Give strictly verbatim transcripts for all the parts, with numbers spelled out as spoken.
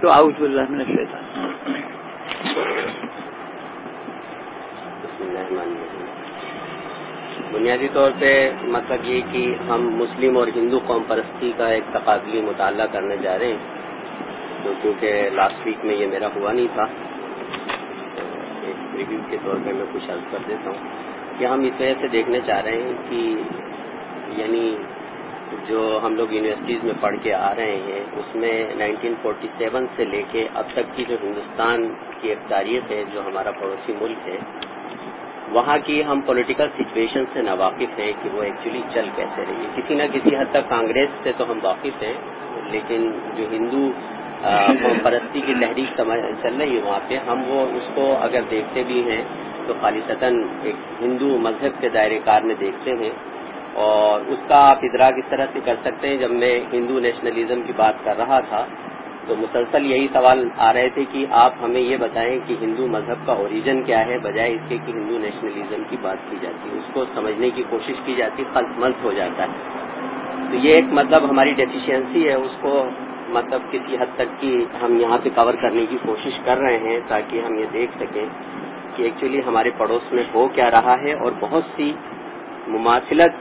تو اعوذ باللہ من الشیطان۔ بنیادی طور پہ مطلب یہ کہ ہم مسلم اور ہندو قوم پرستی کا ایک تقابلی مطالعہ کرنے جا رہے ہیں، تو کیونکہ لاسٹ ویک میں یہ میرا ہوا نہیں تھا، ایک ریویو کے طور پہ میں کچھ عرض کر دیتا ہوں کہ ہم اس وجہ سے دیکھنے چاہ رہے ہیں کہ یعنی جو ہم لوگ یونیورسٹیز میں پڑھ کے آ رہے ہیں اس میں نائنٹین فورٹی سیون سے لے کے اب تک کی جو ہندوستان کی ایک تاریخ ہے، جو ہمارا پڑوسی ملک ہے، وہاں کی ہم پولیٹیکل سچویشن سے ناواقف ہیں کہ وہ ایکچولی چل کیسے رہی ہے۔ کسی نہ کسی حد تک کانگریس سے تو ہم واقف ہیں، لیکن جو ہندو قوم پرستی کی تحریک چل رہی ہے وہاں پہ ہم وہ اس کو اگر دیکھتے بھی ہیں تو خالصتاً ایک ہندو مذہب کے دائرے کار میں دیکھتے ہیں، اور اس کا آپ ادراک اس طرح سے کر سکتے ہیں۔ جب میں ہندو نیشنلزم کی بات کر رہا تھا تو مسلسل یہی سوال آ رہے تھے کہ آپ ہمیں یہ بتائیں کہ ہندو مذہب کا اوریجن کیا ہے، بجائے اس کے کہ ہندو نیشنلزم کی بات کی جاتی ہے، اس کو سمجھنے کی کوشش کی جاتی، خلط ملط ہو جاتا ہے۔ تو یہ ایک مطلب ہماری ڈیفیشینسی ہے، اس کو مطلب کسی حد تک کی ہم یہاں پہ کور کرنے کی کوشش کر رہے ہیں تاکہ ہم یہ دیکھ سکیں کہ ایکچولی ہمارے پڑوس میں ہو کیا رہا ہے، اور بہت سی مماثلت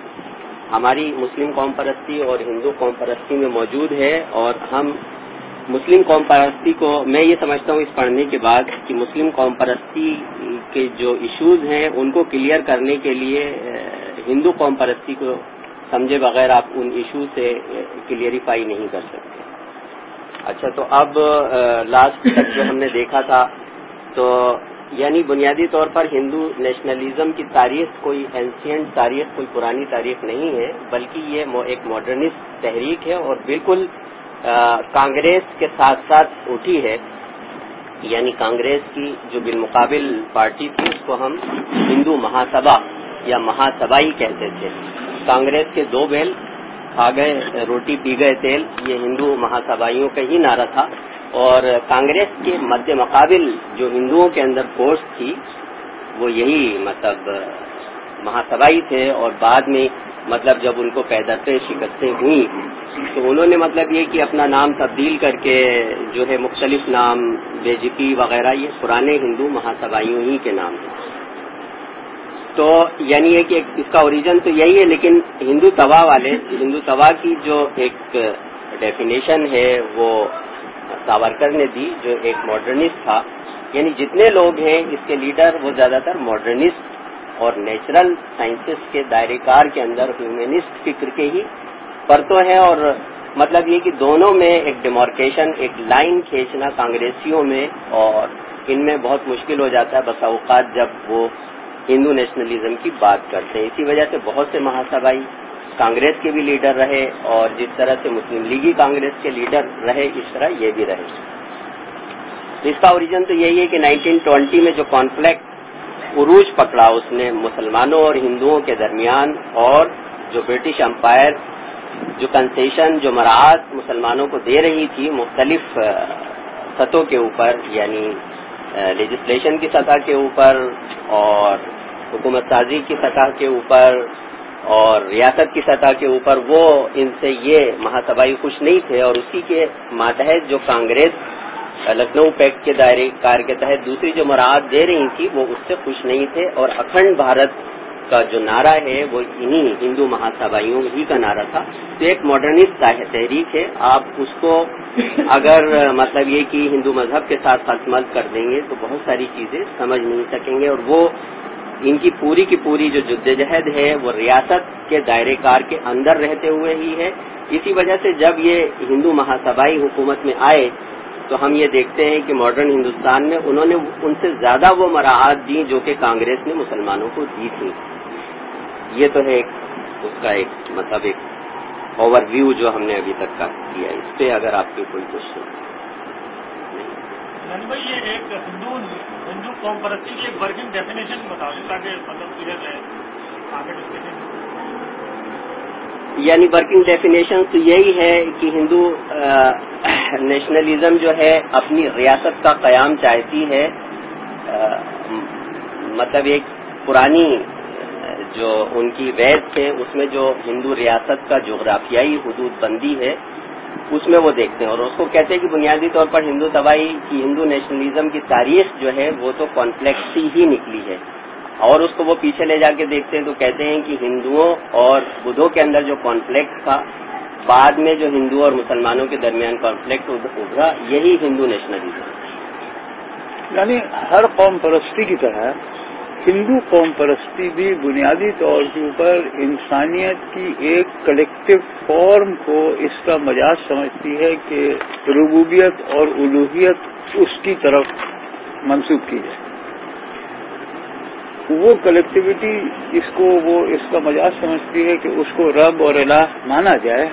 ہماری مسلم قوم پرستی اور ہندو قوم پرستی میں موجود ہے، اور ہم مسلم قوم پرستی کو میں یہ سمجھتا ہوں اس پڑھنے کے بعد کہ مسلم قوم پرستی کے جو ایشوز ہیں ان کو کلیئر کرنے کے لیے ہندو قوم پرستی کو سمجھے بغیر آپ ان ایشو سے کلیئریفائی نہیں کر سکتے۔ اچھا، تو اب لاسٹ تک جو ہم نے دیکھا تھا تو یعنی بنیادی طور پر ہندو نیشنلزم کی تاریخ کوئی اینشینٹ تاریخ، کوئی پرانی تاریخ نہیں ہے، بلکہ یہ ایک ماڈرنسٹ تحریک ہے اور بالکل کانگریس کے ساتھ ساتھ اٹھی ہے۔ یعنی کانگریس کی جو بالمقابل پارٹی تھی اس کو ہم ہندو مہاسبھا یا مہاسبھائی کہتے تھے۔ کانگریس کے دو بیل، کھا گئے روٹی پی گئے تیل، یہ ہندو مہاسبھائیوں کا ہی نعرہ تھا، اور کانگریس کے مد مقابل جو ہندوؤں کے اندر فورس تھی وہ یہی مطلب مہاسبھائی تھے، اور بعد میں مطلب جب ان کو پیدرپے شکستیں ہوئیں تو انہوں نے مطلب یہ کہ اپنا نام تبدیل کر کے جو ہے مختلف نام بی جے پی وغیرہ، یہ پرانے ہندو مہاسبھائیوں ہی کے نام ہیں۔ تو یعنی یہ کہ اس کا اوریجن تو یہی ہے، لیکن ہندو توا والے ہندو توا کی جو ایک ڈیفینیشن ہے وہ ساورکر نے دی، جو ایک ماڈرنسٹ تھا۔ یعنی جتنے لوگ ہیں اس کے لیڈر وہ زیادہ تر ماڈرنسٹ اور نیچرل سائنسز کے دائرے کار کے اندر ہیومنسٹ فکر کے ہی پرتو ہے، اور مطلب یہ کہ دونوں میں ایک ڈیمارکیشن، ایک لائن کھینچنا کانگریسیوں میں اور ان میں بہت مشکل ہو جاتا ہے بسا اوقات جب وہ ہندو نیشنلزم کی بات کرتے ہیں۔ اسی وجہ سے بہت سے مہاسبھائی کانگریس کے بھی لیڈر رہے، اور جس طرح سے مسلم لیگی کانگریس کے لیڈر رہے اس طرح یہ بھی رہے۔ اس کا اوریجن تو یہی ہے کہ نائنٹین ٹوینٹی میں جو کانفلکٹ عروج پکڑا اس نے مسلمانوں اور ہندوؤں کے درمیان، اور جو برٹش امپائر جو کنسیشن، جو مراعات مسلمانوں کو دے رہی تھی مختلف سطحوں کے اوپر، یعنی لیجسلیشن کی سطح کے اوپر اور حکومت سازی کی سطح کے اوپر اور ریاست کی سطح کے اوپر، وہ ان سے یہ مہاسبھائی خوش نہیں تھے، اور اسی کے ماتحت جو کانگریس لکھنؤ پیکٹ کے دائرے کار کے تحت دوسری جو مراعات دے رہی تھی وہ اس سے خوش نہیں تھے، اور اکھنڈ بھارت کا جو نعرہ ہے وہ انہی ہندو مہاسبھائیوں ہی کا نعرہ تھا۔ تو ایک ماڈرنسٹ تحریک ہے، آپ اس کو اگر مطلب یہ کہ ہندو مذہب کے ساتھ خلط ملط کر دیں گے تو بہت ساری چیزیں سمجھ نہیں سکیں گے، اور وہ ان کی پوری کی پوری جو جدوجہد ہے وہ ریاست کے دائرے کار کے اندر رہتے ہوئے ہی ہے۔ اسی وجہ سے جب یہ ہندو مہاسبھائی حکومت میں آئے تو ہم یہ دیکھتے ہیں کہ ماڈرن ہندوستان میں انہوں نے ان سے زیادہ وہ مراعات دی جو کہ کانگریس نے مسلمانوں کو دی تھی۔ یہ تو ہے ایک اس کا ایک مطلب ایک اوور ویو جو ہم نے ابھی تک کا کیا، اس پہ اگر آپ کی کوئی کوشش نہیں بھائی، یہ ایک ہندو ہندو قوم پرستی کی ایک ورکنگ ڈیفینیشن بتا دیں تاکہ مطلب کلیئر رہے آگے ڈسکشن۔ یعنی ورکنگ ڈیفینیشن تو یہی ہے کہ ہندو نیشنلزم جو ہے اپنی ریاست کا قیام چاہتی ہے، مطلب ایک پرانی جو ان کی وید تھے اس میں جو ہندو ریاست کا جغرافیائی حدود بندی ہے اس میں وہ دیکھتے ہیں اور اس کو کہتے ہیں کہ بنیادی طور پر ہندو تباہی کی ہندو نیشنلزم کی تاریخ جو ہے وہ تو کانفلکٹ ہی نکلی ہے، اور اس کو وہ پیچھے لے جا کے دیکھتے ہیں تو کہتے ہیں کہ ہندوؤں اور بدھوں کے اندر جو کانفلکٹ تھا، بعد میں جو ہندو اور مسلمانوں کے درمیان کانفلکٹ ابھرا، یہی ہندو نیشنلزم، یعنی ہر قوم پرستی کی طرح ہندو قوم پرستی بھی بنیادی طور کے اوپر انسانیت کی ایک کلیکٹو فارم کو اس کا مجاز سمجھتی ہے کہ ربوبیت اور الوہیت اس کی طرف منسوب کی جائے۔ وہ کلیکٹیوٹی اس کو وہ اس کا مجاز سمجھتی ہے کہ اس کو رب اور الہ مانا جائے۔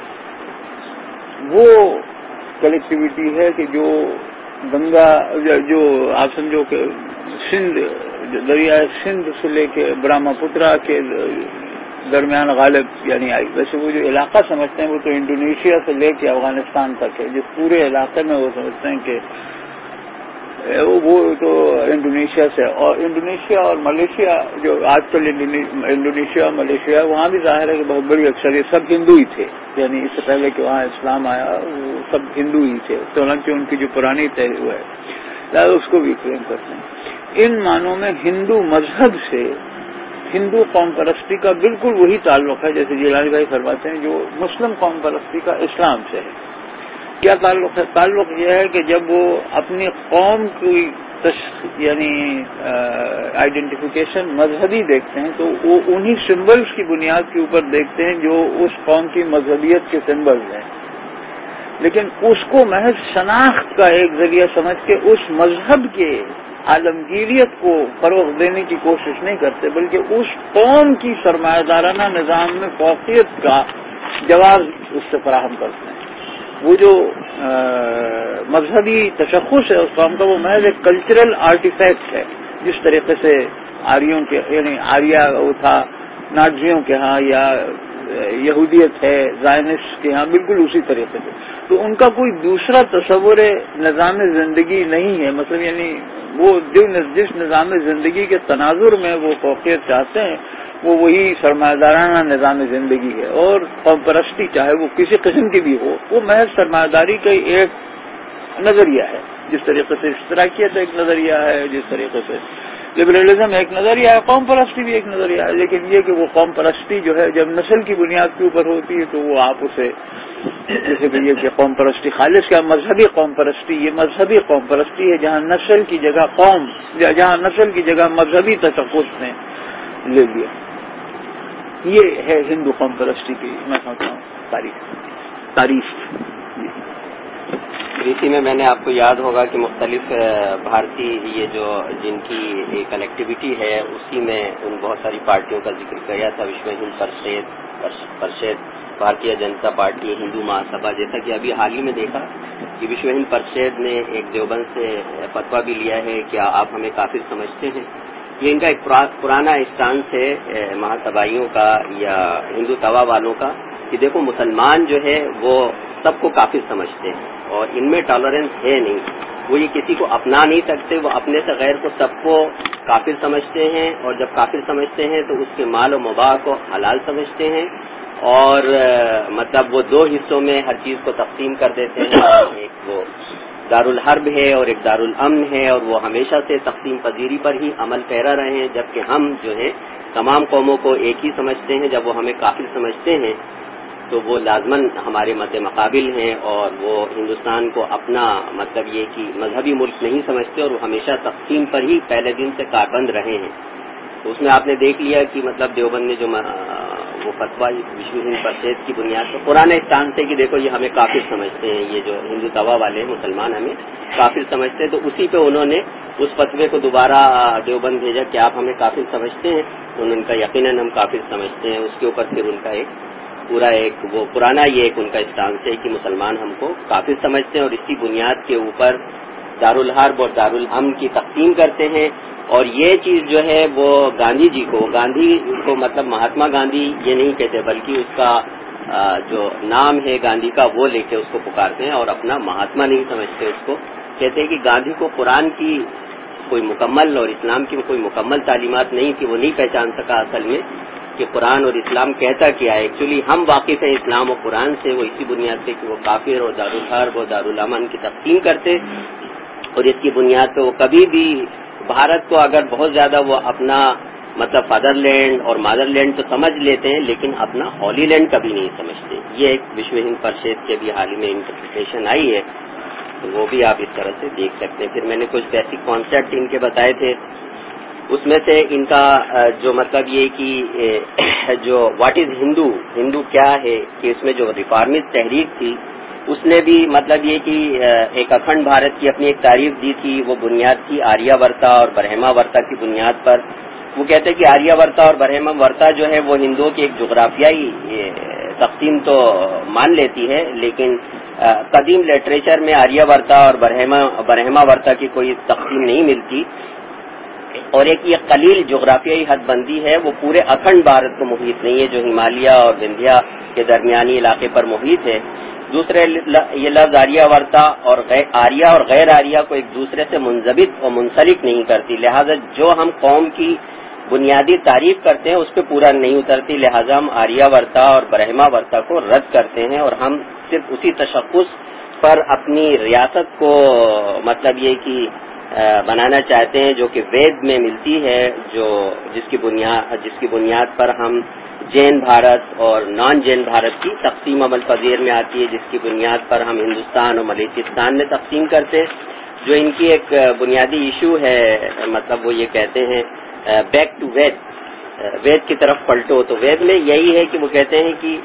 وہ کلیکٹیوٹی ہے کہ جو گنگا جو آپ سمجھو کہ سندھ دریائے سندھ سے لے کے برہما پترا کے درمیان غالب یعنی آئی، ویسے وہ جو علاقہ سمجھتے ہیں وہ تو انڈونیشیا سے لے کے افغانستان تک ہے، جس پورے علاقے میں وہ سمجھتے ہیں کہ وہ تو انڈونیشیا سے، اور انڈونیشیا اور ملیشیا جو آج کل انڈونیشیا اور ملیشیا وہاں بھی ظاہر ہے کہ بہت بڑی اکثریت سب ہندو ہی تھے، یعنی اس سے پہلے کہ وہاں اسلام آیا وہ سب ہندو ہی تھے، چنانچہ ان کی جو پرانی طے ہے لہٰذا اس کو بھی کلیم کرتے ہیں۔ ان معنوں میں ہندو مذہب سے ہندو قوم پرستی کا بالکل وہی تعلق ہے جیسے جیلانی بھائی فرماتے ہیں جو مسلم قوم پرستی کا اسلام سے ہے۔ کیا تعلق ہے؟ تعلق یہ ہے کہ جب وہ اپنی قوم کی یعنی آئیڈینٹیفیکیشن مذہبی دیکھتے ہیں تو وہ انہی سمبلز کی بنیاد کے اوپر دیکھتے ہیں جو اس قوم کی مذہبیت کے سمبلز ہیں، لیکن اس کو محض شناخت کا ایک ذریعہ سمجھ کے اس مذہب کے عالمگیریت کو فروغ دینے کی کوشش نہیں کرتے، بلکہ اس قوم کی سرمایہ دارانہ نظام میں فوقیت کا جواز اس سے فراہم کرتے ہیں۔ وہ جو مذہبی تشخص ہے اس قوم کا وہ محض ایک کلچرل آرٹیفیکٹ ہے، جس طریقے سے آریوں کے یعنی آریا وہ تھا ناٹزیوں کے ہاں یا یہودیت ہے زائنسٹ کے ہاں، بالکل اسی طریقے سے۔ تو ان کا کوئی دوسرا تصور نظام زندگی نہیں ہے، مطلب یعنی وہ جو جس نظام زندگی کے تناظر میں وہ فوقیت چاہتے ہیں وہ وہی سرمایہ دارانہ نظام زندگی ہے، اور قوم پرستی چاہے وہ کسی قسم کی بھی ہو وہ محض سرمایہ داری کا ایک نظریہ ہے، جس طریقے سے اشتراکیت ایک نظریہ ہے، جس طریقے سے لبرلزم ایک نظریہ ہے، قوم پرستی بھی ایک نظریہ ہے، لیکن یہ کہ وہ قوم پرستی جو ہے جب نسل کی بنیاد کے اوپر ہوتی ہے تو وہ آپ اسے جیسے کہ یہ کہ قوم پرستی خالص کیا مذہبی قوم پرستی، یہ مذہبی قوم پرستی ہے جہاں نسل کی جگہ قوم جہاں نسل کی جگہ مذہبی تشخص نے لے لیا۔ یہ ہے ہندو قوم پرستی کی میں سمجھتا ہوں تاریخ تعریف۔ اسی میں میں نے آپ کو یاد ہوگا کہ مختلف بھارتی یہ جو جن کی کلیکٹیوٹی ہے اسی میں ان بہت ساری پارٹیوں کا ذکر کیا تھا، وشو ہند پرشد پرشد بھارتیہ جنتا پارٹی، ہندو مہاسبھا، جیسا کہ ابھی حال ہی میں دیکھا کہ وشو ہند پرشد نے ایک دیوبند سے فتویٰ بھی لیا ہے، کیا آپ ہمیں کافر سمجھتے ہیں؟ یہ ان کا ایک پرانا اسٹانس ہے مہاسبھائیوں کا یا ہندو توا والوں کا کہ دیکھو مسلمان جو ہے وہ سب کو کافر سمجھتے ہیں اور ان میں ٹالرنس ہے نہیں، وہ یہ کسی کو اپنا نہیں سکتے، وہ اپنے سے غیر کو سب کو کافر سمجھتے ہیں، اور جب کافر سمجھتے ہیں تو اس کے مال و مباح کو حلال سمجھتے ہیں، اور مطلب وہ دو حصوں میں ہر چیز کو تقسیم کر دیتے ہیں، ایک وہ دارالحرب ہے اور ایک دارالامن ہے، اور وہ ہمیشہ سے تقسیم پذیری پر ہی عمل پیرا رہے ہیں، جبکہ ہم جو ہے تمام قوموں کو ایک ہی سمجھتے ہیں۔ جب وہ ہمیں کافر سمجھتے ہیں تو وہ لازماً ہمارے مد مقابل ہیں، اور وہ ہندوستان کو اپنا مطلب یہ کہ مذہبی ملک نہیں سمجھتے، اور وہ ہمیشہ تقسیم پر ہی پہلے دن سے کاربند رہے ہیں۔ تو اس میں آپ نے دیکھ لیا کہ مطلب دیوبند نے جو وہ فتویٰ وشو ہند پرشد کی بنیاد پر پرانے اسٹان سے کہ دیکھو یہ ہمیں کافر سمجھتے ہیں، یہ جو ہندو توا والے مسلمان ہمیں کافر سمجھتے ہیں، تو اسی پہ انہوں نے اس فتوے کو دوبارہ دیوبند بھیجا کہ آپ ہمیں کافر سمجھتے ہیں، تو انہوں نے کہا یقیناً ہم کافر سمجھتے ہیں۔ اس کے اوپر پھر ان کا ایک پورا ایک وہ پرانا یہ ایک ان کا اسٹانس ہے کہ مسلمان ہم کو کافر سمجھتے ہیں، اور اسی بنیاد کے اوپر دارالحرب اور دارالامن کی تقسیم کرتے ہیں۔ اور یہ چیز جو ہے وہ گاندھی جی کو گاندھی کو مطلب مہاتما گاندھی یہ نہیں کہتے، بلکہ اس کا جو نام ہے گاندھی کا وہ لے کے اس کو پکارتے ہیں، اور اپنا مہاتما نہیں سمجھتے اس کو، کہتے ہیں کہ گاندھی کو قرآن کی کوئی مکمل اور اسلام کی کوئی مکمل تعلیمات نہیں تھی، وہ نہیں پہچان سکا اصل میں کہ قرآن اور اسلام کہتا کیا ہے. ایکچولی ہم واقف ہیں اسلام و قرآن سے، وہ اسی بنیاد پہ کہ وہ کافر اور دارالحرب و دارالامن کی تقسیم کرتے، اور اس کی بنیاد پہ وہ کبھی بھی بھارت کو اگر بہت زیادہ وہ اپنا مطلب فادر لینڈ اور مادر لینڈ تو سمجھ لیتے ہیں، لیکن اپنا ہولی لینڈ کبھی نہیں سمجھتے. یہ ایک وشو ہند پریشد کے بھی حال ہی میں انٹرپریٹیشن آئی ہے، تو وہ بھی آپ اس طرح سے دیکھ سکتے ہیں. پھر میں نے کچھ بیسک کانسیپٹ ان کے بتائے تھے، اس میں سے ان کا جو مطلب یہ کہ جو واٹ از ہندو، ہندو کیا ہے، کہ اس میں جو ریفارمسٹ تحریک تھی اس نے بھی مطلب یہ کہ ایک اکھنڈ بھارت کی اپنی ایک تعریف دی تھی. وہ بنیاد تھی آریہ ورتا اور برہما ورتا کی بنیاد پر. وہ کہتے ہیں کہ آریہ ورتا اور برہما ورتا جو ہے وہ ہندوؤں کی ایک جغرافیائی تقسیم تو مان لیتی ہے، لیکن قدیم لٹریچر میں آریہ ورتا اور برہما برہما ورتا کی کوئی تقسیم نہیں ملتی. اور ایک یہ قلیل جغرافیائی حد بندی ہے، وہ پورے اکھنڈ بھارت کو محیط نہیں ہے، جو ہمالیہ اور وندھیا کے درمیانی علاقے پر محیط ہے. دوسرے یہ لفظ آریہ ورتا اور آریہ اور غیر آریہ کو ایک دوسرے سے منضبط اور منسلک نہیں کرتی، لہذا جو ہم قوم کی بنیادی تعریف کرتے ہیں اس پہ پورا نہیں اترتی. لہذا ہم آریہ ورتا اور برہما ورتا کو رد کرتے ہیں، اور ہم صرف اسی تشخص پر اپنی ریاست کو مطلب یہ کہ بنانا چاہتے ہیں جو کہ وید میں ملتی ہے، جو جس کی بنیاد جس کی بنیاد پر ہم جین بھارت اور نان جین بھارت کی تقسیم عمل پذیر میں آتی ہے، جس کی بنیاد پر ہم ہندوستان اور ملیچستان میں تقسیم کرتے ہیں. جو ان کی ایک بنیادی ایشو ہے، مطلب وہ یہ کہتے ہیں بیک ٹو وید، وید کی طرف پلٹو. تو وید میں یہی ہے کہ وہ کہتے ہیں کہ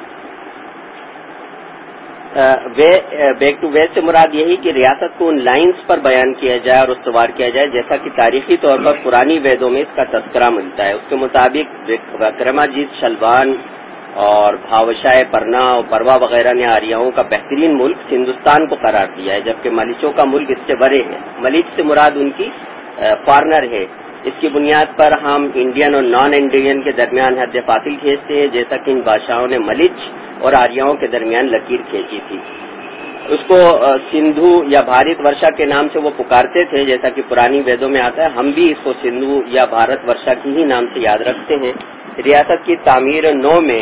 بیک ٹو وید سے مراد یہی کہ ریاست کو ان لائنز پر بیان کیا جائے اور استوار کیا جائے جیسا کہ تاریخی طور پر پرانی ویدوں میں اس کا تذکرہ ملتا ہے. اس کے مطابق وکرماجیت شلوان اور بھاوشائے پرنا اور پروا وغیرہ نے آریاؤں کا بہترین ملک ہندوستان کو قرار دیا ہے، جبکہ ملیچوں کا ملک اس سے بڑے ہے. ملیچ سے مراد ان کی فارنر ہے. اس کی بنیاد پر ہم انڈین اور نان انڈین کے درمیان حد فاصل کھینچتے ہیں، جیسا کہ ان بادشاہوں نے ملیچ اور آریاؤں کے درمیان لکیر کھینچی تھی. اس کو سندھو یا بھارت ورشا کے نام سے وہ پکارتے تھے، جیسا کہ پرانی ویدوں میں آتا ہے. ہم بھی اس کو سندھو یا بھارت ورشا کی ہی نام سے یاد رکھتے ہیں. ریاست کی تعمیر نو میں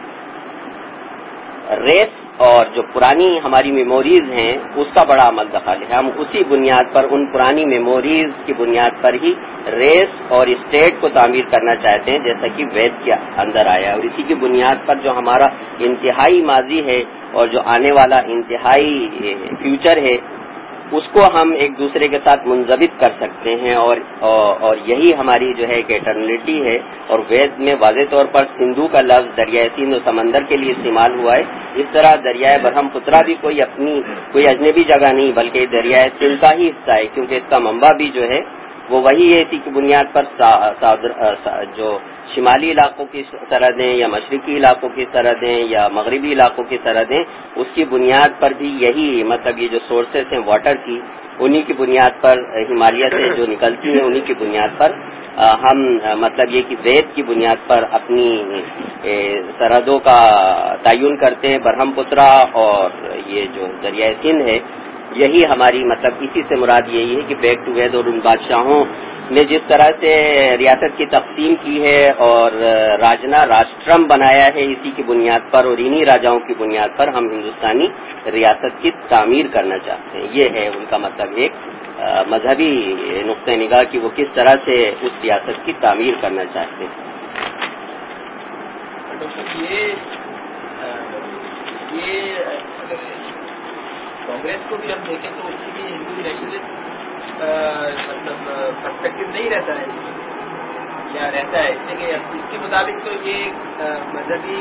ریس اور جو پرانی ہماری میموریز ہیں اس کا بڑا عمل دخل ہے. ہم اسی بنیاد پر، ان پرانی میموریز کی بنیاد پر ہی ریس اور اسٹیٹ کو تعمیر کرنا چاہتے ہیں، جیسا کہ وید کے اندر آیا. اور اسی کی بنیاد پر جو ہمارا انتہائی ماضی ہے اور جو آنے والا انتہائی فیوچر ہے اس کو ہم ایک دوسرے کے ساتھ منضبط کر سکتے ہیں، اور اور یہی ہماری جو ہے ایک ایٹرنلٹی ہے. اور وید میں واضح طور پر سندھو کا لفظ دریائے سندھ و سمندر کے لیے استعمال ہوا ہے. اس طرح دریائے برہم پترا بھی کوئی اپنی کوئی اجنبی جگہ نہیں بلکہ دریائے سندھ کا ہی حصہ ہے، کیونکہ اس کا منبع بھی جو ہے وہ وہی ہے. اسی کی بنیاد پر جو شمالی علاقوں کی سرحدیں یا مشرقی علاقوں کی سرحدیں یا مغربی علاقوں کی سرحدیں، اس کی بنیاد پر بھی یہی مطلب یہ جو سورسز ہیں واٹر کی، انہی کی بنیاد پر ہمالیہ سے جو نکلتی ہیں انہی کی بنیاد پر ہم مطلب یہ کہ وید کی بنیاد پر اپنی سرحدوں کا تعین کرتے ہیں. برہم پترا اور یہ جو دریائے سندھ ہے یہی ہماری مطلب اسی سے مراد یہی ہے کہ بیک ٹو وید. اور ان بادشاہوں نے جس طرح سے ریاست کی تقسیم کی ہے اور راجنا راشٹرم بنایا ہے، اسی کی بنیاد پر اور انہی راجاؤں کی بنیاد پر ہم ہندوستانی ریاست کی تعمیر کرنا چاہتے ہیں. یہ ہے ان کا مطلب ایک مذہبی نقطۂ نگاہ کہ وہ کس طرح سے اس ریاست کی تعمیر کرنا چاہتے ہیں. یہ کانگریس کو بھی ہم دیکھیں تو اس کی بھی ہندو نیشنلسٹ مطلب پرسپیکٹو نہیں رہتا ہے یا رہتا ہے، اس لیے اس کے مطابق تو یہ مذہبی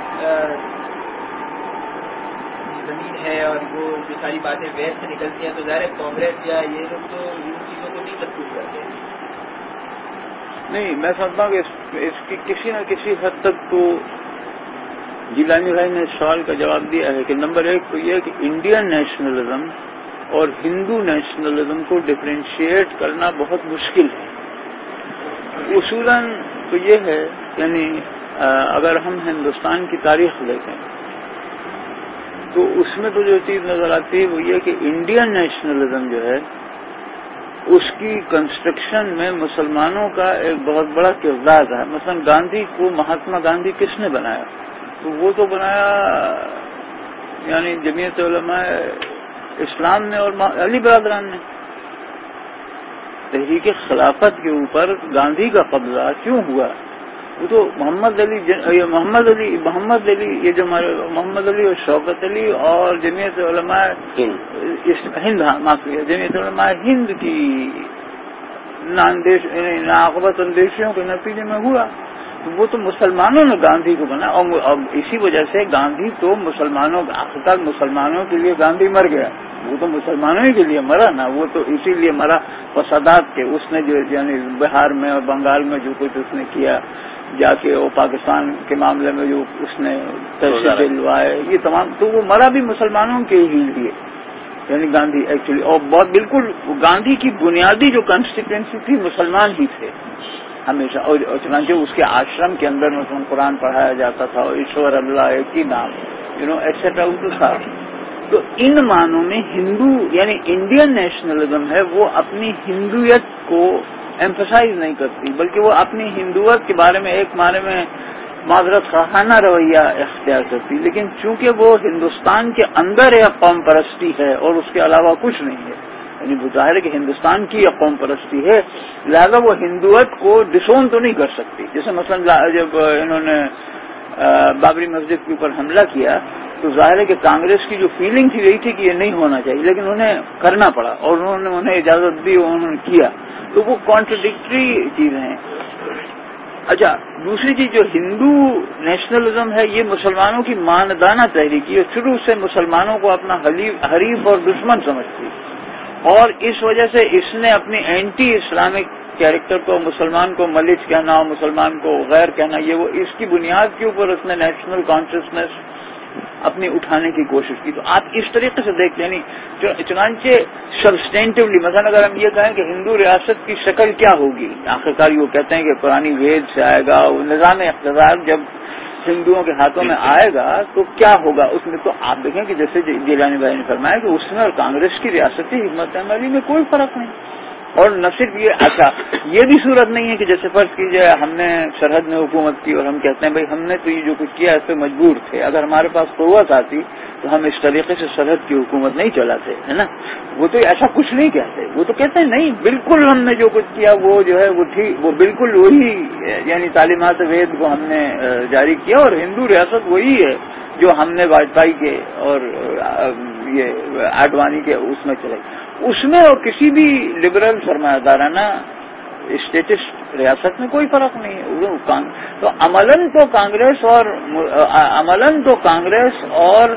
زمین ہے اور وہ جو ساری باتیں ویسٹ سے نکلتی ہیں، تو ظاہر کانگریس یا یہ لوگ تو ان چیزوں کو نہیں سپورٹ کرتے ہیں. نہیں، میں سمجھتا ہوں کہ اس کی کسی نہ کسی حد تک تو جیلانی بھائی نے اس سوال کا جواب دیا ہے کہ نمبر ایک تو یہ کہ انڈین نیشنلزم اور ہندو نیشنلزم کو ڈفرینشیٹ کرنا بہت مشکل ہے. اصولاً تو یہ ہے، یعنی اگر ہم ہندوستان کی تاریخ دیکھیں تو اس میں تو جو چیز نظر آتی ہے وہ یہ کہ انڈین نیشنلزم جو ہے اس کی کنسٹرکشن میں مسلمانوں کا ایک بہت بڑا کردار رہا. مثلا گاندھی کو مہاتما گاندھی کس نے بنایا؟ تو وہ تو بنایا یعنی جمعیت علماء اسلام نے اور علی برادران نے. تحریک خلافت کے اوپر گاندھی کا قبضہ کیوں ہوا؟ وہ تو محمد علی محمد علی محمد علی یہ جو ہمارے محمد علی اور شوکت علی اور جمعیت علماء ہند معافی جمعیت علماء ہند کی ناقبت اندیشیوں کے نتیجے میں ہوا. وہ تو مسلمانوں نے گاندھی کو بنا اور اسی وجہ سے گاندھی تو مسلمانوں آخرکار مسلمانوں کے لیے گاندھی مر گیا. وہ تو مسلمانوں ہی کے لیے مرا نا. وہ تو اسی لیے مرا فسادات کے اس نے جو یعنی بہار میں اور بنگال میں جو کچھ اس نے کیا جا کے اور پاکستان کے معاملے میں جو اس نے تحصیل دلوائے یہ تمام تو وہ مرا بھی مسلمانوں کے ہی لیے یعنی گاندھی ایکچولی. اور بہت بالکل گاندھی کی بنیادی جو کنسٹیٹوئنسی تھی مسلمان ہی تھے ہمیشہ. اور چنانچہ اس کے آشرم کے اندر مثلاً قرآن پڑھایا جاتا تھا اور ایشور اللہ ایک ہی نام یو نو ایٹسٹرا وہ تو تھا. تو ان معنوں میں ہندو یعنی انڈین نیشنلزم ہے وہ اپنی ہندویت کو ایمفسائز نہیں کرتی بلکہ وہ اپنی ہندویت کے بارے میں ایک معنی میں معذرت خواہانہ رویہ اختیار کرتی. لیکن چونکہ وہ ہندوستان کے اندر ایک قوم پرستی ہے اور اس کے علاوہ کچھ نہیں ہے یعنی ظاہر ہے کہ ہندوستان کی ایک قوم پرستی ہے لہذا وہ ہندویت کو ڈسون تو نہیں کر سکتی. جیسے مثلا جب انہوں نے بابری مسجد کے اوپر حملہ کیا تو ظاہر ہے کہ کانگریس کی جو فیلنگ تھی رہی تھی کہ یہ نہیں ہونا چاہیے لیکن انہیں کرنا پڑا اور انہوں نے انہیں اجازت دی اور انہوں نے کیا. تو وہ کانٹرڈکٹری چیزیں ہیں. اچھا دوسری چیز جو ہندو نیشنلزم ہے یہ مسلمانوں کی ماندانہ تحریک ہے شروع سے مسلمانوں کو اپنا حریف اور دشمن سمجھتی اور اس وجہ سے اس نے اپنی اینٹی اسلامک کیریکٹر کو مسلمان کو ملچ کہنا اور مسلمان کو غیر کہنا یہ وہ اس کی بنیاد کے اوپر اس نے نیشنل کانشسنس اپنی اٹھانے کی کوشش کی. تو آپ اس طریقے سے دیکھ یعنی چنانچہ سبسٹینٹیولی مثلا اگر ہم یہ کہیں کہ ہندو ریاست کی شکل کیا ہوگی آخرکار وہ کہتے ہیں کہ قرآن وید سے آئے گا وہ نظام اقتدار جب ہندوؤں کے ہاتھوں میں آئے گا تو کیا ہوگا اس میں. تو آپ دیکھیں کہ جیسے جیلانی بھائی نے فرمایا کہ اس میں اور کانگریس کی ریاستی حکمت عملی میں کوئی فرق نہیں. اور نہ صرف یہ اچھا یہ بھی صورت نہیں ہے کہ جیسے فرض کیجیے ہم نے سرحد میں حکومت کی اور ہم کہتے ہیں بھائی ہم نے تو یہ جو کچھ کیا اس پہ مجبور تھے اگر ہمارے پاس قوت آتی تو ہم اس طریقے سے سرحد کی حکومت نہیں چلاتے ہے نا. وہ تو ایسا کچھ نہیں کہتے. وہ تو کہتے ہیں نہیں بالکل ہم نے جو کچھ کیا وہ جو ہے وہ ٹھیک وہ بالکل وہی یعنی تعلیمات وید کو ہم نے جاری کیا اور ہندو ریاست وہی ہے جو ہم نے واجپئی کے اور یہ آڈوانی کے اس میں چلائی. اس میں اور کسی بھی لبرل سرمایہ دارانہ اسٹیٹسٹ ریاست میں کوئی فرق نہیں ہے. تو عملاً تو کانگریس اور عملاً تو کانگریس اور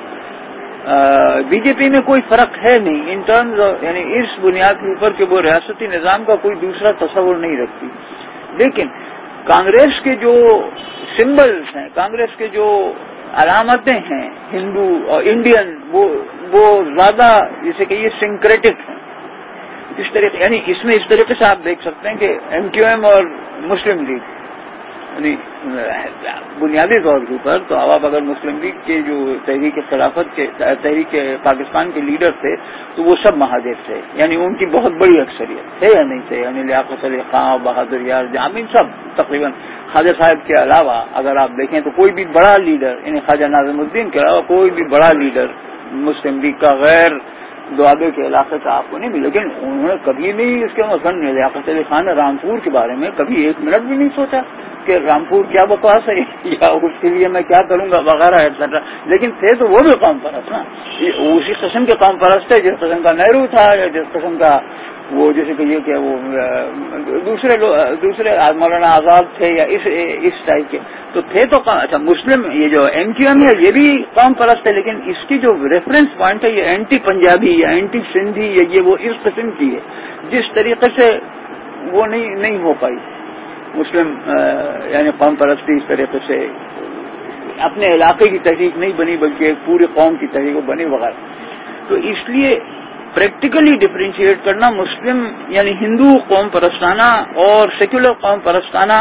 بی جے پی میں کوئی فرق ہے نہیں ان ٹرمز یعنی اس بنیاد کے اوپر کہ وہ ریاستی نظام کا کوئی دوسرا تصور نہیں رکھتی. لیکن کانگریس کے جو سمبلز ہیں کانگریس کے جو علامتیں ہیں ہندو اور انڈین وہ وہ زیادہ جیسے کہ یہ سنکریٹک ہیں اس طریقے یعنی اس میں اس طریقے سے آپ دیکھ سکتے ہیں کہ ایم کیو ایم اور مسلم لیگ یعنی بنیادی طور کے اوپر تو اب اگر مسلم لیگ کے جو تحریک خلافت کے تحریک پاکستان کے لیڈر تھے تو وہ سب مہاجر تھے یعنی ان کی بہت بڑی اکثریت تھے یا نہیں تھے یعنی لیاقت علی خان بہادر یار جامین سب تقریباً خواجہ صاحب کے علاوہ اگر آپ دیکھیں تو کوئی بھی بڑا لیڈر یعنی خواجہ ناظم الدین کے علاوہ کوئی بھی بڑا لیڈر مسلم لیگ کا غیر دوابے کے علاقے کا آپ کو نہیں ملا. لیکن انہوں نے کبھی بھی اس کے مثلاً لیاقت علی خان نے رامپور کے بارے میں کبھی ایک منٹ بھی نہیں سوچا کہ رامپور کیا بکواس ہے یا اس کے لیے میں کیا کروں گا وغیرہ ایٹسٹرا. لیکن تھے تو وہ بھی قوم پرست نا اسی قسم کے قوم پرست ہے جس قسم کا نہرو تھا یا جس قسم کا وہ جیسے کہ یہ کہ وہ دوسرے دوسرے مولانا آزاد تھے یا اس اس ٹائپ کے تو تھے تو اچھا مسلم یہ جو ایم کیو ایم ہے یہ بھی قوم پرست ہے لیکن اس کی جو ریفرنس پوائنٹ ہے یہ اینٹی پنجابی یا اینٹی سندھی یا یہ وہ اس قسم کی ہے جس طریقے سے وہ نہیں نہیں ہو پائی مسلم یعنی قوم پرستی اس طریقے سے اپنے علاقے کی تحریک نہیں بنی بلکہ ایک پورے قوم کی تحریک بنی وغیرہ. تو اس لیے پریکٹیکلی ڈفرینشیٹ کرنا مسلم یعنی ہندو قوم پرستانہ اور سیکولر قوم پرستانہ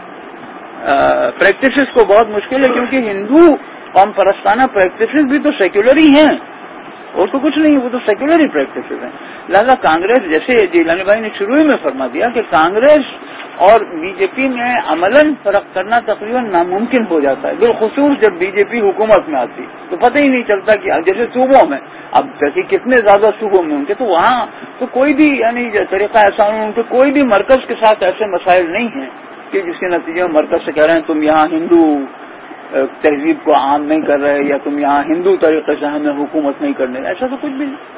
پریکٹسز کو بہت مشکل ہے کیونکہ ہندو قوم پرستانہ پریکٹسز بھی تو سیکولر ہی ہیں اور تو کچھ نہیں، وہ تو سیکولر ہی پریکٹسز ہیں. لہٰذا کانگریس، جیسے جیلانی بھائی نے شروع میں فرما دیا کہ کانگریس اور بی جے پی میں عملاً فرق کرنا تقریباً ناممکن ہو جاتا ہے، بالخصوص جب بی جے پی حکومت میں آتی تو پتہ ہی نہیں چلتا کہ جیسے صوبوں میں، اب جیسے کتنے زیادہ صوبوں میں ان کے، تو وہاں تو کوئی بھی یعنی طریقہ ایسا ان کے کوئی بھی مرکز کے ساتھ ایسے مسائل نہیں ہیں کہ جس کے نتیجے میں مرکز سے کہہ رہے ہیں تم یہاں ہندو تہذیب کو عام نہیں کر رہے یا تم یہاں ہندو طریقے سے ہمیں حکومت نہیں کرنے، ایسا تو کچھ بھی نہیں.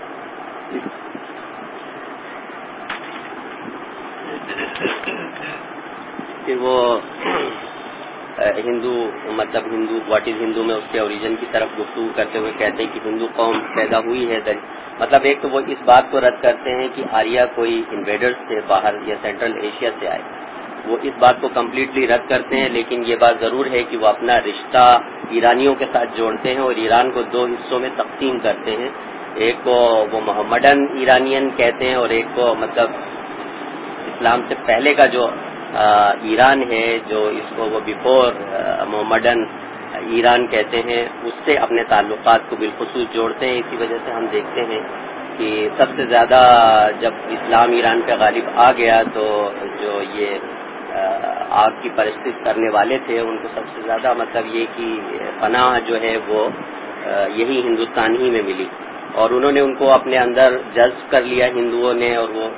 پھر وہ ہندو مطلب ہندو واٹ از ہندو میں اس کے اوریجن کی طرف گفتگو کرتے ہوئے کہتے ہیں کہ ہندو قوم پیدا ہوئی ہے در مطلب ایک تو وہ اس بات کو رد کرتے ہیں کہ آریہ کوئی انویڈرز سے باہر یا سینٹرل ایشیا سے آئے، وہ اس بات کو کمپلیٹلی رد کرتے ہیں. لیکن یہ بات ضرور ہے کہ وہ اپنا رشتہ ایرانیوں کے ساتھ جوڑتے ہیں اور ایران کو دو حصوں میں تقسیم کرتے ہیں. ایک کو وہ محمدن ایرانین کہتے ہیں اور ایک کو مطلب اسلام سے پہلے کا جو ایران ہے، جو اس کو وہ بیفور محمدن ایران کہتے ہیں، اس سے اپنے تعلقات کو بالخصوص جوڑتے ہیں. اسی وجہ سے ہم دیکھتے ہیں کہ سب سے زیادہ جب اسلام ایران پہ غالب آ گیا تو جو یہ آگ کی پرستش کرنے والے تھے ان کو سب سے زیادہ مطلب یہ کہ پناہ جو ہے وہ یہی ہندوستان ہی میں ملی اور انہوں نے ان کو اپنے اندر جذب کر لیا ہندوؤں نے، اور وہ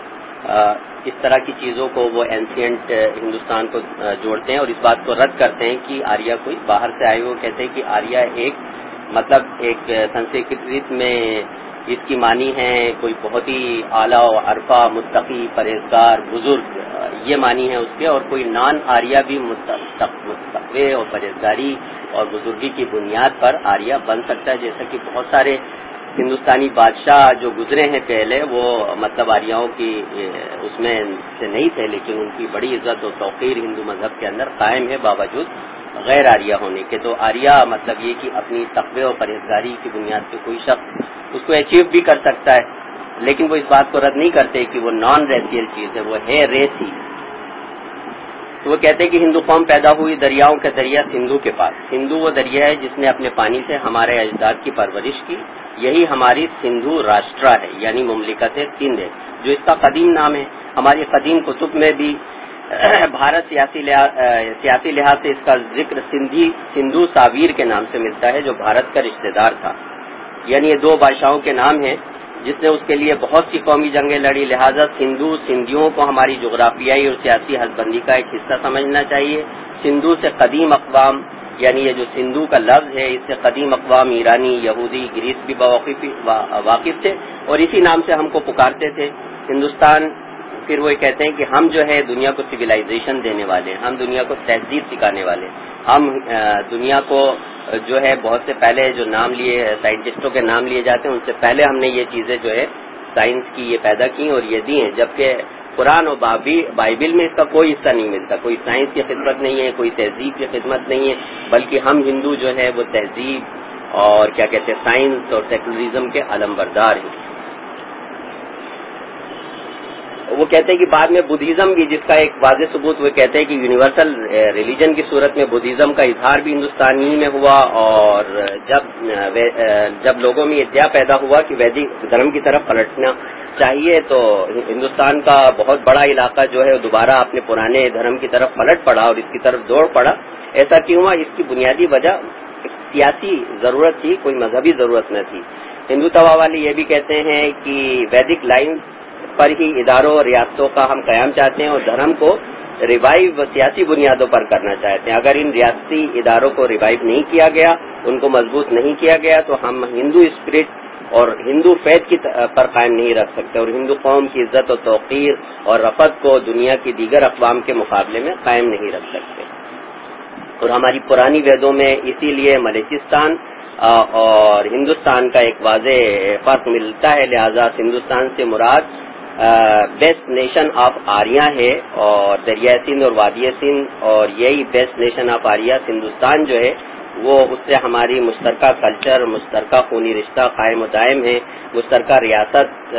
اس طرح کی چیزوں کو وہ اینشینٹ ہندوستان کو جوڑتے ہیں اور اس بات کو رد کرتے ہیں کہ آریہ کوئی باہر سے آئے. وہ کہتے ہیں کہ آریہ ایک مطلب ایک سنسکرت میں اس کی معنی ہے کوئی بہت ہی اعلیٰ و عرفہ، متقی، پرہیزگار، بزرگ، یہ معنی ہے اس کے، اور کوئی نان آریہ بھی تقوی اور پرہیزگاری اور بزرگی کی بنیاد پر آریہ بن سکتا ہے. جیسا کہ بہت سارے ہندوستانی بادشاہ جو گزرے ہیں پہلے وہ مطلب آریاؤں کی اس میں سے نہیں تھے، لیکن ان کی بڑی عزت و توقیر ہندو مذہب کے اندر قائم ہے باوجود غیر آریہ ہونے کے. تو آریہ مطلب یہ کہ اپنی تقوی اور پرہیزگاری کی بنیاد پہ کوئی شخص اس کو اچیو بھی کر سکتا ہے، لیکن وہ اس بات کو رد نہیں کرتے کہ وہ نان ریسیل چیز ہے، وہ ہے ریس ہی. تو وہ کہتے ہیں کہ ہندو قوم پیدا ہوئی دریاؤں کے دریا سندھو کے پاس. سندھو وہ دریا ہے جس نے اپنے پانی سے ہمارے اجداد کی پرورش کی. یہی ہماری سندھو راشٹرا ہے، یعنی مملکت سندھ ہے، جو اس کا قدیم نام ہے. ہماری قدیم کتب میں بھی بھارت سیاسی لحاظ سیاسی لحاظ سے اس کا ذکر سندھی سندھو ساویر کے نام سے ملتا ہے جو بھارت کا رشتہ دار تھا. یعنی یہ دو بادشاہوں کے نام ہیں جس نے اس کے لیے بہت سی قومی جنگیں لڑی. لہذا سندھو سندھیوں کو ہماری جغرافیائی اور سیاسی حدبندی کا ایک حصہ سمجھنا چاہیے. سندھو سے قدیم اقوام، یعنی یہ جو سندھو کا لفظ ہے اس سے قدیم اقوام ایرانی، یہودی، گریس بھی واقف تھے اور اسی نام سے ہم کو پکارتے تھے. ہندوستان پھر وہ کہتے ہیں کہ ہم جو ہے دنیا کو سویلائزیشن دینے والے ہیں، ہم دنیا کو تہذیب سکھانے والے ہیں. ہم دنیا کو جو ہے بہت سے پہلے جو نام لیے سائنٹسٹوں کے نام لیے جاتے ہیں ان سے پہلے ہم نے یہ چیزیں جو ہے سائنس کی یہ پیدا کی اور یہ دی ہیں، جبکہ قرآن اور بائبل میں اس کا کوئی حصہ نہیں ملتا. کوئی سائنس کی خدمت نہیں ہے، کوئی تہذیب کی خدمت نہیں ہے، بلکہ ہم ہندو جو ہے وہ تہذیب اور کیا کہتے ہیں سائنس اور سیکولرزم کے علمبردار ہیں. وہ کہتے ہیں کہ بعد میں بدھزم بھی، جس کا ایک واضح ثبوت وہ کہتے ہیں کہ یونیورسل ریلیجن کی صورت میں بدھزم کا اظہار بھی ہندوستان ہی میں ہوا. اور جب جب لوگوں میں ادعا پیدا ہوا کہ ویدک دھرم کی طرف پلٹنا چاہیے تو ہندوستان کا بہت بڑا علاقہ جو ہے دوبارہ اپنے پرانے دھرم کی طرف پلٹ پڑا اور اس کی طرف دوڑ پڑا. ایسا کیوں ہوا؟ اس کی بنیادی وجہ سیاسی ضرورت تھی، کوئی مذہبی ضرورت نہ تھی. ہندوتوا والے یہ بھی کہتے ہیں کہ ویدک لائن پر ہی اداروں اور ریاستوں کا ہم قیام چاہتے ہیں اور دھرم کو ریوائیو سیاسی بنیادوں پر کرنا چاہتے ہیں. اگر ان ریاستی اداروں کو ریوائیو نہیں کیا گیا، ان کو مضبوط نہیں کیا گیا تو ہم ہندو اسپرٹ اور ہندو فیتھ کی پر قائم نہیں رکھ سکتے اور ہندو قوم کی عزت و توقیر اور رفعت کو دنیا کی دیگر اقوام کے مقابلے میں قائم نہیں رکھ سکتے. اور ہماری پرانی ویدوں میں اسی لیے بلوچستان اور ہندوستان کا ایک واضح فرق ملتا ہے. لہذا ہندوستان سے مراد بیسٹ نیشن آف آریہ ہے اور دریائے سندھ اور وادی سندھ، اور یہی best nation of Arya Hindustan جو ہے وہ اس سے ہماری مشترکہ کلچر، مشترکہ خونی رشتہ قائم و دائم ہے. مشترکہ ریاست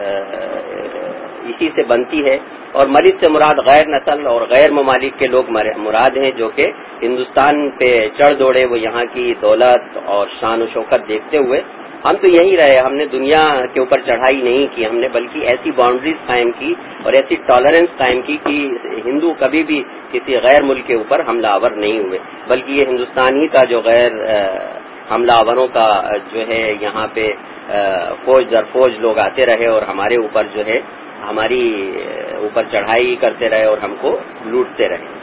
اسی سے بنتی ہے. اور ملک سے مراد غیر نسل اور غیر ممالک کے لوگ مراد ہیں جو کہ ہندوستان پہ چڑھ دوڑے، وہ یہاں کی دولت اور شان و شوکت دیکھتے ہوئے ہم تو یہی رہے، ہم نے دنیا کے اوپر چڑھائی نہیں کی، ہم نے بلکہ ایسی باؤنڈریز قائم کی اور ایسی ٹالرنس قائم کی کہ ہندو کبھی بھی کسی غیر ملک کے اوپر حملہ آور نہیں ہوئے، بلکہ یہ ہندوستان ہی تھا جو غیر حملہ آوروں کا جو ہے یہاں پہ فوج در فوج لوگ آتے رہے اور ہمارے اوپر جو ہے ہماری اوپر چڑھائی کرتے رہے اور ہم کو لوٹتے رہے۔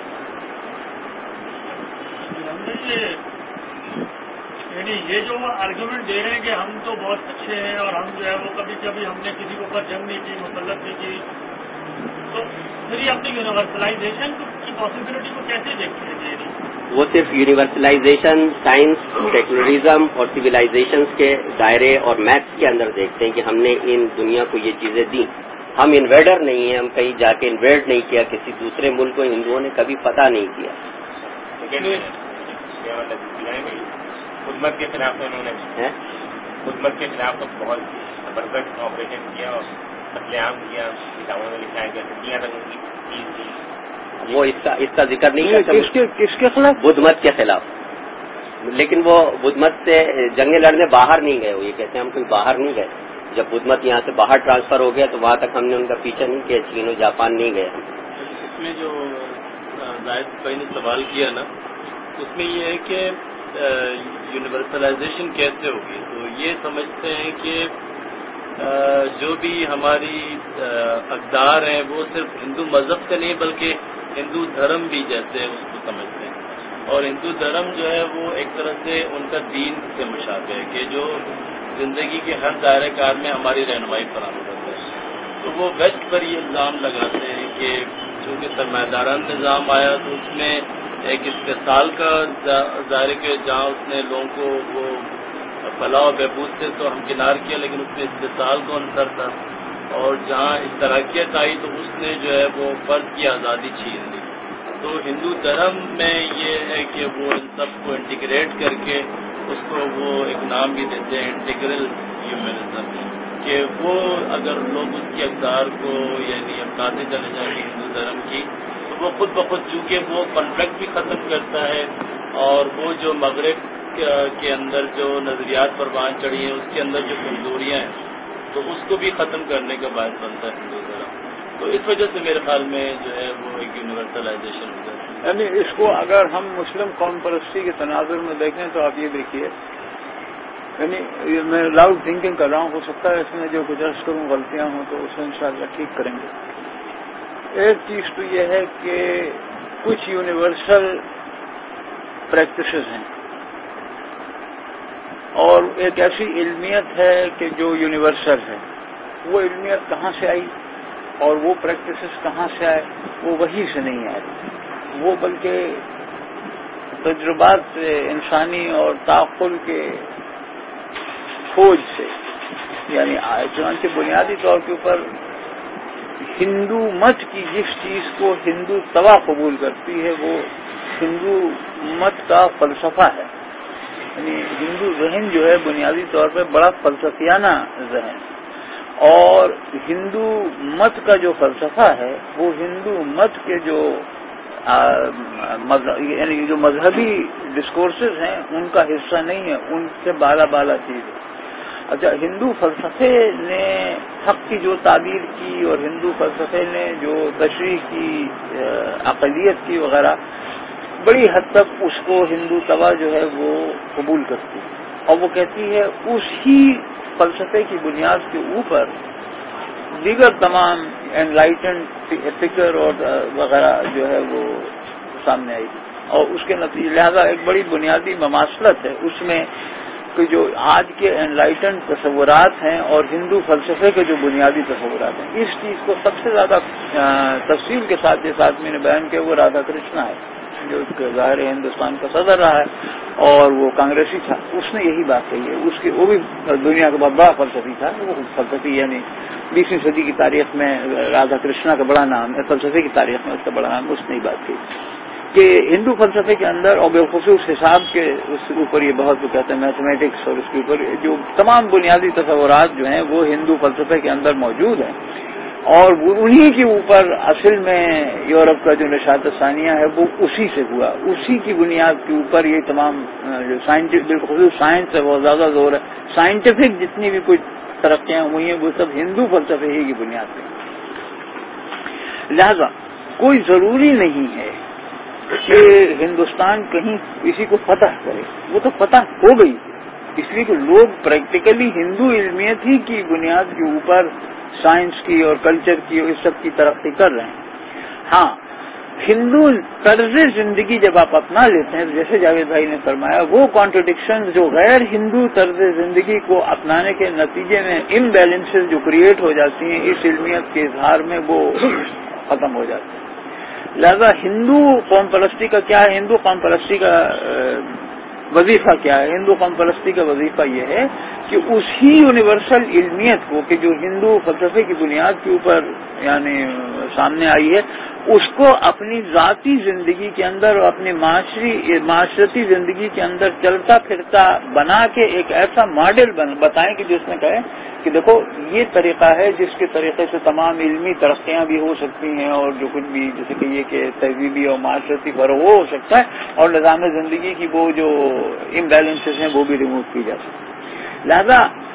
یعنی یہ جو آرگیومنٹ دے رہے ہیں کہ ہم تو بہت اچھے ہیں اور ہم جو ہے وہ کبھی کبھی ہم نے کسی کے اوپر جنگ نہیں کی، مسلط نہیں کی، تو پھر یہ اپنی یونیورسلائزیشن کی پاسبلٹی کو کیسے دیکھتے ہیں؟ وہ صرف یونیورسلائزیشن، سائنس، سیکولرزم اور سویلائزیشنس کے دائرے اور میپس کے اندر دیکھتے ہیں کہ ہم نے ان دنیا کو یہ چیزیں دی۔ ہم انویڈر نہیں ہیں، ہم کہیں جا کے انویڈ نہیں کیا کسی دوسرے ملک کو، ہندوؤں نے کبھی فتح نہیں کیا۔ حکومت کے خلاف انہوں نے حکومت کے خلاف تو بہت زبردست آپریشن کیا اور قتل عام کیا، کتابوں میں لکھا ہے کہ دنیا تک ان کی چیز دی۔ وہ اس کا اس کا ذکر نہیں کرتا کس کے کس کے خلاف؟ بدھ مت کے خلاف، لیکن وہ بدھ مت سے جنگیں لڑنے باہر نہیں گئے، وہ یہ کہتے ہیں ہم کوئی باہر نہیں گئے۔ جب بدھ مت یہاں سے باہر ٹرانسفر ہو گیا تو وہاں تک ہم نے ان کا پیچھا نہیں کیا، چین اور جاپان نہیں گئے ہم۔ اس میں جو زاہد بھائی نے سوال کیا نا، اس میں یہ ہے کہ یونیورسلائزیشن کیسے ہوگی، تو یہ سمجھتے ہیں کہ جو بھی ہماری اقدار ہیں وہ صرف ہندو مذہب سے نہیں بلکہ ہندو دھرم بھی جیسے اس کو سمجھتے ہیں، اور ہندو دھرم جو ہے وہ ایک طرح سے ان کا دین سے مشابہ ہے کہ جو زندگی کے ہر دائرہ کار میں ہماری رہنمائی فراہم کرتا ہے۔ تو وہ ویسٹ پر یہ الزام لگاتے ہیں کہ چونکہ سرمایہ دارانہ نظام آیا تو اس میں ایک استحصال کا ظاہر کہ جہاں اس نے لوگوں کو وہ فلاح و بہبود سے تو ہمکنار کیا، لیکن اس میں استحصال کا عنصر تھا، اور جہاں اشتراکیت آئی تو اس نے جو ہے وہ فرد کی آزادی چھین لی۔ تو ہندو دھرم میں یہ ہے کہ وہ ان سب کو انٹیگریٹ کر کے اس کو وہ ایک نام بھی دیتے ہیں انٹیگرل ہیومنزم، کہ وہ اگر لوگ اس کی اقدار کو یعنی اپناتے چلے جائیں گے ہندو دھرم کی، تو وہ خود بخود چونکہ وہ کنفلکٹ بھی ختم کرتا ہے، اور وہ جو مغرب کے اندر جو نظریات پروان چڑھی ہیں اس کے اندر جو کمزوریاں ہیں تو اس کو بھی ختم کرنے کا باعث بنتا ہے ہندو دھرم۔ تو اس وجہ سے میرے خیال میں جو ہے وہ ایک یونیورسلائزیشن ہوتا ہے۔ یعنی اس کو اگر ہم مسلم قوم پرستی کے تناظر میں دیکھیں تو آپ یہ دیکھیے، یعنی میں لاؤڈ تھنکنگ کر رہا ہوں، ہو سکتا ہے اس میں جو کچھ عرض کروں غلطیاں ہوں تو اسے انشاءاللہ ٹھیک کریں گے۔ ایک چیز تو یہ ہے کہ کچھ یونیورسل پریکٹسز ہیں اور ایک ایسی علمیت ہے کہ جو یونیورسل ہے۔ وہ علمیت کہاں سے آئی اور وہ پریکٹسز کہاں سے آئے؟ وہ وہی سے نہیں آئے، وہ بلکہ تجربات سے، انسانی اور تعقل کے کھوج سے، یعنی چنانچہ بنیادی طور کے اوپر ہندو مت کی جس چیز کو ہندو توا قبول کرتی ہے وہ ہندو مت کا فلسفہ ہے۔ یعنی ہندو ذہن جو ہے بنیادی طور پہ بڑا فلسفیانہ ذہن، اور ہندو مت کا جو فلسفہ ہے وہ ہندو مت کے جو یعنی جو مذہبی ڈسکورسز ہیں ان کا حصہ نہیں ہے، ان سے بالا بالا چیز ہے۔ اچھا، ہندو فلسفے نے حق کی جو تعبیر کی اور ہندو فلسفے نے جو تشریح کی، عقلیت کی وغیرہ، بڑی حد تک اس کو ہندو توا جو ہے وہ قبول کرتی ہے، اور وہ کہتی ہے اسی فلسفے کی بنیاد کے اوپر دیگر تمام انلائٹنڈ فکر اور وغیرہ جو ہے وہ سامنے آئی، اور اس کے نتیجے لہذا ایک بڑی بنیادی مماثلت ہے اس میں کہ جو آج کے انلائٹنڈ تصورات ہیں اور ہندو فلسفے کے جو بنیادی تصورات ہیں۔ اس چیز کو سب سے زیادہ تفصیل کے ساتھ جس آدمی نے بیان کیا وہ رادھا کرشنا ہے، جو ظاہر ہندوستان کا صدر رہا ہے اور وہ کانگریسی تھا۔ اس نے یہی بات کہی ہے، اس کی وہ بھی دنیا کا بہت بڑا فلسفی تھا، وہ فلسفی یعنی بیسویں صدی کی تاریخ میں رادھا کرشنا کا بڑا نام ہے، فلسفے کی تاریخ میں اس کا بڑا نام، اس نے یہ بات کہی کہ ہندو فلسفے کے اندر اور بالخصوص حساب کے اس اوپر یہ بہت وہ کہتے ہیں میتھمیٹکس، اور اس کے اوپر جو تمام بنیادی تصورات جو ہیں وہ ہندو فلسفے کے اندر موجود ہیں، اور انہی کے اوپر اصل میں یورپ کا جو نشاط ثانیہ ہے وہ اسی سے ہوا. اسی کی بنیاد کے اوپر یہ تمام جو سائنٹفک بالخصوص سائنس ہے بہت زیادہ زور ہے. سائنٹیفک جتنی بھی کچھ ترقیاں ہوئی ہیں وہ سب ہندو فلسفے ہی کی بنیاد پہ. لہذا کوئی ضروری نہیں ہے کہ ہندوستان کہیں کسی کو فتح کرے. وہ تو فتح ہو گئی اس لیے کہ لوگ پریکٹیکلی ہندو علمیت ہی کی بنیاد کے اوپر سائنس کی اور کلچر کی اور اس سب کی ترقی کر رہے ہیں. ہاں ہندو طرز زندگی جب آپ اپنا لیتے ہیں جیسے جاوید بھائی نے فرمایا وہ کانٹرڈکشن جو غیر ہندو طرز زندگی کو اپنانے کے نتیجے میں امبیلنسز جو کریٹ ہو جاتی ہیں اس علمیت کے اظہار میں وہ ختم ہو جاتی ہیں. لہذا ہندو قوم پرستی کا کیا ہے, ہندو قوم پرستی کا وظیفہ کیا ہے؟ ہندو قوم پرستی کا وظیفہ یہ ہے کہ اسی یونیورسل علمیت کو کہ جو ہندو فلسفے کی بنیاد کے اوپر یعنی سامنے آئی ہے اس کو اپنی ذاتی زندگی کے اندر اور اپنی معاشری معاشرتی زندگی کے اندر چلتا پھرتا بنا کے ایک ایسا ماڈل بتائیں کہ جس میں کہے کہ دیکھو یہ طریقہ ہے جس کے طریقے سے تمام علمی ترقیاں بھی ہو سکتی ہیں اور جو کچھ بھی جیسے کہ یہ کہ تہذیبی اور معاشرتی فروغ ہو سکتا ہے اور نظام زندگی کی وہ جو امبیلنسز ہیں وہ بھی ریموو کی جا سکتی. لہذا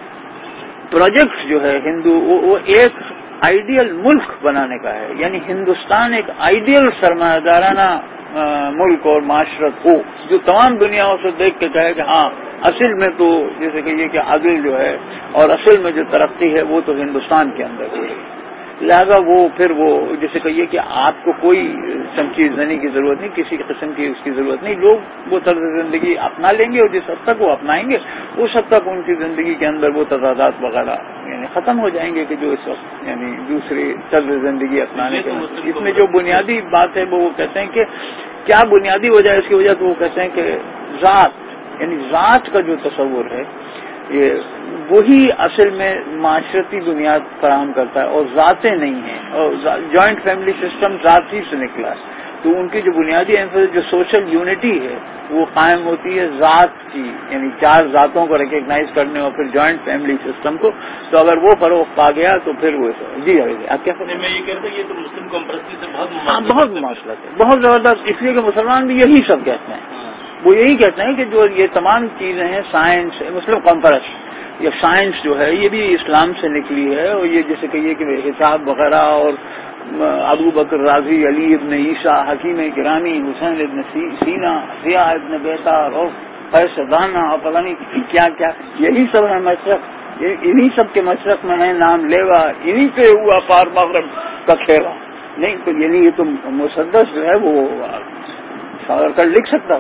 پروجیکٹ جو ہے ہندو وہ ایک آئیڈیل ملک بنانے کا ہے. یعنی ہندوستان ایک آئیڈیل سرمایہ دارانہ ملک اور معاشرت ہو جو تمام دنیاؤں سے دیکھ کے کہے کہ ہاں اصل میں تو جیسے کہ یہ کہ عدل جو ہے اور اصل میں جو ترقی ہے وہ تو ہندوستان کے اندر ہے. لہذا وہ پھر وہ جیسے کہیے کہ آپ کو کوئی چمچیز دینے کی ضرورت نہیں, کسی قسم کی اس کی ضرورت نہیں. لوگ وہ طرز زندگی اپنا لیں گے اور جس حد تک وہ اپنائیں گے اس حد تک ان کی زندگی کے اندر وہ تضادات وغیرہ یعنی ختم ہو جائیں گے کہ جو اس وقت یعنی دوسری طرز زندگی اپنانے کے اس میں جو بنیادی بات ہے وہ کہتے ہیں کہ کیا بنیادی وجہ ہے اس کی وجہ تو وہ کہتے ہیں کہ ذات یعنی ذات کا جو تصور ہے یہ وہی اصل میں معاشرتی بنیاد فراہم کرتا ہے اور ذاتیں نہیں ہیں. اور جوائنٹ فیملی سسٹم ذات ہی سے نکلا ہے تو ان کی جو بنیادی ایمفیسس جو سوشل یونٹی ہے وہ قائم ہوتی ہے ذات کی یعنی چار ذاتوں کو ریکگنائز کرنے اور پھر جوائنٹ فیملی سسٹم کو. تو اگر وہ فروغ پا گیا تو پھر وہ جی آپ کیا فرمائیں؟ میں یہ کہتا ہوں یہ تو مسلم کمپرستی سے بہت ہاں بہت مماثلت ہے بہت زبردست. اس لیے کہ مسلمان بھی یہی سب کہتے ہیں. وہ یہی کہتے ہیں کہ جو یہ تمام چیزیں ہیں سائنس مسلم کمپرس یہ سائنس جو ہے یہ بھی اسلام سے نکلی ہے اور یہ جیسے کہ یہ کہ حساب وغیرہ اور ابو بکر رازی علی ابن عیسیٰ حکیم گرامی حسین ابن سینا ضیاء ابن بیتار اور فیض دانا اور پتہ نہیں کیا کیا یہی سب ہے مشرق انہی سب کے مشرق میں ہے نام لیوا انہی پہ ہوا پار مغرب کا کھیلا. نہیں تو یعنی یہ تو مسدس جو ہے وہ شاعر کر لکھ سکتا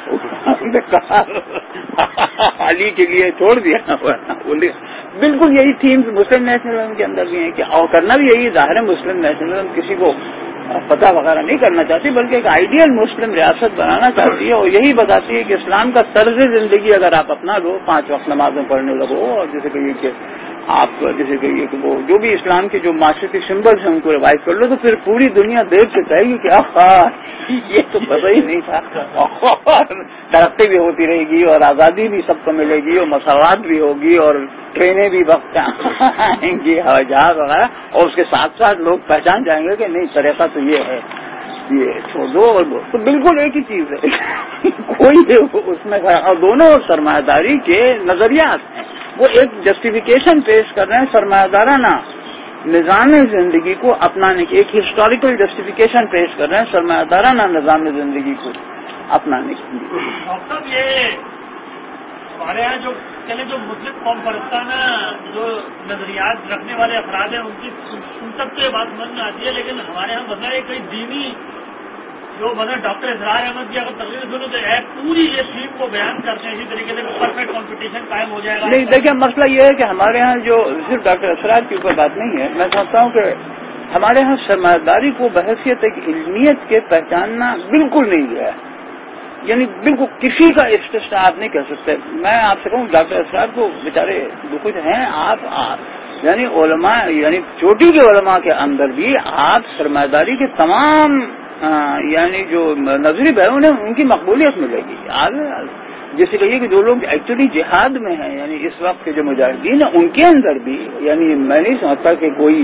علی کے لیے چھوڑ دیا. بالکل یہی تھیمز مسلم نیشنلزم کے اندر بھی ہیں کہ اور کرنا بھی یہی ظاہر ہے. مسلم نیشنلزم کسی کو فتح وغیرہ نہیں کرنا چاہتی بلکہ ایک آئیڈیل مسلم ریاست بنانا چاہتی ہے اور یہی بتاتی ہے کہ اسلام کا طرز زندگی اگر آپ اپنا لو پانچ وقت نمازیں پڑھنے لگو اور جیسے کہ یہ کہ آپ جیسے کہ یہ کہ وہ جو بھی اسلام کے جو معاشرتی سمبلس ہیں ان کو ریوائز کر لو تو پھر پوری دنیا دیکھ کے کہے گی کہ آخا یہ تو پتہ ہی نہیں تھا. ترقی بھی ہوتی رہے گی اور آزادی بھی سب کو ملے گی اور مساوات بھی ہوگی اور ٹرینیں بھی وقت آئیں گی ہوائی جہاز وغیرہ اور اس کے ساتھ ساتھ لوگ پہچان جائیں گے کہ نہیں طریقہ تو یہ ہے یہ چھوڑ دو اور دو. تو بالکل ایک ہی چیز ہے کوئی اس میں دونوں سرمایہ داری کے نظریات ہیں. وہ ایک جسٹیفیکیشن پیش کر رہے ہیں سرمایہ دارانہ نظام زندگی کو اپنانے کی ایک ہسٹوریکل جسٹیفیکیشن پیش کر رہے ہیں سرمایہ دارانہ نظام زندگی کو اپنانے کی. ڈاکٹر یہ ہمارے یہاں جو چلے جو مسلم قوم پرستانہ جو نظریات رکھنے والے افراد ہیں ان کی ان سب کی بات سمجھ میں آتی ہے لیکن ہمارے یہاں مطلب ہے کئی دینی جو مطلب ڈاکٹر اسرار احمد کی اگر تقریر سنو تو ایک پوری یہ تھیم کو بیان کرتے ہیں اسی طریقے سے پرفیکٹ کمپٹیشن قائم ہو جائے گا. نہیں دیکھیں مسئلہ یہ ہے کہ ہمارے ہاں جو صرف ڈاکٹر اسرار کے اوپر بات نہیں ہے. میں سمجھتا ہوں کہ ہمارے ہاں سرمایہ داری کو بحیثیت ایک علمیت کے پہچاننا بالکل نہیں گیا ہے. یعنی بالکل کسی کا استثناء آپ نہیں کہہ سکتے. میں آپ سے کہوں ڈاکٹر اسرار کو بیچارے کچھ ہیں آپ آپ یعنی علماء یعنی چوٹی کے علماء کے اندر بھی آپ سرمایہ داری کے تمام یعنی جو نظری ہے انہیں ان کی مقبولیت ملے گی. جیسے کہیے کہ جو لوگ ایکچولی جہاد میں ہیں یعنی اس وقت کے جو مجاہدین ہیں ان کے اندر بھی یعنی میں نہیں سمجھتا کہ کوئی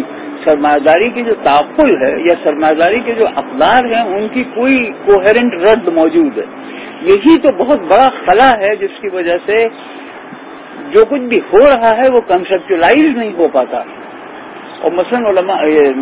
سرمایہ داری کی جو تعقل ہے یا سرمایہ داری کے جو اقدار ہیں ان کی کوئی کوہرنٹ رد موجود ہے. یہی تو بہت بڑا خلا ہے جس کی وجہ سے جو کچھ بھی ہو رہا ہے وہ کنسپچلائز نہیں ہو پاتا. اور مثلاً علماء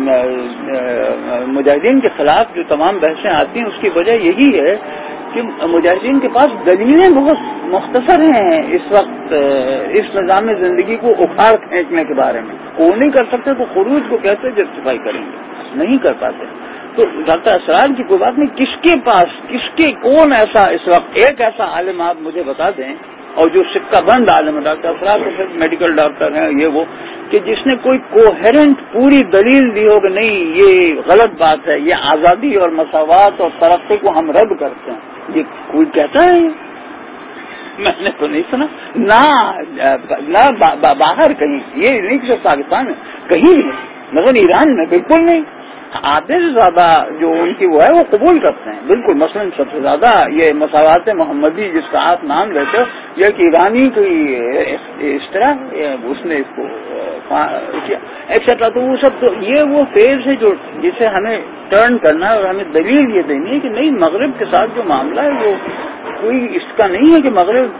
مجاہدین کے خلاف جو تمام بحثیں آتی ہیں اس کی وجہ یہی ہے کہ مجاہدین کے پاس دلیلیں بہت مختصر ہیں اس وقت اس نظام زندگی کو اکھاڑ پھینکنے کے بارے میں. وہ نہیں کر سکتے تو خروج کو کیسے جسٹیفائی کریں گے؟ نہیں کر پاتے. تو ڈاکٹر اسرار کی کوئی بات نہیں. کس کے پاس کس کے کون ایسا اس وقت ایک ایسا عالم آپ مجھے بتا دیں, اور جو سکہ بند عالم ہے, ڈاکٹر اسرار تو پھر میڈیکل ڈاکٹر ہیں یہ وہ, کہ جس نے کوئی کوہرنٹ پوری دلیل دی ہو کہ نہیں یہ غلط بات ہے, یہ آزادی اور مساوات اور ترقی کو ہم رد کرتے ہیں. یہ کوئی کہتا ہے؟ میں نے تو نہیں سنا نہ باہر کہیں. یہ نہیں کہ پاکستان میں کہیں نہیں, مگر ایران میں بالکل نہیں. آدھے سے زیادہ جو ان کی وہ ہے وہ قبول کرتے ہیں بالکل. مثلا سب سے زیادہ یہ مساوات محمدی جس کا آپ نام لیتے ہو, یہ کہ ایرانی کوئی اس طرح اس نے اس کو کیا ایکسٹرا. تو وہ سب تو یہ وہ فیز ہے جو جسے ہمیں ٹرن کرنا ہے, اور ہمیں دلیل یہ دینی ہے کہ نہیں مغرب کے ساتھ جو معاملہ ہے وہ کوئی اس کا نہیں ہے کہ مغرب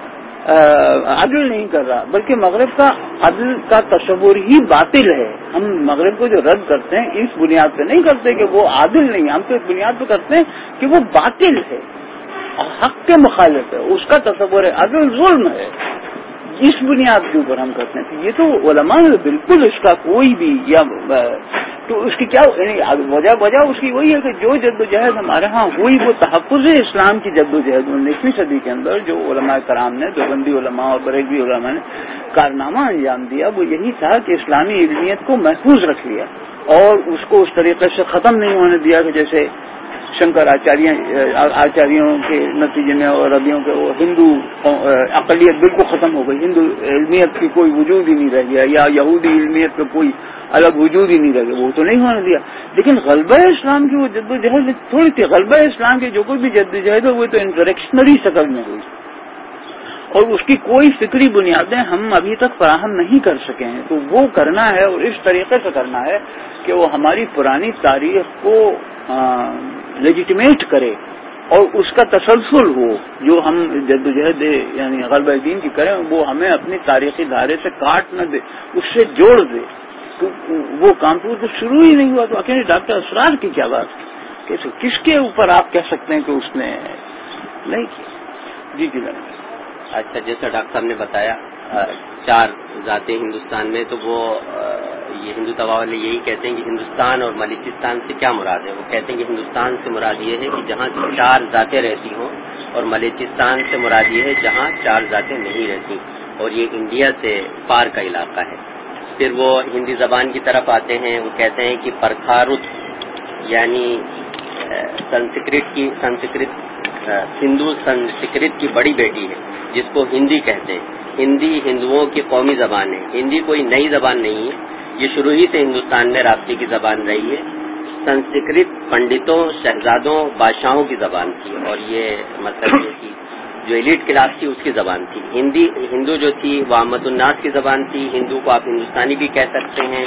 عدل نہیں کر رہا, بلکہ مغرب کا عدل کا تصور ہی باطل ہے. ہم مغرب کو جو رد کرتے ہیں اس بنیاد پہ نہیں کرتے کہ وہ عادل نہیں, ہم تو اس بنیاد پہ کرتے ہیں کہ وہ باطل ہے اور حق کے مخالف ہے. اس کا تصور ہے عدل ظلم ہے, اس بنیاد کے اوپر ہم کرتے ہیں. یہ تو علماء نے بالکل اس کا کوئی بھی یا تو اس کی کیا وجہ وجہ اس کی وہی ہے کہ جو جد و جہد ہمارے ہاں ہوئی وہ تحفظ اسلام کی جد و جہد انیسویں صدی کے اندر جو علماء کرام نے, دیوبندی علماء اور بریلوی علماء نے کارنامہ انجام دیا, وہ یہی تھا کہ اسلامی علمیت کو محفوظ رکھ لیا اور اس کو اس طریقے سے ختم نہیں ہونے دیا کہ جیسے شنکر آچاریہ آچاریوں کے نتیجے میں اور ربیوں کے وہ ہندو اقلیت بالکل ختم ہو گئی, ہندو علمیت کی کوئی وجود ہی نہیں رہ گیا, یا یہودی علمیت کا کوئی الگ وجود ہی نہیں رہ گیا. وہ تو نہیں ہونے دیا. لیکن غلبہ اسلام کی وہ جد و جہد تھوڑی تھی. غلبہ اسلام کی جو کوئی بھی جد و جہد ہے وہ تو انسریکشنری شکل میں ہوئی, اور اس کی کوئی فکری بنیادیں ہم ابھی تک فراہم نہیں کر سکے ہیں. تو وہ کرنا ہے اور اس طریقے سے کرنا ہے کہ وہ ہماری پرانی تاریخ کو لیجیٹیمیٹ کرے اور اس کا تسلسل ہو. جو ہم جد و جہد یعنی غلبہ دین کی کریں وہ ہمیں اپنی تاریخی دھارے سے کاٹ نہ دے, اس سے جوڑ دے. تو وہ کام تو شروع ہی نہیں ہوا. تو اکیلے ڈاکٹر اسرار کی کیا بات, کس کے اوپر آپ کہہ سکتے ہیں کہ اس نے نہیں کیا؟ جی جی میں اچھا, جیسا ڈاکٹر صاحب نے بتایا چار ذاتیں ہندوستان میں, تو وہ یہ ہندو توا والے یہی کہتے ہیں کہ ہندوستان اور بلوچستان سے کیا مراد ہے. وہ کہتے ہیں کہ ہندوستان سے مراد یہ ہے کہ جہاں چار ذاتیں رہتی ہوں, اور بلوچستان سے مراد یہ ہے جہاں چار ذاتیں نہیں رہتی, اور یہ انڈیا سے پار کا علاقہ ہے. پھر وہ ہندی زبان کی طرف آتے ہیں. وہ کہتے ہیں کہ پرکھارت یعنی سنسکرت کی سنسکرت سندھو سنسکرت کی بڑی بیٹی ہے جس کو ہندی کہتے ہیں. ہندی ہندوؤں کی قومی زبان ہے. ہندی کوئی نئی زبان نہیں ہے, یہ شروع ہی سے ہندوستان میں رابطے کی زبان رہی ہے. سنسکرت پنڈتوں, شہزادوں, بادشاہوں کی زبان تھی, اور یہ مطلب یہ کہ جو ایلیٹ کلاس تھی اس کی زبان تھی. ہندی ہندو جو تھی وہ عامت الناس کی زبان تھی. ہندو کو آپ ہندوستانی بھی کہہ سکتے ہیں.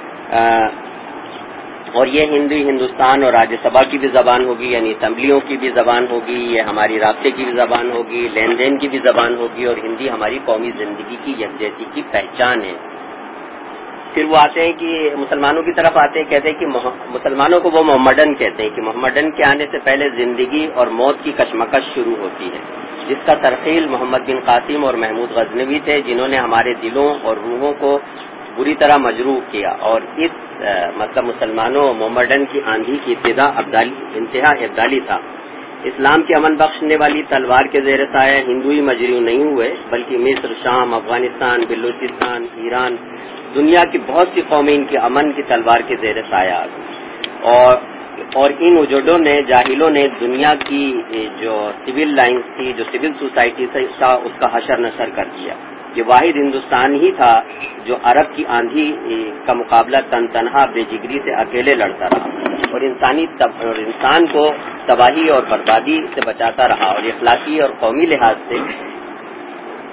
اور یہ ہندی ہندوستان اور راجیہ سبھا کی بھی زبان ہوگی, یعنی اسمبلیوں کی بھی زبان ہوگی. یہ ہماری رابطے کی بھی زبان ہوگی, لین دین کی بھی زبان ہوگی, اور ہندی ہماری قومی زندگی کی یکجہتی کی پہچان ہے. پھر وہ آتے ہیں کہ مسلمانوں کی طرف آتے ہیں, کہتے ہیں کہ مسلمانوں کو وہ محمدن کہتے ہیں کہ محمدن کے آنے سے پہلے زندگی اور موت کی کشمکش شروع ہوتی ہے, جس کا ترخیل محمد بن قاسم اور محمود غزنوی تھے, جنہوں نے ہمارے دلوں اور روحوں کو بری طرح مجروح کیا. اور اس مطلب مسلمانوں محمدن کی آندھی کی ابتدا ابدالی انتہا ابدالی تھا. اسلام کی امن بخشنے والی تلوار کے زیر سایہ ہندوئی مجروح نہیں ہوئے, بلکہ مصر, شام, افغانستان, بلوچستان, ایران, دنیا کی بہت سی قومیں ان کی امن کی تلوار کے زیر سایہ آ گئی. اور اور ان وجودوں نے, جاہلوں نے دنیا کی جو سول لائنز تھی, جو سول سوسائٹی تھا, اس کا حشر نشر کر دیا. یہ واحد ہندوستان ہی تھا جو عرب کی آندھی کا مقابلہ تن تنہا بے جگری سے اکیلے لڑتا رہا, اور انسانی تب اور انسان کو تباہی اور بربادی سے بچاتا رہا, اور اخلاقی اور قومی لحاظ سے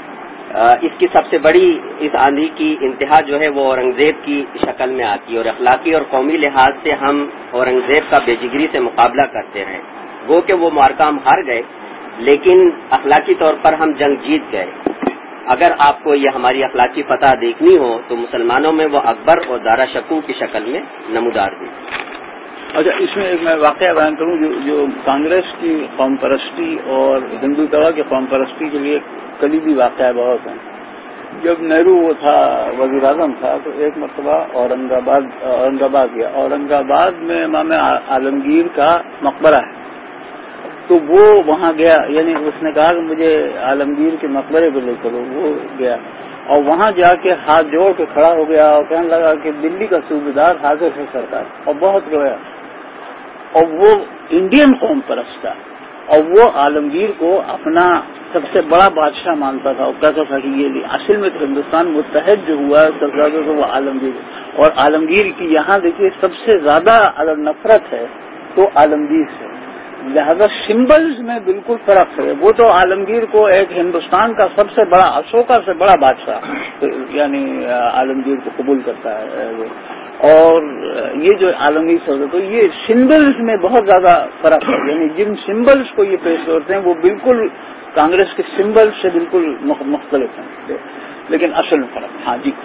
اس کی سب سے بڑی اس آندھی کی انتہا جو ہے وہ اورنگزیب کی شکل میں آتی ہے، اور اخلاقی اور قومی لحاظ سے ہم اورنگزیب کا بے جگری سے مقابلہ کرتے رہے، وہ کہ وہ معرکہ ہم ہار گئے لیکن اخلاقی طور پر ہم جنگ جیت گئے۔ اگر آپ کو یہ ہماری اخلاقی فتح دیکھنی ہو تو مسلمانوں میں وہ اکبر اور دارا شکوہ کی شکل میں نمودار ہوئی۔ اچھا، اس میں ایک میں واقعہ بیان کروں جو جو کانگریس کی قوم پرستی اور ہندو طبع کی قوم پرستی کے لیے کلیدی واقعہ بہت ہیں۔ جب نہرو وہ تھا وزیر اعظم تھا تو ایک مرتبہ اورنگ آباد اورنگ آباد گیا۔ اورنگ آباد میں امام عالمگیر کا مقبرہ ہے، تو وہ وہاں گیا، یعنی اس نے کہا کہ مجھے عالمگیر کے مقبرے پہ لے چلو۔ وہ گیا اور وہاں جا کے ہاتھ جوڑ کے کھڑا ہو گیا اور کہنے لگا کہ دلی کا صوبیدار حاضر ہے سرکار، اور بہت رویا۔ اور وہ انڈین قوم پرست تھا اور وہ عالمگیر کو اپنا سب سے بڑا بادشاہ مانتا تھا، اور کہتا تھا کہ یہ اصل میں تو ہندوستان متحد جو ہوا ہے سب سے زیادہ تو وہ عالمگیر، اور عالمگیر کی یہاں دیکھیے سب سے زیادہ اگر نفرت ہے تو عالمگیر سے، لہذا سمبلز میں بالکل فرق ہے۔ وہ تو عالمگیر کو ایک ہندوستان کا سب سے بڑا اشوکا سے بڑا بادشاہ یعنی عالمگیر کو قبول کرتا ہے وہ، اور یہ جو عالمگیر سے تو یہ سمبلز میں بہت زیادہ فرق ہے، یعنی جن سمبلز کو یہ پیش کرتے ہیں وہ بالکل کانگریس کے سمبل سے بالکل مختلف ہیں، لیکن اصل میں فرق۔ ہاں جی،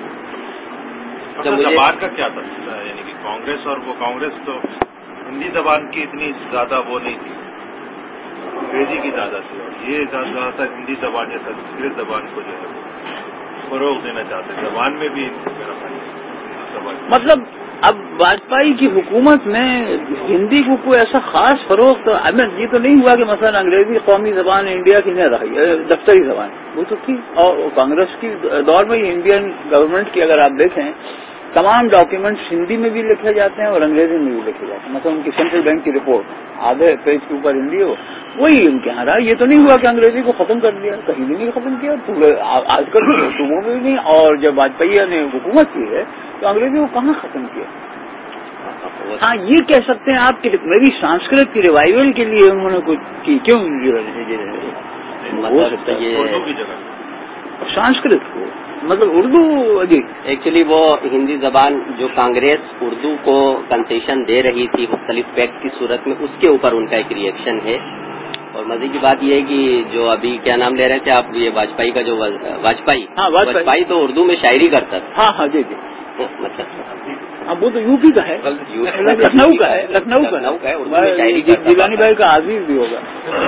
زبان کا کیا تفصیل ہے؟ یعنی کہ کانگریس اور وہ کانگریس تو ہندی زبان کی اتنی زیادہ وہ نہیں تھی، انگریزی کی زیادہ تھی، اور یہ زیادہ تر ہندی زبان یا سنسکرت زبان کو جو ہے فروغ دینا چاہتے ہیں۔ زبان میں بھی میرا مطلب اب واجپئی کی حکومت میں ہندی کو کوئی ایسا خاص فروغ تو ہمیں یہ تو نہیں ہوا کہ مثلا انگریزی قومی زبان انڈیا کی نہ رہی، دفتری زبان وہ تو تھی، اور کانگریس کی دور میں انڈین گورنمنٹ کی اگر آپ دیکھیں تمام ڈاکیومنٹس ہندی میں بھی لکھے جاتے ہیں اور انگریزی میں بھی لکھے جاتے ہیں۔ مثلا ان کی سینٹرل بینک کی رپورٹ آدھے پیج کے اوپر ہندی ہو، وہی ان کے یہاں رہا۔ یہ تو نہیں ہوا کہ انگریزی کو ختم کر دیا، کہیں بھی نہیں ختم کیا، پورے آج کل صوبوں میں بھی نہیں، اور جب واجپئی نے حکومت کی ہے تو انگریزی کو کہاں ختم کیا۔ ہاں یہ کہہ سکتے ہیں آپ کہ میری سانسکرت کی ریوائول کے لیے انہوں نے کچھ کی، کیوں ہو سکتا ہے سانسکرت کو مطلب اردو جی ایکچولی وہ ہندی زبان جو کانگریس اردو کو کنسیشن دے رہی تھی مختلف پیکٹ کی صورت میں، اس کے اوپر ان کا ایک ریئیکشن ہے۔ اور مزے کی بات یہ ہے کہ جو ابھی کیا نام لے رہے تھے آپ، یہ واجپئی کا جو واجپئی ہاں واجپئی تو اردو میں شاعری کرتا تھا۔ ہاں ہاں جی جی مطلب اب وہ تو یو پی کا ہے، لکھنؤ کا ہے، لکھنؤ کا لکھنؤ کا ہے، جیلانی بھائی کا عزیز بھی ہوگا۔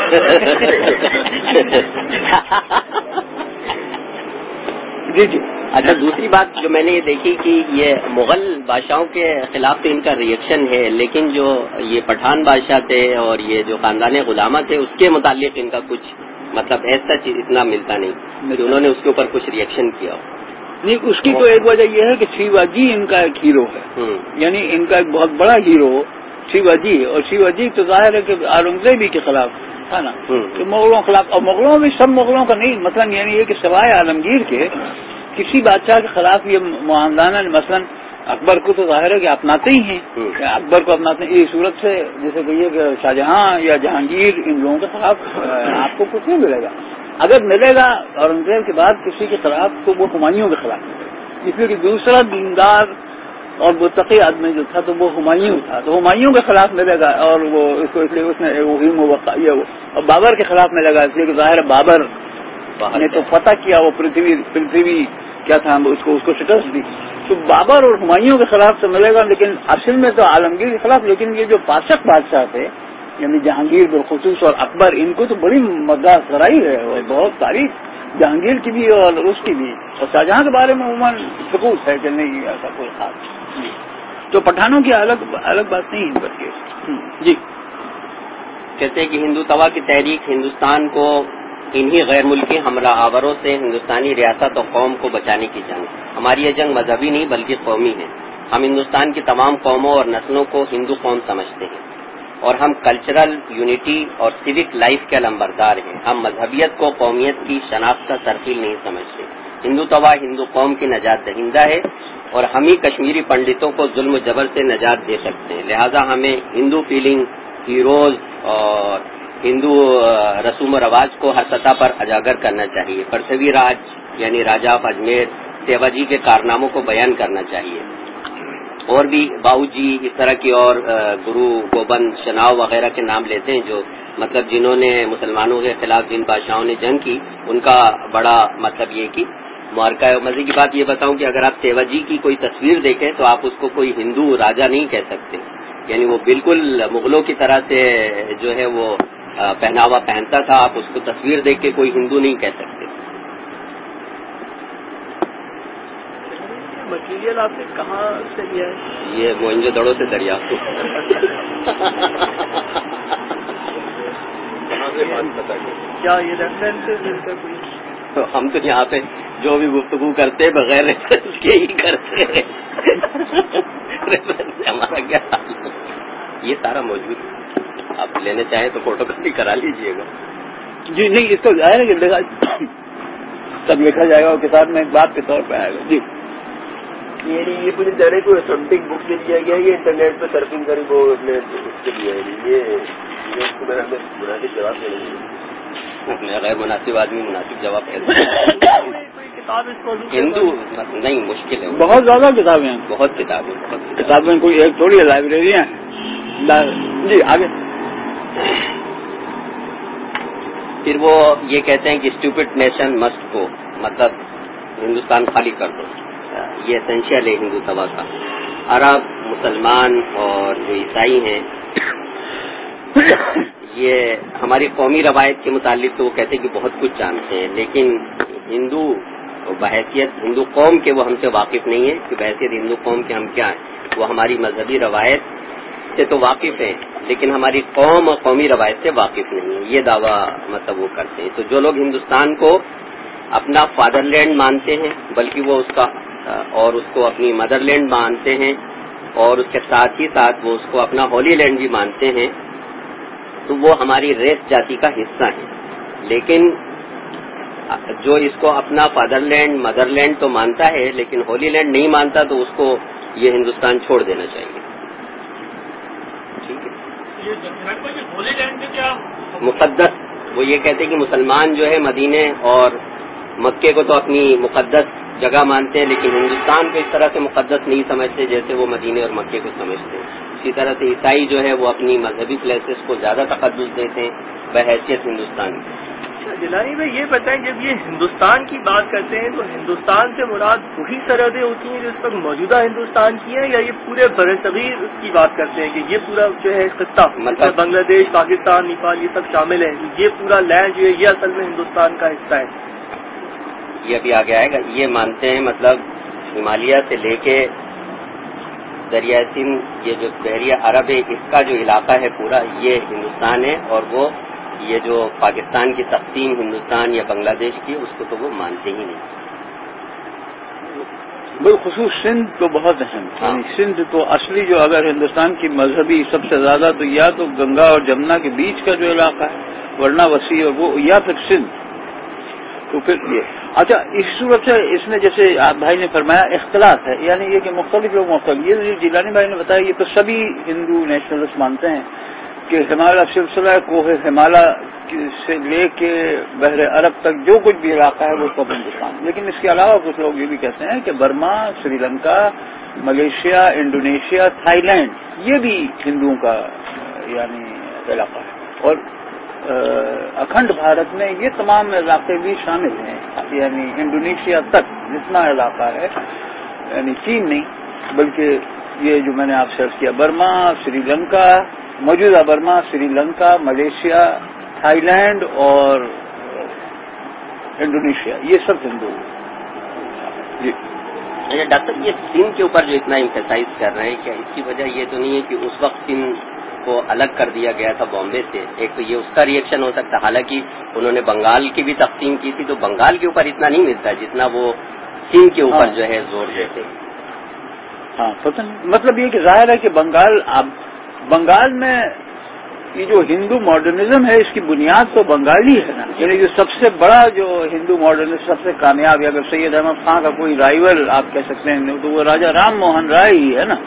جی جی اچھا، دوسری بات جو میں نے یہ دیکھی کہ یہ مغل بادشاہوں کے خلاف تو ان کا ریئیکشن ہے، لیکن جو یہ پٹھان بادشاہ تھے اور یہ جو خاندان غلامہ تھے اس کے متعلق ان کا کچھ مطلب ایسا چیز اتنا ملتا نہیں کہ انہوں نے اس کے اوپر کچھ ریئیکشن کیا ہو۔ نہیں، اس کی تو ایک وجہ یہ ہے کہ شیواجی ان کا ایک ہیرو ہے، یعنی ان کا ایک بہت بڑا ہیرو شیواجی، اور شیواجی تو ظاہر ہے کہ اورنگزیبی کے خلاف تھا نا، تو مغلوں کے خلاف، اور مغلوں میں سب مغلوں کا نہیں، مثلا یعنی یہ کہ سوائے عالمگیر کے کسی بادشاہ کے خلاف یہ معاندانہ، مثلا اکبر کو تو ظاہر ہے کہ اپناتے ہی ہیں، اکبر کو اپناتے ہیں، اس صورت سے جیسے کہیے کہ شاہجہاں یا جہانگیر ان لوگوں کے خلاف آپ کو کچھ نہیں ملے گا۔ اگر ملے گا اورنگزیب کے بعد کسی کے خلاف تو وہ ہمایوں کے خلاف ملے گا، اس لیے کہ دوسرا دیندار اور متقی آدمی جو تھا تو وہ ہمایوں تھا، تو ہمایوں کے خلاف ملے گا، اور وہ اس کو اس لیے اس نے اور بابر کے خلاف ملے گا، اس لیے کہ ظاہر بابر نے تو فتح کیا، وہ پرتھوی پرتھوی کیا تھا اس کو اس کو شکست دی، تو بابر اور ہمایوں کے خلاف تو ملے گا، لیکن اصل میں تو عالمگیر کے خلاف۔ لیکن یہ جو پاسق بادشاہ تھے یعنی جہانگیر بالخصوص اور اکبر، ان کو تو بڑی مداح سرائی ہے اور بہت تعریف جہانگیر کی بھی اور اس کی بھی، اور شاہجہاں کے بارے میں عموماً سکوت ہے کہ نہیں ایسا کوئی خاص، تو پٹھانوں کی الگ الگ بات نہیں ہے بلکہ جی کہتے ہیں کہ ہندو طبع کی تحریک ہندوستان کو انہی غیر ملکی حملہ آوروں سے ہندوستانی ریاست اور قوم کو بچانے کی جنگ، ہماری یہ جنگ مذہبی نہیں بلکہ قومی ہے۔ ہم ہندوستان کی تمام قوموں اور نسلوں کو ہندو قوم سمجھتے ہیں، اور ہم کلچرل یونٹی اور سیوک لائف کے علمبردار ہیں۔ ہم مذہبیت کو قومیت کی شناخت کا سرخیل نہیں سمجھتے۔ ہندو طبع ہندو قوم کی نجات دہندہ ہے، اور ہم ہی کشمیری پنڈتوں کو ظلم و جبر سے نجات دے سکتے ہیں، لہذا ہمیں ہندو فیلنگ، ہیروز اور ہندو رسوم و رواج کو ہر سطح پر اجاگر کرنا چاہیے. پرسوی راج یعنی راجہ آف اجمیر سیوا جی کے کارناموں کو بیان کرنا چاہیے. اور بھی باؤ جی اس طرح کی اور گرو گوبند شناؤ وغیرہ کے نام لیتے ہیں جو مطلب جنہوں نے مسلمانوں کے خلاف جن بادشاہوں نے جنگ کی ان کا بڑا مطلب یہ کہ معرکہ ہے. مزے کی بات یہ بتاؤں کہ اگر آپ سیوا جی کی کوئی تصویر دیکھیں تو آپ اس کو کوئی ہندو راجا نہیں کہہ سکتے. یعنی وہ بالکل مغلوں کی طرح سے جو ہے وہ پہناوا پہنتا تھا. آپ اس کو تصویر دیکھ کے کوئی ہندو نہیں کہہ سکتے. مٹیریل آپ نے کہاں سے لیا ہے؟ یہ موئنجو دڑو سے دریافت. کیا یہ ریفرنسز ان کا کوئی؟ تو ہم تو یہاں پہ جو بھی گفتگو کرتے بغیر ریفرنس کے ہی کرتے ہیں. ہمارا کیا یہ سارا موجود ہے. آپ لینا چاہیں تو فوٹو کاپی کرا لیجئے گا. جی نہیں اس کو ظاہر ہے کہ لکھا سب لکھا جائے گا اور کتاب میں ایک بات کے طور پہ آئے گا. جی یعنی یہ پوچھنا چاہ رہے کوئی سمتھنگ بک سے دیا گیا ہے یہ انٹرنیٹ پہ سرفنگ کری وہ اپنے اس سے دیا ہے یہ اس کو میرا ہمیں مناسب جواب دینا چاہیے. غیر مناسب آدمی مناسب جواب ہے. ہندو نہیں مشکل ہے. بہت زیادہ کتابیں ہیں. بہت کتابیں بہت کتابیں کوئی ایک تھوڑی ہے لائبریری ہیں. جی آگے. پھر وہ یہ کہتے ہیں کہ اسٹوپڈ نیشن مسٹ گو مطلب ہندوستان خالی کر دو. یہ اسینشیل ہے ہندو سبھا کا. عرب مسلمان اور جو عیسائی ہیں یہ ہماری قومی روایت کے متعلق تو وہ کہتے ہیں کہ بہت کچھ جانتے ہیں لیکن ہندو بحیثیت ہندو قوم کے وہ ہم سے واقف نہیں ہے کہ بحیثیت ہندو قوم کے ہم کیا ہیں. وہ ہماری مذہبی روایت سے تو واقف ہیں لیکن ہماری قوم اور قومی روایت سے واقف نہیں ہے. یہ دعویٰ مطلب وہ کرتے ہیں. تو جو لوگ ہندوستان کو اپنا فادر لینڈ مانتے ہیں بلکہ وہ اس کا اور اس کو اپنی مدر لینڈ مانتے ہیں اور اس کے ساتھ ہی ساتھ وہ اس کو اپنا ہولی لینڈ بھی مانتے ہیں تو وہ ہماری ریس جاتی کا حصہ ہیں. لیکن جو اس کو اپنا فادر لینڈ مدر لینڈ تو مانتا ہے لیکن ہولی لینڈ نہیں مانتا تو اس کو یہ ہندوستان چھوڑ دینا چاہیے. ٹھیک ہے. ہولی لینڈ میں کیا مقدس وہ یہ کہتے ہیں کہ مسلمان جو ہے مدینے اور مکے کو تو اپنی مقدس جگہ مانتے ہیں لیکن ہندوستان کو اس طرح سے مقدس نہیں سمجھتے جیسے وہ مدینے اور مکے کو سمجھتے ہیں. اسی طرح سے عیسائی جو ہے وہ اپنی مذہبی پلیسز کو زیادہ تقدس دیتے ہیں بحیثیت ہندوستان کی. جیلانی بھائی یہ بتائیں جب یہ ہندوستان کی بات کرتے ہیں تو ہندوستان سے مراد وہی سرحدیں ہوتی ہیں جو اس وقت موجودہ ہندوستان کی ہیں یا یہ پورے برصغیر کی بات کرتے ہیں کہ یہ پورا جو ہے خطہ مطلب بنگلہ دیش پاکستان نیپال یہ سب شامل ہے یہ پورا لینڈ جو ہے یہ اصل میں ہندوستان کا حصہ ہے. یہ ابھی آگے آئے گا. یہ مانتے ہیں مطلب ہمالیہ سے لے کے دریائے سندھ یہ جو بحریہ عرب ہے اس کا جو علاقہ ہے پورا یہ ہندوستان ہے اور وہ یہ جو پاکستان کی تقسیم ہندوستان یا بنگلہ دیش کی اس کو تو وہ مانتے ہی نہیں. بالخصوص سندھ تو بہت اہم ہے. سندھ تو اصلی جو اگر ہندوستان کی مذہبی سب سے زیادہ تو یا تو گنگا اور جمنا کے بیچ کا جو علاقہ ہے ورنہ وسیع اور وہ یا پھر سندھ. تو پھر یہ اچھا اس صورت سے اس میں جیسے آپ بھائی نے فرمایا اختلاط ہے یعنی یہ کہ مختلف لوگ مختلف. یہ جیلانی بھائی نے بتایا یہ تو سبھی ہندو نیشنلسٹ مانتے ہیں کہ ہمالیہ سلسلہ کوہ ہمالیہ سے لے کے بحر عرب تک جو کچھ بھی علاقہ ہے وہ سب ہندوستان. لیکن اس کے علاوہ کچھ لوگ یہ بھی کہتے ہیں کہ Burma Sri Lanka Malaysia Indonesia Thailand یہ بھی ہندوؤں کا یعنی علاقہ ہے اور اکھنڈ بھارت میں یہ تمام علاقے بھی شامل ہیں یعنی انڈونیشیا تک جتنا علاقہ ہے یعنی چین نہیں بلکہ یہ جو میں نے آپ سے عرض کیا برما سری لنکا موجودہ Burma Sri Lanka Malaysia Thailand اور انڈونیشیا یہ سب ہندو. جی ڈاکٹر یہ سندھ کے اوپر جو اتنا امفیسائز کر رہے ہیں کیا اس کی وجہ یہ تو نہیں ہے کہ اس وقت سندھ کو الگ کر دیا گیا تھا بامبے سے. ایک تو یہ اس کا ریئیکشن ہو سکتا ہے حالانکہ انہوں نے بنگال کی بھی تقسیم کی تھی تو بنگال کے اوپر اتنا نہیں ملتا جتنا وہ سندھ کے اوپر جو ہے زور دیتے ہیں. ہاں پتہ نہیں مطلب یہ کہ ظاہر ہے کہ بنگال اب بنگال میں یہ جو ہندو ماڈرنزم ہے اس کی بنیاد تو بنگالی ہے نا یعنی جو سب سے بڑا جو ہندو ماڈرنزم سب سے کامیاب ہے اگر سید احمد خان کا کوئی رائیول آپ کہہ سکتے ہیں تو وہ راجا رام موہن رائے ہی ہے نا.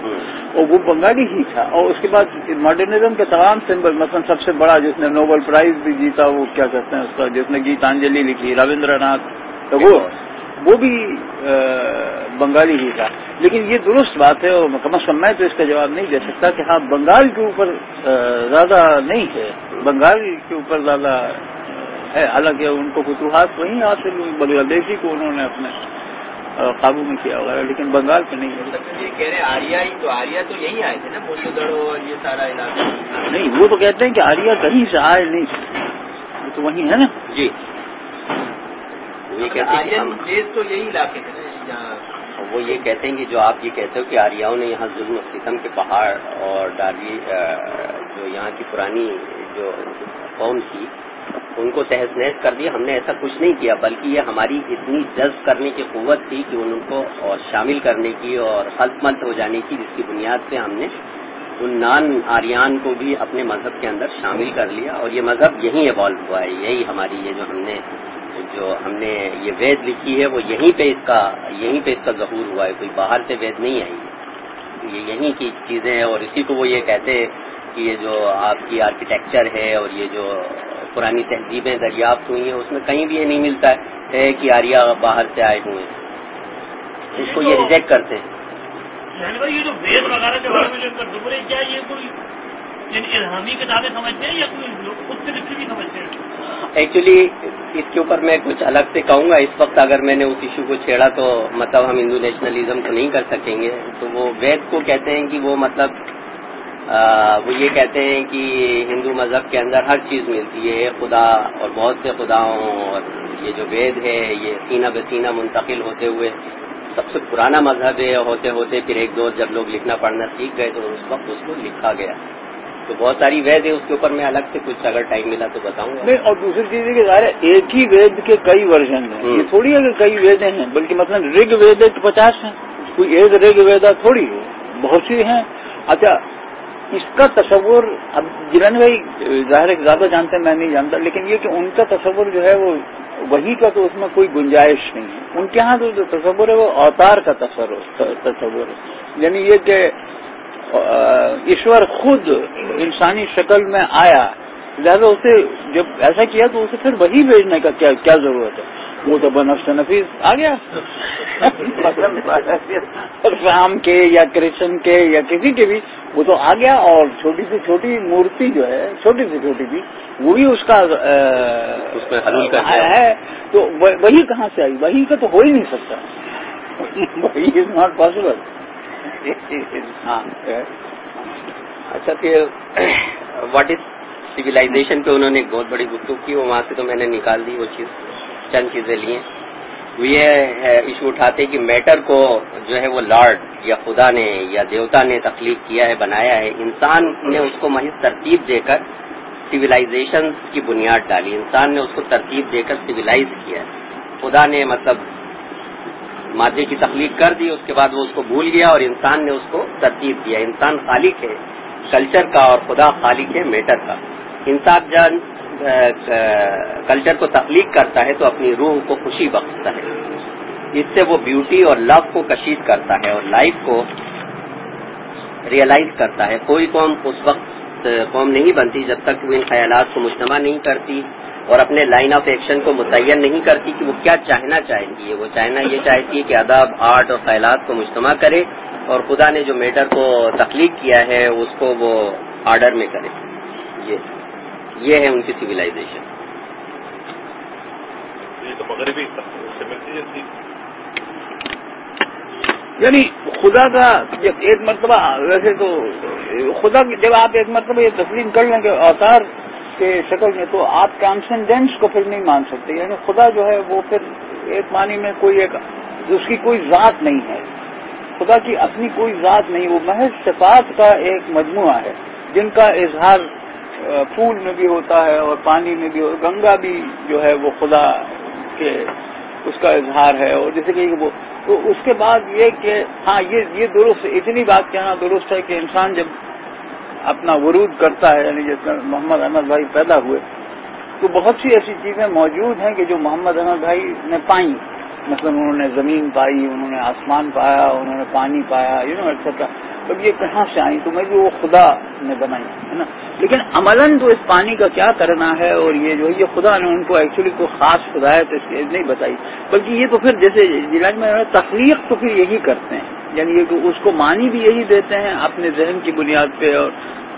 اور وہ بنگالی ہی تھا. اور اس کے بعد ماڈرنزم کے تمام سمبل، مثلا سب سے بڑا جس نے نوبل پرائز بھی جیتا، وہ کیا کہتے ہیں اس کا، جس نے گیتانجلی لکھی، رابندر ناتھ ٹیگور، وہ بھی بنگالی ہی تھا. لیکن یہ درست بات ہے، اور کم از کم میں تو اس کا جواب نہیں دے سکتا کہ ہاں بنگال کے اوپر زیادہ نہیں ہے، بنگال کے اوپر زیادہ ہے. حالانکہ ان کو فتوحات وہیں حاصل ہوئی، بنگلہ دیشی کو انہوں نے اپنے قابو میں کیا وغیرہ، لیکن بنگال پہ نہیں ہے. یہ کہہ رہے ہیں آریا ہی تو آریا تو یہی آئے تھے نا، موسودڑو اور یہ سارا علاقہ. نہیں، وہ تو کہتے ہیں کہ آریا کہیں سے آئے نہیں، وہ تو وہیں ہے نا. جی آرین دیش تو یہی علاقے تھے جہاں وہ یہ کہتے ہیں کہ جو آپ یہ کہتے ہو کہ آریاؤں نے یہاں ظلم و ستم کے پہاڑ اور ڈالی جو یہاں کی پرانی جو قوم تھی ان کو تہس نہس کر دیا. ہم نے ایسا کچھ نہیں کیا، بلکہ یہ ہماری اتنی جذب کرنے کی قوت تھی کہ ان کو اور شامل کرنے کی اور خلط ملط ہو جانے کی، جس کی بنیاد پہ ہم نے ان نان آریان کو بھی اپنے مذہب کے اندر شامل کر لیا. اور یہ مذہب یہیں ایوالو ہوا ہے. یہی ہماری یہ جو ہم نے جو ہم نے یہ وید لکھی ہے وہ یہیں پہ اس کا یہیں پہ اس کا ظہور ہوا ہے. کوئی باہر سے وید نہیں آئی ہے، یہ یہیں کی چیزیں ہیں. اور اسی کو وہ یہ کہتے ہیں کہ یہ جو آپ کی آرکیٹیکچر ہے اور یہ جو پرانی تہذیبیں دریافت ہوئی ہیں اس میں کہیں بھی یہ نہیں ملتا ہے کہ آریا باہر سے آئے ہوئے ہیں. اس کو یہ ریجیکٹ کرتے ہیں. یہ جو وید وغیرہ کے بارے میں جو تصور ہے، کیا یہ کوئی الہامی کتابیں سمجھتے ہیں یا کوئی خود سے لکھی بھی سمجھتے ہیں؟ ایکچولی اس کے اوپر میں کچھ الگ سے کہوں گا. اس وقت اگر میں نے اس ایشو کو چھیڑا تو مطلب ہم ہندو نیشنلزم کو نہیں کر سکیں گے. تو وہ وید کو کہتے ہیں کہ وہ مطلب آ, وہ یہ کہتے ہیں کہ ہندو مذہب کے اندر ہر چیز ملتی ہے، خدا اور بہت سے خداؤں، اور یہ جو وید ہے یہ سینہ بہ سینہ منتقل ہوتے ہوئے سب سے پرانا مذہب ہے. ہوتے ہوتے پھر ایک دور جب لوگ لکھنا پڑھنا سیکھ گئے تو اس وقت اس کو لکھا گیا. تو بہت ساری وید ہے، اس کے اوپر میں الگ سے کچھ اگر ٹائم ملا تو بتاؤں گا. نہیں، اور دوسری چیز ہے کہ ظاہر ہے ایک ہی وید کے کئی ورژن ہیں. یہ تھوڑی ہے کہ کئی ویدیں ہیں، بلکہ مثلا رگ وید تو پچاس ہیں. کوئی ایک رگ ویدا تھوڑی ہے، بہت سی ہیں. اچھا، اس کا تصور اب جیلانی بھائی ظاہر ہے زیادہ جانتے ہیں، میں نہیں جانتا، لیکن یہ کہ ان کا تصور جو ہے وہ وہی کا تو اس میں کوئی گنجائش نہیں ہے. ان کے ہاں تو جو تصور ہے وہ اوتار کا تصور ہے. یعنی یہ کہ ایشور خود انسانی شکل میں آیا، لہذا اسے جب ایسا کیا تو اسے پھر وہی بھیجنے کا کیا کیا ضرورت ہے؟ وہ تو بنفس نفیس آ گیا رام کے یا کرشن کے یا کسی کے بھی، وہ تو آ گیا. اور چھوٹی سے چھوٹی مورتی جو ہے، چھوٹی سے چھوٹی بھی، وہ بھی اس کا اس میں حلول ہے. تو وہی کہاں سے آئی؟ وہی کا تو ہو ہی نہیں سکتا. وہی از ناٹ پاسبل. ہاں. اچھا، پھر واٹ از سویلائزیشن پہ انہوں نے ایک بہت بڑی گفتگو کی، وہاں سے تو میں نے نکال دی وہ چیز، چند چیزیں لی ہیں. وہ یہ ایشو اٹھاتے کہ میٹر کو جو ہے وہ لارڈ یا خدا نے یا دیوتا نے تخلیق کیا ہے، بنایا ہے. انسان نے اس کو محض ترتیب دے کر سویلائزیشن کی بنیاد ڈالی. انسان نے اس کو ترتیب دے کر سویلائز کیا ہے. خدا نے مطلب مادے کی تخلیق کر دی، اس کے بعد وہ اس کو بھول گیا اور انسان نے اس کو ترتیب دیا. انسان خالق ہے کلچر کا اور خدا خالق ہے میٹر کا. انسان جان کلچر کو تخلیق کرتا ہے تو اپنی روح کو خوشی بخشتا ہے، اس سے وہ بیوٹی اور لو کو کشید کرتا ہے اور لائف کو ریئلائز کرتا ہے. کوئی قوم اس وقت قوم نہیں بنتی جب تک وہ ان خیالات کو مجتمع نہیں کرتی اور اپنے لائن آف ایکشن کو متعین نہیں کرتی کہ وہ کیا چاہنا چاہتی ہے. وہ چاہنا یہ چاہتی ہے کہ ادب، آرٹ اور خیالات کو مجتمع کرے اور خدا نے جو میٹر کو تخلیق کیا ہے اس کو وہ آرڈر میں کرے. یہ یہ ہے ان کی سویلائزیشن. یہ تو مغربی سے ملتی جاتی. یعنی خدا کا جب ایک مرتبہ، ویسے تو خدا جب آپ ایک مرتبہ یہ تسلیم کر لیں کہ اوتار کے شکل میں، تو آپ ٹرانسینڈنس کو پھر نہیں مان سکتے. یعنی خدا جو ہے وہ پھر ایک معنی میں کوئی ایک اس کی کوئی ذات نہیں ہے. خدا کی اپنی کوئی ذات نہیں، وہ محض صفات کا ایک مجموعہ ہے جن کا اظہار پھول میں بھی ہوتا ہے اور پانی میں بھی. گنگا بھی جو ہے وہ خدا کے اس کا اظہار ہے. اور جیسے کہ وہ تو اس کے بعد یہ کہ ہاں یہ یہ درست، اتنی بات کہنا درست ہے کہ انسان جب اپنا ورود کرتا ہے، یعنی جس میں محمد احمد بھائی پیدا ہوئے تو بہت سی ایسی چیزیں موجود ہیں کہ جو محمد احمد بھائی نے پائیں. مثلا انہوں نے زمین پائی، انہوں نے آسمان پایا، انہوں نے پانی پایا، یو نو ایٹسٹرا. اب یہ کہاں سے آئی؟ تو میں بھی وہ خدا نے بنائی ہے نا. لیکن عملاً تو اس پانی کا کیا کرنا ہے، اور یہ جو یہ خدا نے ان کو ایکچولی کوئی خاص خدایت نہیں بتائی، بلکہ یہ تو پھر جیسے جیلانی میں تخلیق تو پھر یہی کرتے ہیں، یعنی یہ کہ اس کو معنی بھی یہی دیتے ہیں اپنے ذہن کی بنیاد پہ اور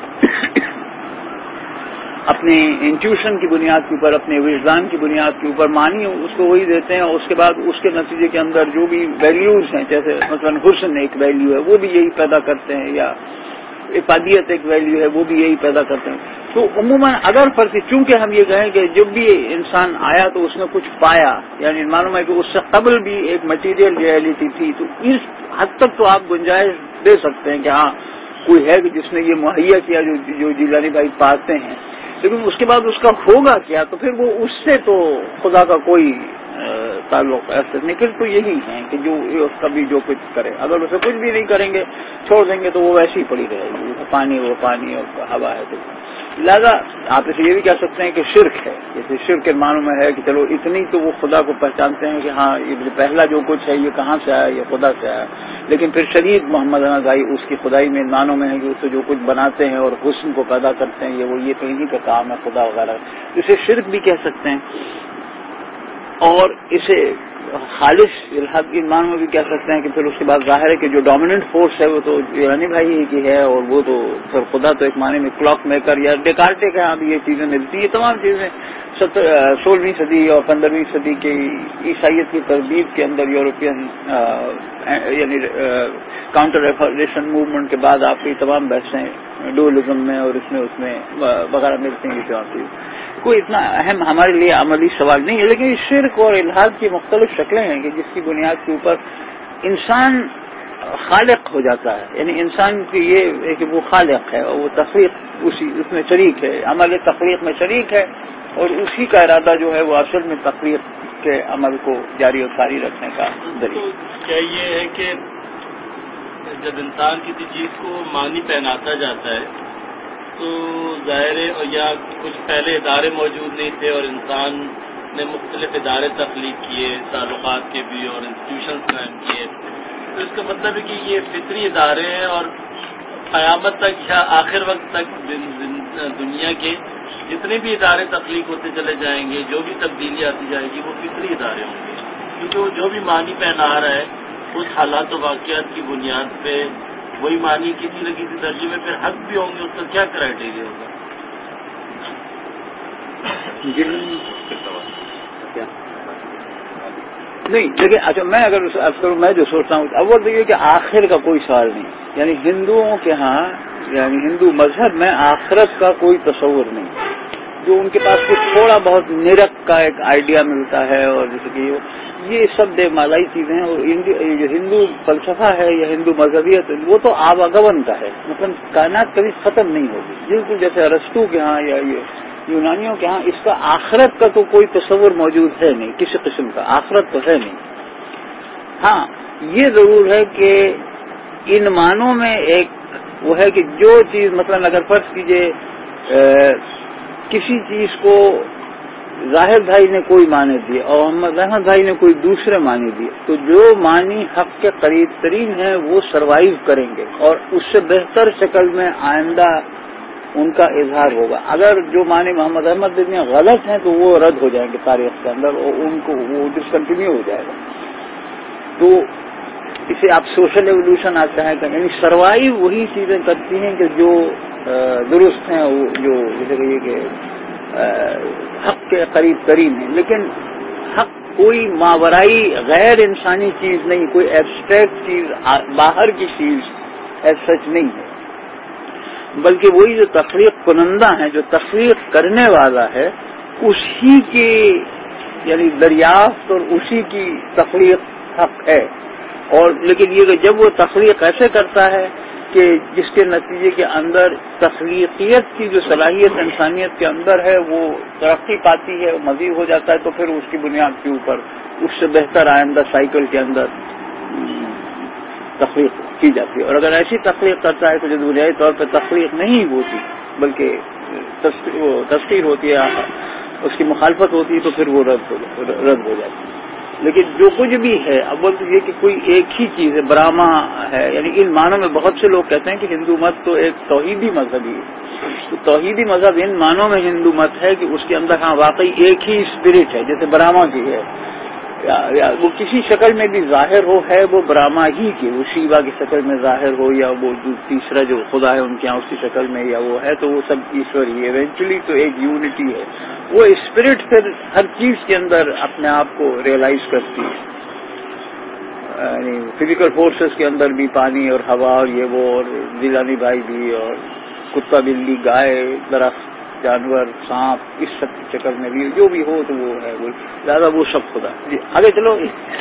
اپنے انٹیوشن کی بنیاد کے اوپر، اپنے وجدان کی بنیاد کے اوپر معنی اس کو وہی دیتے ہیں، اور اس کے بعد اس کے نتیجے کے اندر جو بھی ویلیوز ہیں، جیسے مثلا حسن ایک ویلیو ہے وہ بھی یہی پیدا کرتے ہیں، یا افادیت ایک ویلیو ہے وہ بھی یہی پیدا کرتے ہیں. تو عموماً اگر فرض چونکہ ہم یہ کہیں کہ جب بھی انسان آیا تو اس نے کچھ پایا، یعنی معلوم ہے کہ اس سے قبل بھی ایک مٹیریل ریئلٹی تھی، تو اس حد تک تو آپ گنجائش دے سکتے ہیں کہ ہاں کوئی ہے کہ جس نے یہ مہیا کیا جو جو جیلانی بھائی پاتے ہیں. لیکن اس کے بعد اس کا ہوگا کیا؟ تو پھر وہ اس سے تو خدا کا کوئی تعلق ایسے نکل تو یہی ہے کہ جو کبھی جو کچھ کرے، اگر اسے کچھ بھی نہیں کریں گے چھوڑ دیں گے تو وہ ویسی ہی پڑی رہے گی، پانی وہ پانی اور ہوا ہے. تو لہٰذا آپ اسے یہ بھی کہہ سکتے ہیں کہ شرک ہے، جیسے شرک کے معنوں میں ہے کہ چلو اتنی تو وہ خدا کو پہچانتے ہیں کہ ہاں یہ پہلا جو کچھ ہے یہ کہاں سے آیا، یہ خدا سے آیا. لیکن پھر شدید محمد احمد بھائی اس کی خدائی میں معنوں میں ہے کہ اسے جو کچھ بناتے ہیں اور حسن کو پیدا کرتے ہیں، یہ وہ یہ کہیں کا کام ہے خدا وغیرہ، اسے شرک بھی کہہ سکتے ہیں. اور اسے خالص الحاد کی معنوں میں بھی کہہ سکتے ہیں کہ پھر اس کے بعد ظاہر ہے کہ جو ڈومیننٹ فورس ہے وہ تو ایرانی بھائی ہی کی ہے، اور وہ تو پھر خدا تو ایک معنی میں کلاک میکر یا ڈیکارٹے کے ہاں بھی یہ چیزیں ملتی ہیں. یہ تمام چیزیں سولہویں صدی اور پندرہویں صدی کی عیسائیت کی تربیت کے اندر یورپین یعنی کاؤنٹر ریفارمیشن موومنٹ کے بعد آپ کی تمام بحثیں ڈوئلزم میں اور اس میں اس میں وغیرہ ملتی ہیں. یہ کوئی اتنا اہم ہمارے لیے عملی سوال نہیں ہے، لیکن شرک اور الحاد کی مختلف شکلیں ہیں کہ جس کی بنیاد کے اوپر انسان خالق ہو جاتا ہے، یعنی انسان کی یہ ہے کہ وہ خالق ہے اور وہ تخلیق اسی اس میں شریک ہے، عمل تخلیق میں شریک ہے، اور اسی کا ارادہ جو ہے وہ اصل میں تخلیق کے عمل کو جاری و ساری رکھنے کا ذریعہ. کیا یہ ہے کہ جب انسان کسی چیز کو معنی پہناتا جاتا ہے تو ظاہر ہے یا کچھ پہلے ادارے موجود نہیں تھے اور انسان نے مختلف ادارے تخلیق کیے، تعلقات کے بھی اور انسٹیٹیوشنز قائم کیے، تو اس کا مطلب ہے کہ یہ فطری ادارے ہیں اور قیامت تک یا آخر وقت تک دنیا کے جتنے بھی ادارے تخلیق ہوتے چلے جائیں گے، جو بھی تبدیلی آتی جائے گی وہ فطری ادارے ہوں گے، کیونکہ وہ جو بھی معنی پہنا رہا ہے اس حالات و واقعات کی بنیاد پہ وہی معنی کسی نہ کسی درجے میں پھر حق بھی ہوں گے. اس کا کیا کرائٹیریا ہوگا؟ نہیں لیکن اچھا میں اگر کروں میں جو سوچتا ہوں اول تو یہ کہ آخر کا کوئی سوال نہیں، یعنی ہندوؤں کے ہاں یعنی ہندو مذہب میں آخرت کا کوئی تصور نہیں. جو ان کے پاس کچھ تھوڑا بہت نرک کا ایک آئیڈیا ملتا ہے، اور جیسے کہ یہ سب دے مالائی چیزیں ہیں. اور جو ہندو فلسفہ ہے یا ہندو مذہبیت وہ تو آواگمن کا ہے، مطلب کائنات کبھی ختم نہیں ہوگی، بالکل جیسے ارسطو کے ہاں یا یہ یونانیوں کے ہاں اس کا آخرت کا تو کوئی تصور موجود ہے نہیں، کسی قسم کا آخرت تو ہے نہیں. ہاں یہ ضرور ہے کہ ان معنوں میں ایک وہ ہے کہ جو چیز مثلا اگر فرض کیجئے کسی چیز کو ظاہر بھائی نے کوئی معنی دیے اور محمد احمد بھائی نے کوئی دوسرے معنی دیے، تو جو معنی حق کے قریب ترین ہے وہ سروائیو کریں گے اور اس سے بہتر شکل میں آئندہ ان کا اظہار ہوگا. اگر جو معنی محمد احمد نے غلط ہیں تو وہ رد ہو جائیں گے تاریخ کے اندر اور ان کو وہ ڈسکنٹینیو ہو جائے گا. تو اسے آپ سوشل ایولیوشن آتا ہے، یعنی سروائیو وہی چیزیں کرتی ہیں کہ جو درست ہیں، وہ جو جیسے کہ یہ کہ حق کے قریب ترین ہے. لیکن حق کوئی ماورائی غیر انسانی چیز نہیں، کوئی ایبسٹریکٹ چیز باہر کی چیز ایز سچ نہیں ہے، بلکہ وہی جو تخلیق کنندہ ہے، جو تخلیق کرنے والا ہے، اسی کی یعنی دریافت اور اسی کی تخلیق حق ہے. اور لیکن یہ کہ جب وہ تخلیق ایسے کرتا ہے کہ جس کے نتیجے کے اندر تخلیقیت کی جو صلاحیت انسانیت کے اندر ہے وہ ترقی پاتی ہے، مزید ہو جاتا ہے، تو پھر اس کی بنیاد کے اوپر اس سے بہتر آئندہ سائیکل کے اندر تخلیق کی جاتی ہے. اور اگر ایسی تخلیق کرتا ہے تو جو بنیادی طور پہ تخلیق نہیں ہوتی بلکہ تذکیر ہوتی ہے، اس کی مخالفت ہوتی ہے، تو پھر وہ رد ہو رد ہو جاتی ہے. لیکن جو کچھ بھی ہے اب وہ یہ کہ کوئی ایک ہی چیز ہے، برہما ہے، یعنی ان معنوں میں بہت سے لوگ کہتے ہیں کہ ہندو مت تو ایک توحیدی مذہب ہی ہے، تو توحیدی مذہب ان معنوں میں ہندو مت ہے کہ اس کے اندر ہاں واقعی ایک ہی اسپرٹ ہے، جیسے برہما کی ہے، یا, یا وہ کسی شکل میں بھی ظاہر ہو ہے وہ برہما ہی کی، وہ شیوا کی شکل میں ظاہر ہو یا وہ جو تیسرا جو خدا ہے ان کے یہاں اس کی شکل میں یا وہ ہے، تو وہ سب ایشور ہی ہے، ایونچولی تو ایک یونٹی ہے، وہ اسپرٹ پھر ہر چیز کے اندر اپنے آپ کو ریئلائز کرتی ہے، یعنی فزیکل فورسز کے اندر بھی پانی اور ہوا اور یہ وہ اور دلانی بھائی بھی اور کتا بلی گائے درخت جانور سانپ اس سب کی شکل میں بھی جو بھی ہو تو وہ ہے وہ زیادہ وہ سب خدا جی آگے چلو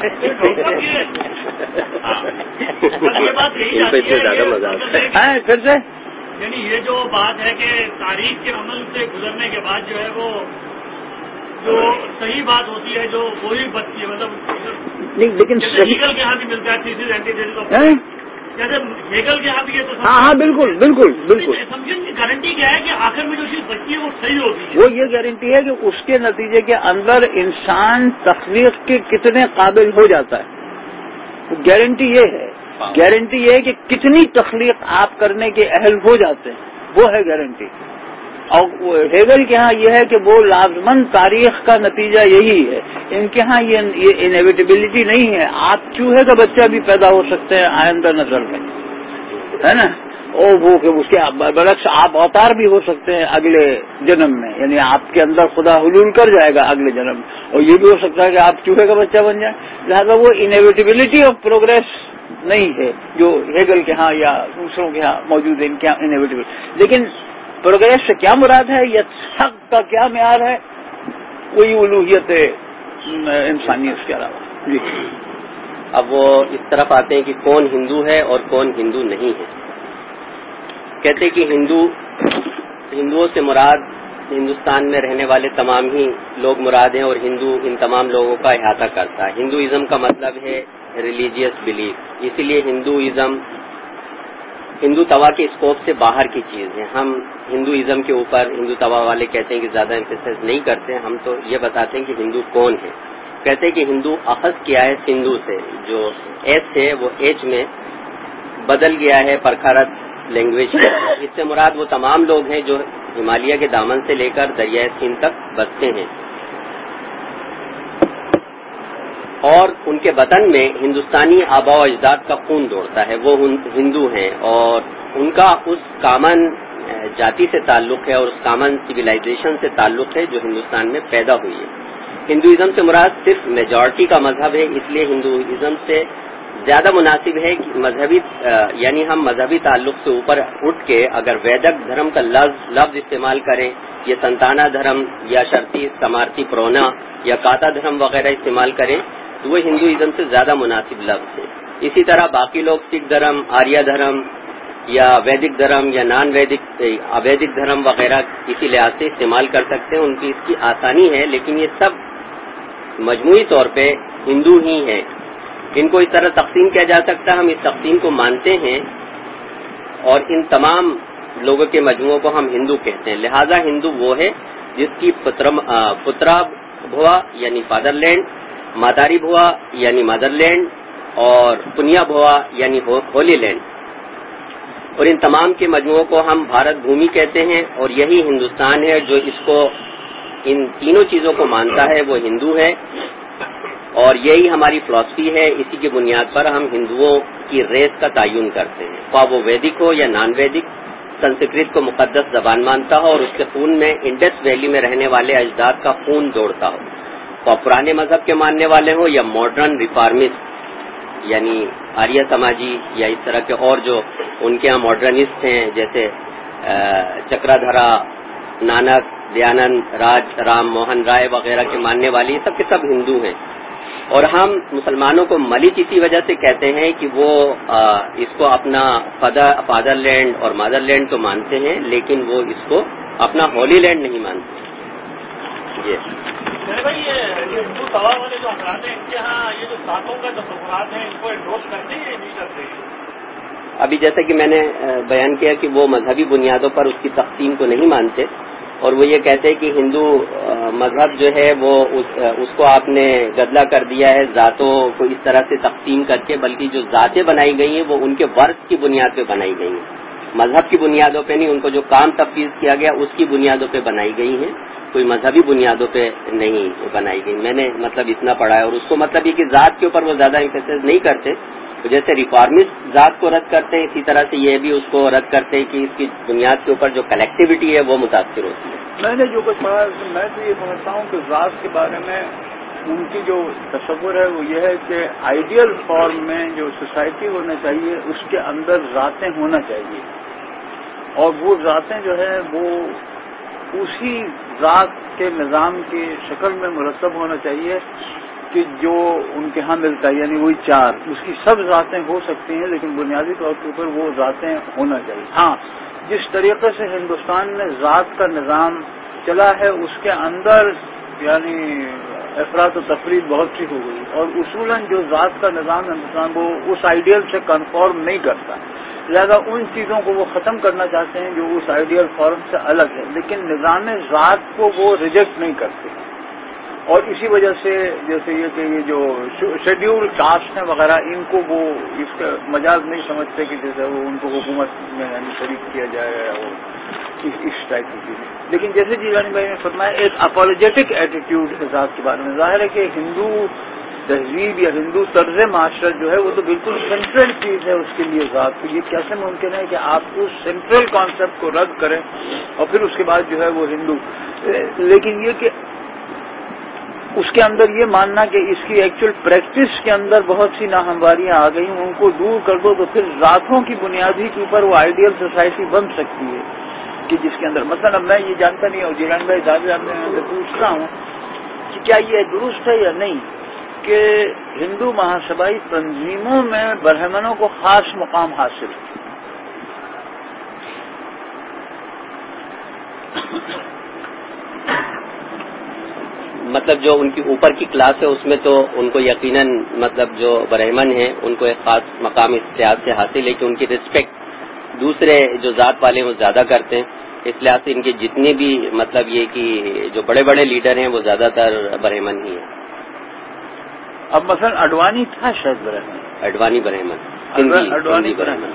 ہاں پھر سے یعنی یہ جو بات ہے کہ تاریخ کے عمل سے گزرنے کے بعد جو ہے وہ جو صحیح بات ہوتی ہے جو وہی بچتی ہے مطلب نہیں لیکن ہیگل کے یہاں بھی ملتا ہے تھیسس اینٹی تھیسس جیسے ہیگل کے یہاں بھی ہے تو ہاں ہاں بالکل بالکل بالکل سمجھنے کی گارنٹی کیا ہے کہ آخر میں جو چیز بچتی ہے وہ صحیح ہوگی وہ یہ گارنٹی ہے کہ اس کے نتیجے کے اندر انسان تخلیق کے کتنے قابل ہو جاتا ہے، وہ گارنٹی یہ ہے، گارنٹی یہ ہے کہ کتنی تخلیق آپ کرنے کے اہل ہو جاتے ہیں، وہ ہے گارنٹی۔ اور ہیگل کے ہاں یہ ہے کہ وہ لازمن تاریخ کا نتیجہ یہی ہے، ان کے ہاں یہ انیویٹیبلٹی نہیں ہے، آپ چوہے کا بچہ بھی پیدا ہو سکتے ہیں آئندہ نسل میں، ہے نا، اور وہ کہ اس کے برعکس آپ اوتار بھی ہو سکتے ہیں اگلے جنم میں، یعنی آپ کے اندر خدا حلول کر جائے گا اگلے جنم میں، اور یہ بھی ہو سکتا ہے کہ آپ چوہے کا بچہ بن جائیں، لہذا وہ انیویٹیبلٹی آف پروگریس نہیں ہے جو ہیگل کے ہاں یا دوسروں کے ہاں موجود ہے، ان کے ہاں انیویٹیبل۔ لیکن پروگریس سے کیا مراد ہے یا حق کا کیا معیار ہے، وہی الوہیت انسانیت کے علاوہ۔ جی اب وہ اس طرف آتے ہیں کہ کون ہندو ہے اور کون ہندو نہیں ہے۔ کہتے کہ ہندو ہندوؤں سے مراد ہندوستان میں رہنے والے تمام ہی لوگ مراد ہیں، اور ہندو ان تمام لوگوں کا احاطہ کرتا ہے۔ ہندوازم کا مطلب ہے ریلیجیس بلیف، اسی لیے ہندوازم ہندو توا کے اسکوپ سے باہر کی چیز ہے۔ ہم ہندوازم کے اوپر ہندو توا والے کہتے ہیں کہ زیادہ ایمفیسس نہیں کرتے، ہم تو یہ بتاتے ہیں کہ ہندو کون ہے۔ کہتے ہیں کہ ہندو اخذ کیا ہے سندھو سے، جو ایس ہے وہ ایچ میں بدل گیا ہے پرکھارت لینگویج، اس سے مراد وہ تمام لوگ ہیں جو ہمالیہ کے دامن سے لے کر دریائے سندھ تک بستے ہیں، اور ان کے وطن میں ہندوستانی آباء و اجداد کا خون دوڑتا ہے، وہ ہندو ہیں، اور ان کا اس کامن جاتی سے تعلق ہے اور اس کامن سویلائزیشن سے تعلق ہے جو ہندوستان میں پیدا ہوئی ہے۔ ہندوازم سے مراد صرف میجورٹی کا مذہب ہے، اس لیے ہندوازم سے زیادہ مناسب ہے کہ مذہبی یعنی ہم مذہبی تعلق سے اوپر اٹھ کے اگر ویدک دھرم کا لفظ لفظ استعمال کریں، یا سنتانا دھرم یا شرطی سمارتی پرونا یا کاتا دھرم وغیرہ استعمال کریں تو وہ ہندوازم سے زیادہ مناسب لفظ ہے۔ اسی طرح باقی لوگ سکھ دھرم، آریہ دھرم یا ویدک دھرم یا نان ویدک اویدک دھرم وغیرہ اسی لحاظ سے استعمال کر سکتے ہیں، ان کی اس کی آسانی ہے، لیکن یہ سب مجموعی طور پہ ہندو ہی ہیں۔ ان کو اس طرح تقسیم کیا جا سکتا ہے، ہم اس تقسیم کو مانتے ہیں، اور ان تمام لوگوں کے مجموعوں کو ہم ہندو کہتے ہیں۔ لہذا ہندو وہ ہے جس کی پترا بھوا یعنی فادر لینڈ، ماداری بھوا یعنی مدر لینڈ، اور پنیا بھوا یعنی ہولی لینڈ، اور ان تمام کے مجموعوں کو ہم بھارت بھومی کہتے ہیں، اور یہی ہندوستان ہے جو اس کو ان تینوں چیزوں کو مانتا ہے، وہ ہندو ہے، اور یہی ہماری فلسفی ہے۔ اسی کی بنیاد پر ہم ہندوؤں کی ریس کا تعین کرتے ہیں، خواہ وہ ویدک ہو یا نان ویدک، سنسکرت کو مقدس زبان مانتا ہو اور اس کے خون میں انڈس ویلی میں رہنے والے اجداد کا خون دوڑتا ہو، خواہ پرانے مذہب کے ماننے والے ہوں یا ماڈرن ریفارمسٹ یعنی آریہ سماجی یا اس طرح کے اور جو ان کے ہاں ماڈرنسٹ ہیں جیسے چکرادھرا، نانک، دیانند، راج رام موہن رائے وغیرہ کے ماننے والے، یہ سب کے سب ہندو ہیں۔ اور ہم مسلمانوں کو ملک اسی وجہ سے کہتے ہیں کہ وہ اس کو اپنا فادر لینڈ اور مادر لینڈ تو مانتے ہیں، لیکن وہ اس کو اپنا ہولی لینڈ نہیں مانتے۔ بھائی یہ ہندو توا والے جو افراد ہیں ان کے یہاں یہ جو ساتوں کا تصورات ہیں ان کو انڈورس کرتے ہیں یا نہیں کرتے؟ ابھی جیسا کہ میں نے بیان کیا کہ وہ مذہبی بنیادوں پر اس کی تقسیم کو نہیں مانتے، اور وہ یہ کہتے ہیں کہ ہندو مذہب جو ہے وہ اس کو آپ نے گدلا کر دیا ہے ذاتوں کو اس طرح سے تقسیم کر کے، بلکہ جو ذاتیں بنائی گئی ہیں وہ ان کے ورث کی بنیاد پہ بنائی گئی ہیں، مذہب کی بنیادوں پہ نہیں، ان کو جو کام تفویض کیا گیا اس کی بنیادوں پہ بنائی گئی ہیں، کوئی مذہبی بنیادوں پہ نہیں بنائی گئی. میں نے مطلب اتنا پڑھا ہے، اور اس کو مطلب یہ کہ ذات کے اوپر وہ زیادہ امفیسس نہیں کرتے. جیسے ریفارمسٹ ذات کو رد کرتے ہیں اسی طرح سے یہ بھی اس کو رد کرتے ہیں کہ اس کی بنیاد کے اوپر جو کلیکٹیوٹی ہے وہ متاثر ہوتی ہے. میں نے جو کچھ پڑھا میں تو یہ سمجھتا ہوں کہ ذات کے بارے میں ان کی جو تصور ہے وہ یہ ہے کہ آئیڈیل فارم میں جو سوسائٹی ہونا چاہیے اس کے اندر ذاتیں ہونا چاہیے، اور وہ ذاتیں جو ہے وہ اسی ذات کے نظام کی شکل میں مرتب ہونا چاہیے کہ جو ان کے ہاں ملتا ہے، یعنی وہی چار، اس کی سب ذاتیں ہو سکتی ہیں لیکن بنیادی طور کے اوپر وہ ذاتیں ہونا چاہیے. ہاں، جس طریقے سے ہندوستان میں ذات کا نظام چلا ہے اس کے اندر یعنی افراط و تفریط بہت سی ہو گئی، اور اصولاً جو ذات کا نظام ہندوستان وہ اس آئیڈیل سے کنفارم نہیں کرتا، لہذا ان چیزوں کو وہ ختم کرنا چاہتے ہیں جو اس آئیڈیل فارم سے الگ ہے، لیکن نظام ذات کو وہ ریجیکٹ نہیں کرتے. اور اسی وجہ سے جیسے یہ کہ یہ جو شیڈیول کاسٹ ہیں وغیرہ ان کو وہ اس کا مجاز نہیں سمجھتے کہ جیسے وہ ان کو حکومت میں یعنی شریک کیا جائے اور اس ٹائپ کی چیزیں. لیکن جیسے جیلانی بھائی نے فرمایا ایک اپالوجیٹک ایٹیٹیوڈ ہے ذات کے بارے میں. ظاہر ہے کہ ہندو تہذیب یا ہندو طرز معاشرت جو ہے وہ تو بالکل سینٹرل چیز ہے اس کے لیے ذات. تو یہ کیسے ممکن ہے کہ آپ اس سینٹرل کانسیپٹ کو رد کریں اور پھر اس کے بعد جو ہے وہ ہندو. لیکن یہ کہ اس کے اندر یہ ماننا کہ اس کی ایکچوئل پریکٹس کے اندر بہت سی ناہمواریاں آ گئی ہیں ان کو دور کر دو تو پھر ذاتوں کی بنیادی کے اوپر وہ آئیڈیل سوسائٹی بن سکتی ہے کہ جس کے اندر مثلا اب میں یہ جانتا نہیں ہوں، جیلان بھائی زیادہ میں پوچھتا ہوں کہ کیا یہ درست ہے یا نہیں کہ ہندو مہاسبھائی تنظیموں میں برہمنوں کو خاص مقام حاصل ہے. مطلب جو ان کی اوپر کی کلاس ہے اس میں تو ان کو یقیناً مطلب جو برہمن ہیں ان کو ایک خاص مقام اس لحاظ سے حاصل ہے کہ ان کی رسپیکٹ دوسرے جو ذات والے ہیں وہ زیادہ کرتے ہیں. اس لحاظ سے ان کے جتنے بھی مطلب یہ کہ جو بڑے بڑے لیڈر ہیں وہ زیادہ تر برہمن ہی ہیں. اب مثلا اڈوانی تھا شاید برہمن، اڈوانی برہمن، اڈوانی برہمن.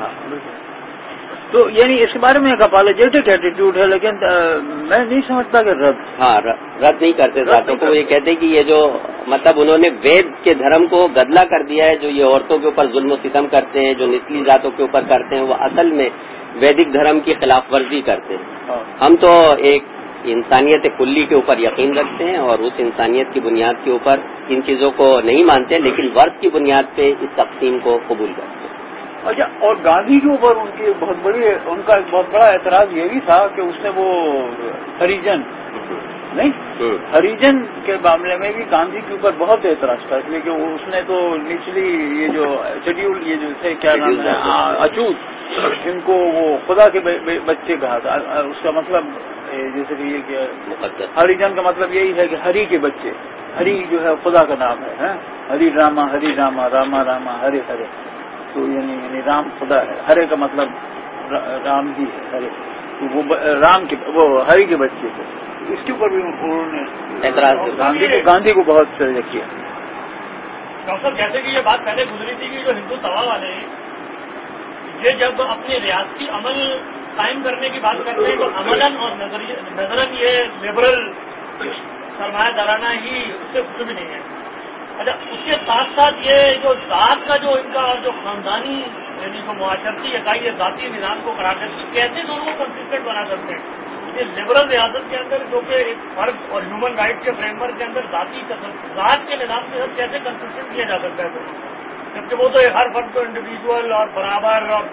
تو یعنی اس کے بارے میں ایک اپالوجیٹک ایٹیٹیوڈ ہے، لیکن میں نہیں سمجھتا کہ رد ہاں رد نہیں کرتے ذاتوں کو. یہ کہتے کہ یہ جو مطلب انہوں نے وید کے دھرم کو گدلا کر دیا ہے، جو یہ عورتوں کے اوپر ظلم و ستم کرتے ہیں، جو نچلی ذاتوں کے اوپر کرتے ہیں، وہ اصل میں ویدک دھرم کی خلاف ورزی کرتے ہیں. ہم تو ایک انسانیت کلی کے اوپر یقین رکھتے ہیں اور اس انسانیت کی بنیاد کے اوپر ان چیزوں کو نہیں مانتے، لیکن ورث کی بنیاد پہ اس تقسیم کو قبول کرتے ہیں. اچھا، اور گاندھی کے اوپر ان کی بہت بڑی ان کا ایک بہت بڑا اعتراض یہ بھی تھا کہ اس نے وہ ہریجن نہیں ہریجن کے معاملے میں بھی گاندھی کے اوپر بہت اعتراض تھا، اس لیے کہ اس نے تو نچلی یہ جو شیڈیول یہ جو تھے کیا نام ہے اچوت، ان کو وہ خدا کے بچے کہا تھا. اس کا مطلب جیسے کہ یہ کہ ہریجن کا مطلب یہی ہے کہ ہری کے بچے، ہری جو ہے خدا کا نام ہے، ہری راما ہری راما راما راما ہرے ہرے. تو یعنی یعنی رام خدا ہے، ہرے کا مطلب رام ہی ہے، ہرے تو وہ رام کے وہ ہری کے بچے تھے. اس کے اوپر بھی انہوں نے اعتراض گاندھی کو گاندھی کو بہت سرجہ کیا. ڈاکٹر صاحب جیسے کہ یہ بات پہلے گزری تھی کہ جو ہندو سبھا والے ہیں یہ جب اپنے ریاستی عمل قائم کرنے کی بات کرتے ہیں تو عملاً اور نظراً یہ لبرل سرمایہ دارانہ ہی اس سے کچھ بھی نہیں ہے. اچھا، اس کے ساتھ ساتھ یہ جو ذات کا جو ان کا اور جو خاندانی یعنی جو معاشرتی اکائی ذاتی نظام کو قرار دیتے کیسے دونوں کو کنسسٹنٹ بنا سکتے ہیں؟ یہ لبرل ریاست کے اندر جو کہ ایک فرد اور ہیومن رائٹ کے فریم ورک کے اندر ذاتی ذات کے نظام کے ساتھ کیسے کنسسٹنٹ کیا جا سکتا ہے؟ جبکہ وہ تو ہر فرد کو انڈیویجول اور برابر اور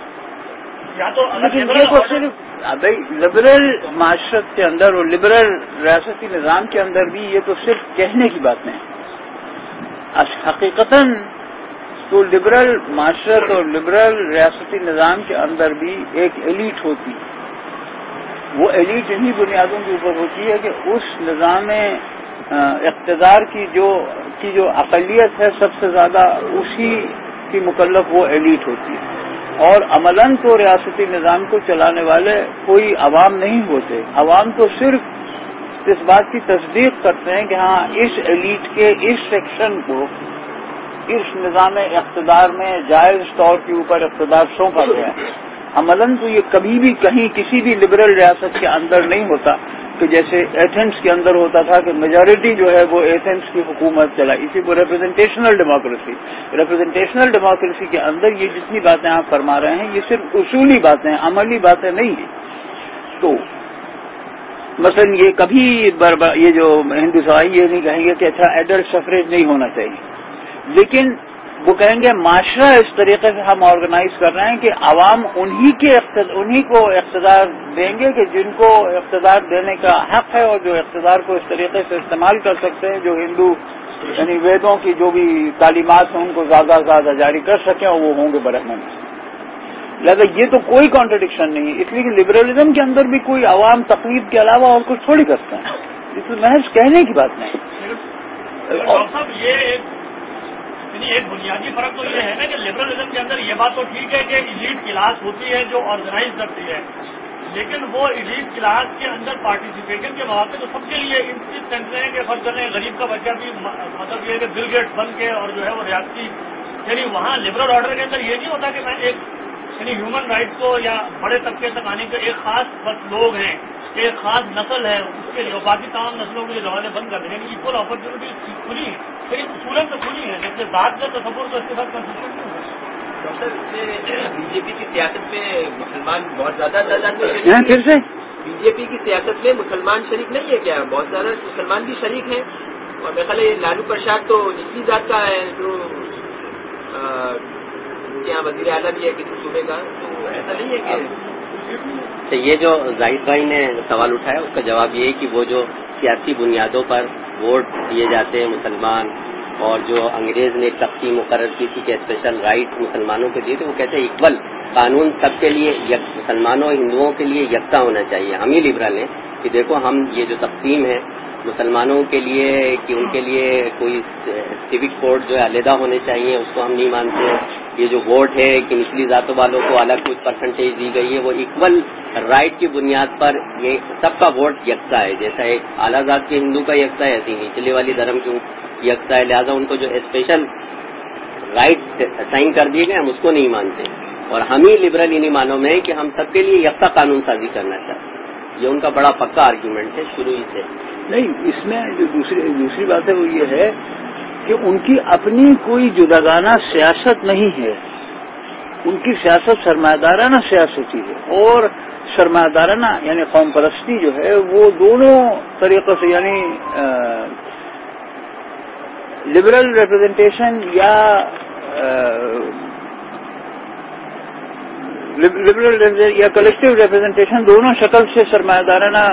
یا تو لبرل معاشرت کے اندر اور لبرل ریاستی نظام کے اندر بھی یہ تو صرف کہنے کی بات نہیں. حقیقتاً تو لبرل معاشرت اور لبرل ریاستی نظام کے اندر بھی ایک ایلیٹ ہوتی ہے. وہ ایلیٹ انہی بنیادوں کے اوپر ہوتی ہے کہ اس نظام اقتدار کی جو کی جو اقلیت ہے سب سے زیادہ اسی کی مکلف وہ ایلیٹ ہوتی ہے. اور عملاً تو ریاستی نظام کو چلانے والے کوئی عوام نہیں ہوتے. عوام تو صرف اس بات کی تصدیق کرتے ہیں کہ ہاں اس ایلیٹ کے اس سیکشن کو اس نظام اقتدار میں جائز طور کے اوپر اقتدار سونپا گیا ہے. عملاً تو یہ کبھی بھی کہیں کسی بھی لبرل ریاست کے اندر نہیں ہوتا کہ جیسے ایتھنس کے اندر ہوتا تھا کہ میجورٹی جو ہے وہ ایتھنس کی حکومت چلائی. اسی کو ریپرزنٹیشنل ڈیموکریسی ریپرزنٹیشنل ڈیموکریسی کے اندر یہ جتنی باتیں آپ فرما رہے ہیں یہ صرف اصولی باتیں ہیں, عملی باتیں نہیں ہیں. تو مثلا یہ کبھی یہ جو ہندوستانی یہ نہیں کہیں گے کہ اچھا ایڈلٹ سفریج نہیں ہونا چاہیے, لیکن وہ کہیں گے معاشرہ اس طریقے سے ہم آرگنائز کر رہے ہیں کہ عوام انہی کے انہی کو اقتدار دیں گے کہ جن کو اقتدار دینے کا حق ہے اور جو اقتدار کو اس طریقے سے استعمال کر سکتے ہیں جو ہندو یعنی ویدوں کی جو بھی تعلیمات ہیں ان کو زیادہ سے زیادہ جاری کر سکیں اور وہ ہوں گے برہمن. لہٰذا یہ تو کوئی کانٹرڈکشن نہیں ہے, اس لیے کہ لبرلزم کے اندر بھی کوئی عوام تقلید کے علاوہ اور کچھ تھوڑی کرتے ہیں. اس میں محض کہنے کی بات نہیں. یہ ایک بنیادی فرق تو یہ ہے نا کہ لبرلزم کے اندر یہ بات تو ٹھیک ہے کہ ایلیٹ کلاس ہوتی ہے جو آرگنائز کرتی ہے, لیکن وہ ایلیٹ کلاس کے اندر پارٹیسپیشن کے مواقع تو سب کے لیے انسٹنٹ ہیں کہ فرض کریں غریب کا بچہ بھی مطلب یہ ہے کہ بل گیٹس بن کے اور جو ہے وہ ریاستی یعنی وہاں لبرل آرڈر کے اندر یہ نہیں ہوتا کہ میں ایک یعنی ہیومن رائٹس کو یا بڑے طبقے تک آنے کے ایک خاص بس لوگ ہیں ایک خاص نسل ہے اس کے لیے باقی تمام نسلوں کے لیے دروازے بند کر دیں یعنی ایکول اپرچونیٹی کھلی ہے لیکن اصولن تو کھلی ہے جیسے بات کا تصور تو اس کے ساتھ کنسسٹنٹ نہیں ہے. ڈاکٹر بی جے پی کی سیاست میں مسلمان بہت زیادہ تعداد میں پھر سے بی جے پی کی سیاست میں مسلمان شریک نہیں ہے کیا؟ بہت زیادہ مسلمان بھی شریک ہیں اور میرے خیال ہے لالو پرساد تو نچلی ذات کا ہے جو یہاں وزیر اعلیٰ بھی ہے کسی صوبے کا, تو ایسا نہیں ہے کہ تو یہ جو زاہد بھائی نے سوال اٹھایا اس کا جواب یہ ہے کہ وہ جو سیاسی بنیادوں پر ووٹ دیے جاتے ہیں مسلمان اور جو انگریز نے تقسیم مقرر کی تھی کہ اسپیشل رائٹ مسلمانوں کو دیے تھے, وہ کہتے ہیں اکول قانون سب کے لیے مسلمانوں ہندوؤں کے لیے یکساں ہونا چاہیے. ہم ہی لبرل ہیں کہ دیکھو ہم یہ جو تقسیم ہے مسلمانوں کے لیے کہ ان کے لیے کوئی سیوک کوڈ جو ہے علیحدہ ہونے چاہیے اس کو ہم نہیں مانتے. یہ جو ووٹ ہے کہ نچلی ذاتوں والوں کو الگ کچھ پرسنٹیج دی گئی ہے وہ ایکول رائٹ کی بنیاد پر یہ سب کا ووٹ یکساں ہے. جیسا ایک اعلیٰ ذات کے ہندو کا یکساں ہے ایسی نچلے والی دھرم کی یکساں ہے. لہٰذا ان کو جو اسپیشل رائٹ سائن کر دیے گئے ہم اس کو نہیں مانتے اور ہم ہی لبرل انہی معنوں میں کہ ہم سب کے لیے یکساں قانون سازی کرنا چاہتے ہیں. یہ ان کا بڑا پکا آرگیومنٹ ہے شروع ہی سے. نہیں, اس میں جو دوسری دوسری بات ہے وہ یہ ہے کہ ان کی اپنی کوئی جداگانہ سیاست نہیں ہے. ان کی سیاست سرمایہ دارانہ سیاست ہی ہے اور سرمایہ دارانہ یعنی قوم پرستی جو ہے وہ دونوں طریقوں سے یعنی لبرل ریپرزنٹیشن یا لبرل یا کلیکٹو ریپرزنٹیشن دونوں شکل سے سرمایہ دارانہ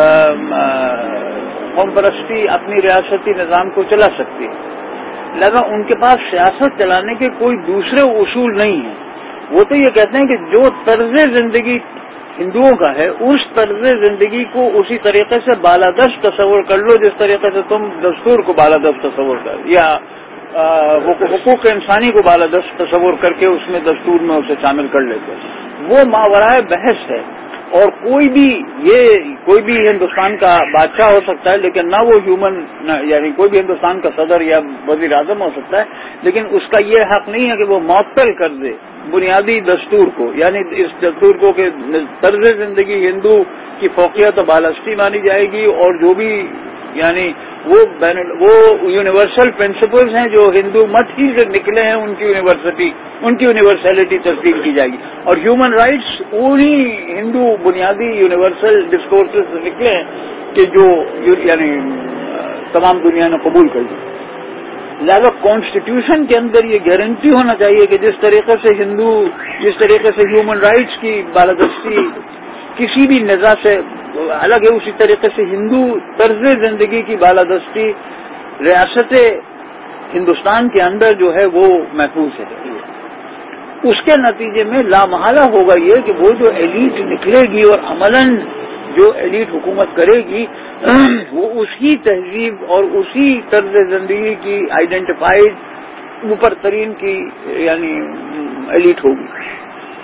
قوم پرستی اپنی ریاستی نظام کو چلا سکتی ہے. لہذا ان کے پاس سیاست چلانے کے کوئی دوسرے اصول نہیں ہیں. وہ تو یہ کہتے ہیں کہ جو طرز زندگی ہندوؤں کا ہے اس طرز زندگی کو اسی طریقے سے بالادست تصور کر لو جس طریقے سے تم دستور کو بالادست تصور کر یا حقوق انسانی کو بالادست تصور کر کے اس میں دستور میں اسے شامل کر لیتے. وہ ماورائے بحث ہے اور کوئی بھی یہ کوئی بھی ہندوستان کا بادشاہ ہو سکتا ہے لیکن نہ وہ ہیومن یعنی کوئی بھی ہندوستان کا صدر یا وزیر اعظم ہو سکتا ہے لیکن اس کا یہ حق نہیں ہے کہ وہ معطل کر دے بنیادی دستور کو یعنی اس دستور کو کہ طرز زندگی ہندو کی فوقیت و بالادستی مانی جائے گی اور جو بھی یعنی وہ بین وہ یونیورسل پرنسپلز ہیں جو ہندو مت ہی سے نکلے ہیں ان کی یونیورسٹی ان کی یونیورسلٹی تسلیم کی جائے گی اور ہیومن رائٹس انہی ہندو بنیادی یونیورسل ڈسکورسز سے نکلے ہیں کہ جو یعنی تمام دنیا نے قبول کر دی. لہذا کانسٹیٹیوشن کے اندر یہ گارنٹی ہونا چاہیے کہ جس طریقے سے ہندو جس طریقے سے ہیومن رائٹس کی بالادستی کسی بھی نظا سے الگ ہے اسی طریقے سے ہندو طرز زندگی کی بالادستی ریاست ہندوستان کے اندر جو ہے وہ محفوظ ہے. اس کے نتیجے میں لامحالہ ہوگا یہ کہ وہ جو ایلیٹ نکلے گی اور عملاً جو ایلیٹ حکومت کرے گی وہ اسی تہذیب اور اسی طرز زندگی کی آئیڈینٹیفائڈ اوپر ترین کی یعنی ایلیٹ ہوگی.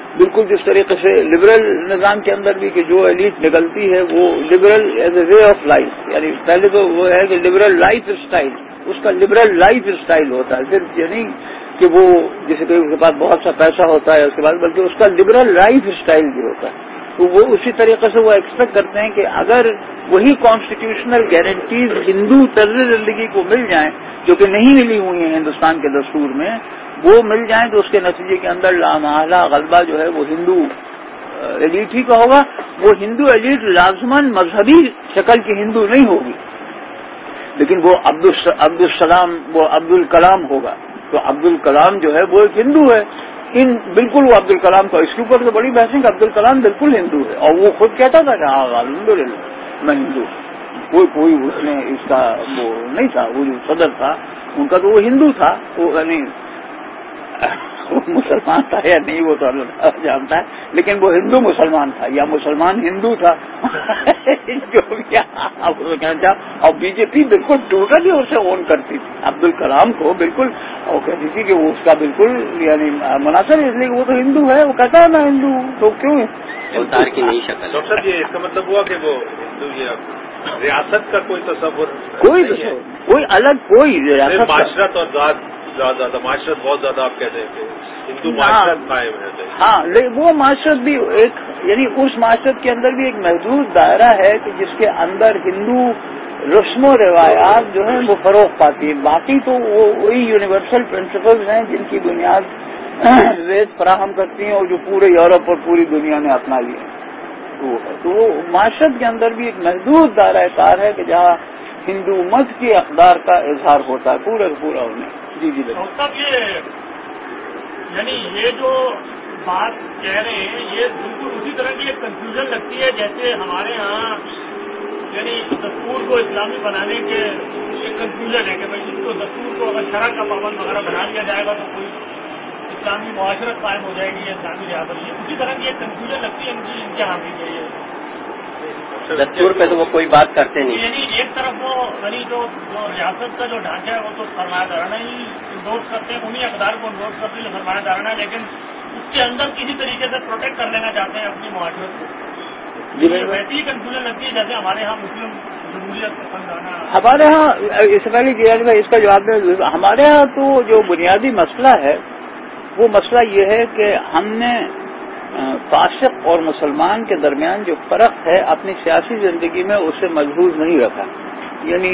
بالکل جس طریقے سے لبرل نظام کے اندر بھی کہ جو ایلیٹ نکلتی ہے وہ liberal as a way of life, یعنی پہلے تو وہ ہے کہ لبرل لائف اسٹائل، اس کا لبرل لائف اسٹائل ہوتا ہے، صرف یعنی کہ وہ جیسے کہ اس کے پاس بہت سا پیسہ ہوتا ہے اس کے بعد، بلکہ اس کا لبرل لائف اسٹائل بھی ہوتا ہے. تو وہ اسی طریقے سے وہ ایکسپیکٹ کرتے ہیں کہ اگر وہی کانسٹیٹیوشنل گارنٹیز ہندو طرز زندگی کو مل جائیں جو کہ نہیں ملی ہوئی ہیں ہندوستان کے دستور میں، وہ مل جائیں تو اس کے نتیجے کے اندر لامحالہ غلبہ جو ہے وہ ہندو ایلیٹ ہی کا ہوگا. وہ ہندو ایلیٹ لازماً مذہبی شکل کی ہندو نہیں ہوگی، لیکن وہ عبد السلام وہ عبد الکلام ہوگا. تو عبد الکلام جو ہے وہ ایک ہندو ہے. ان بالکل وہ عبد الکلام کا اس کے اوپر تو بڑی بحث ہے کہ عبد الکلام بالکل ہندو ہے، اور وہ خود کہتا تھا کہ ہاں الحمد للہ میں ہندو. کوئی کوئی اس نے اس کا وہ نہیں تھا، وہ جو صدر تھا ان کا تو وہ ہندو تھا، وہ یعنی وہ مسلمان تھا یا نہیں وہ تو اللہ جانتا ہے، لیکن وہ ہندو مسلمان تھا یا مسلمان ہندو تھا جو کہنا چاہ. اور بی جے پی بالکل ٹوٹلی اسے اون کرتی تھی عبد الکلام کو، بالکل اور کہتی تھی کہ وہ اس کا بالکل یعنی مناسب، اس لیے وہ تو ہندو ہے، وہ کہتا ہے میں ہندو ہوں تو کیوں اوتار کی نئی شکل. ڈاکٹر صاحب یہ اس کا مطلب ہوا کہ وہ ہندو یہ ریاست کا کوئی تصور کوئی تصور کوئی الگ کوئی ریاست معاشرت اور ذات زیادہ معاشرت بہت زیادہ آپ کہتے ہیں کہ ہندو معاشرت قائم ہے. ہاں وہ معاشرت بھی ایک یعنی اس معاشرت کے اندر بھی ایک محدود دائرہ ہے کہ جس کے اندر ہندو رسم و روایات جو ہیں وہ فروغ پاتی ہے. باقی تو وہ وہی یونیورسل پرنسپلز ہیں جن کی بنیاد وید فراہم کرتی ہیں اور جو پورے یورپ اور پوری دنیا نے اپنا لیے. تو وہ معاشرت کے اندر بھی ایک محدود دائرہ کار ہے کہ جہاں ہندو مت کے اقدار کا اظہار ہوتا ہے پورا پورا انہیں. جی جی صاحب یہ یعنی یہ جو بات کہہ رہے ہیں یہ بالکل اسی طرح کی ایک کنفیوژن لگتی ہے جیسے ہمارے ہاں یعنی دستور کو اسلامی بنانے کے ایک کنفیوژن ہے کہ بھائی اس کو دستور کو اگر شرع کا پابند وغیرہ بنا لیا جائے گا تو کوئی اسلامی معاشرت قائم ہو جائے گی یا اسلامی ریاست. یہ اسی طرح کی ایک کنفیوژن لگتی ہے ان کی ان کے یہاں بھی ہے. دستور پہ تو وہ کوئی بات کرتے نہیں. یعنی ایک طرف وہ یعنی جو ریاست کا جو ڈھانچہ ہے وہ تو سرمایہ دارانہ ہی انڈورس کرتے ہیں، انہیں اقدار کو انڈورس کرتے ہیں سرمایہ دارانہ، لیکن اس کے اندر کسی طریقے سے پروٹیکٹ کر لینا چاہتے ہیں اپنی معاشرت کو. ویسے ہی کنفیوژن لگتی ہے جیسے ہمارے یہاں مسلم جمہوریت پسندانہ. ہمارے یہاں اس سے پہلے جیان بھائی اس کا جواب دیں. ہمارے یہاں تو جو بنیادی مسئلہ ہے وہ مسئلہ یہ ہے کہ ہم نے فاسق اور مسلمان کے درمیان جو فرق ہے اپنی سیاسی زندگی میں اسے ملحوظ نہیں رکھا. یعنی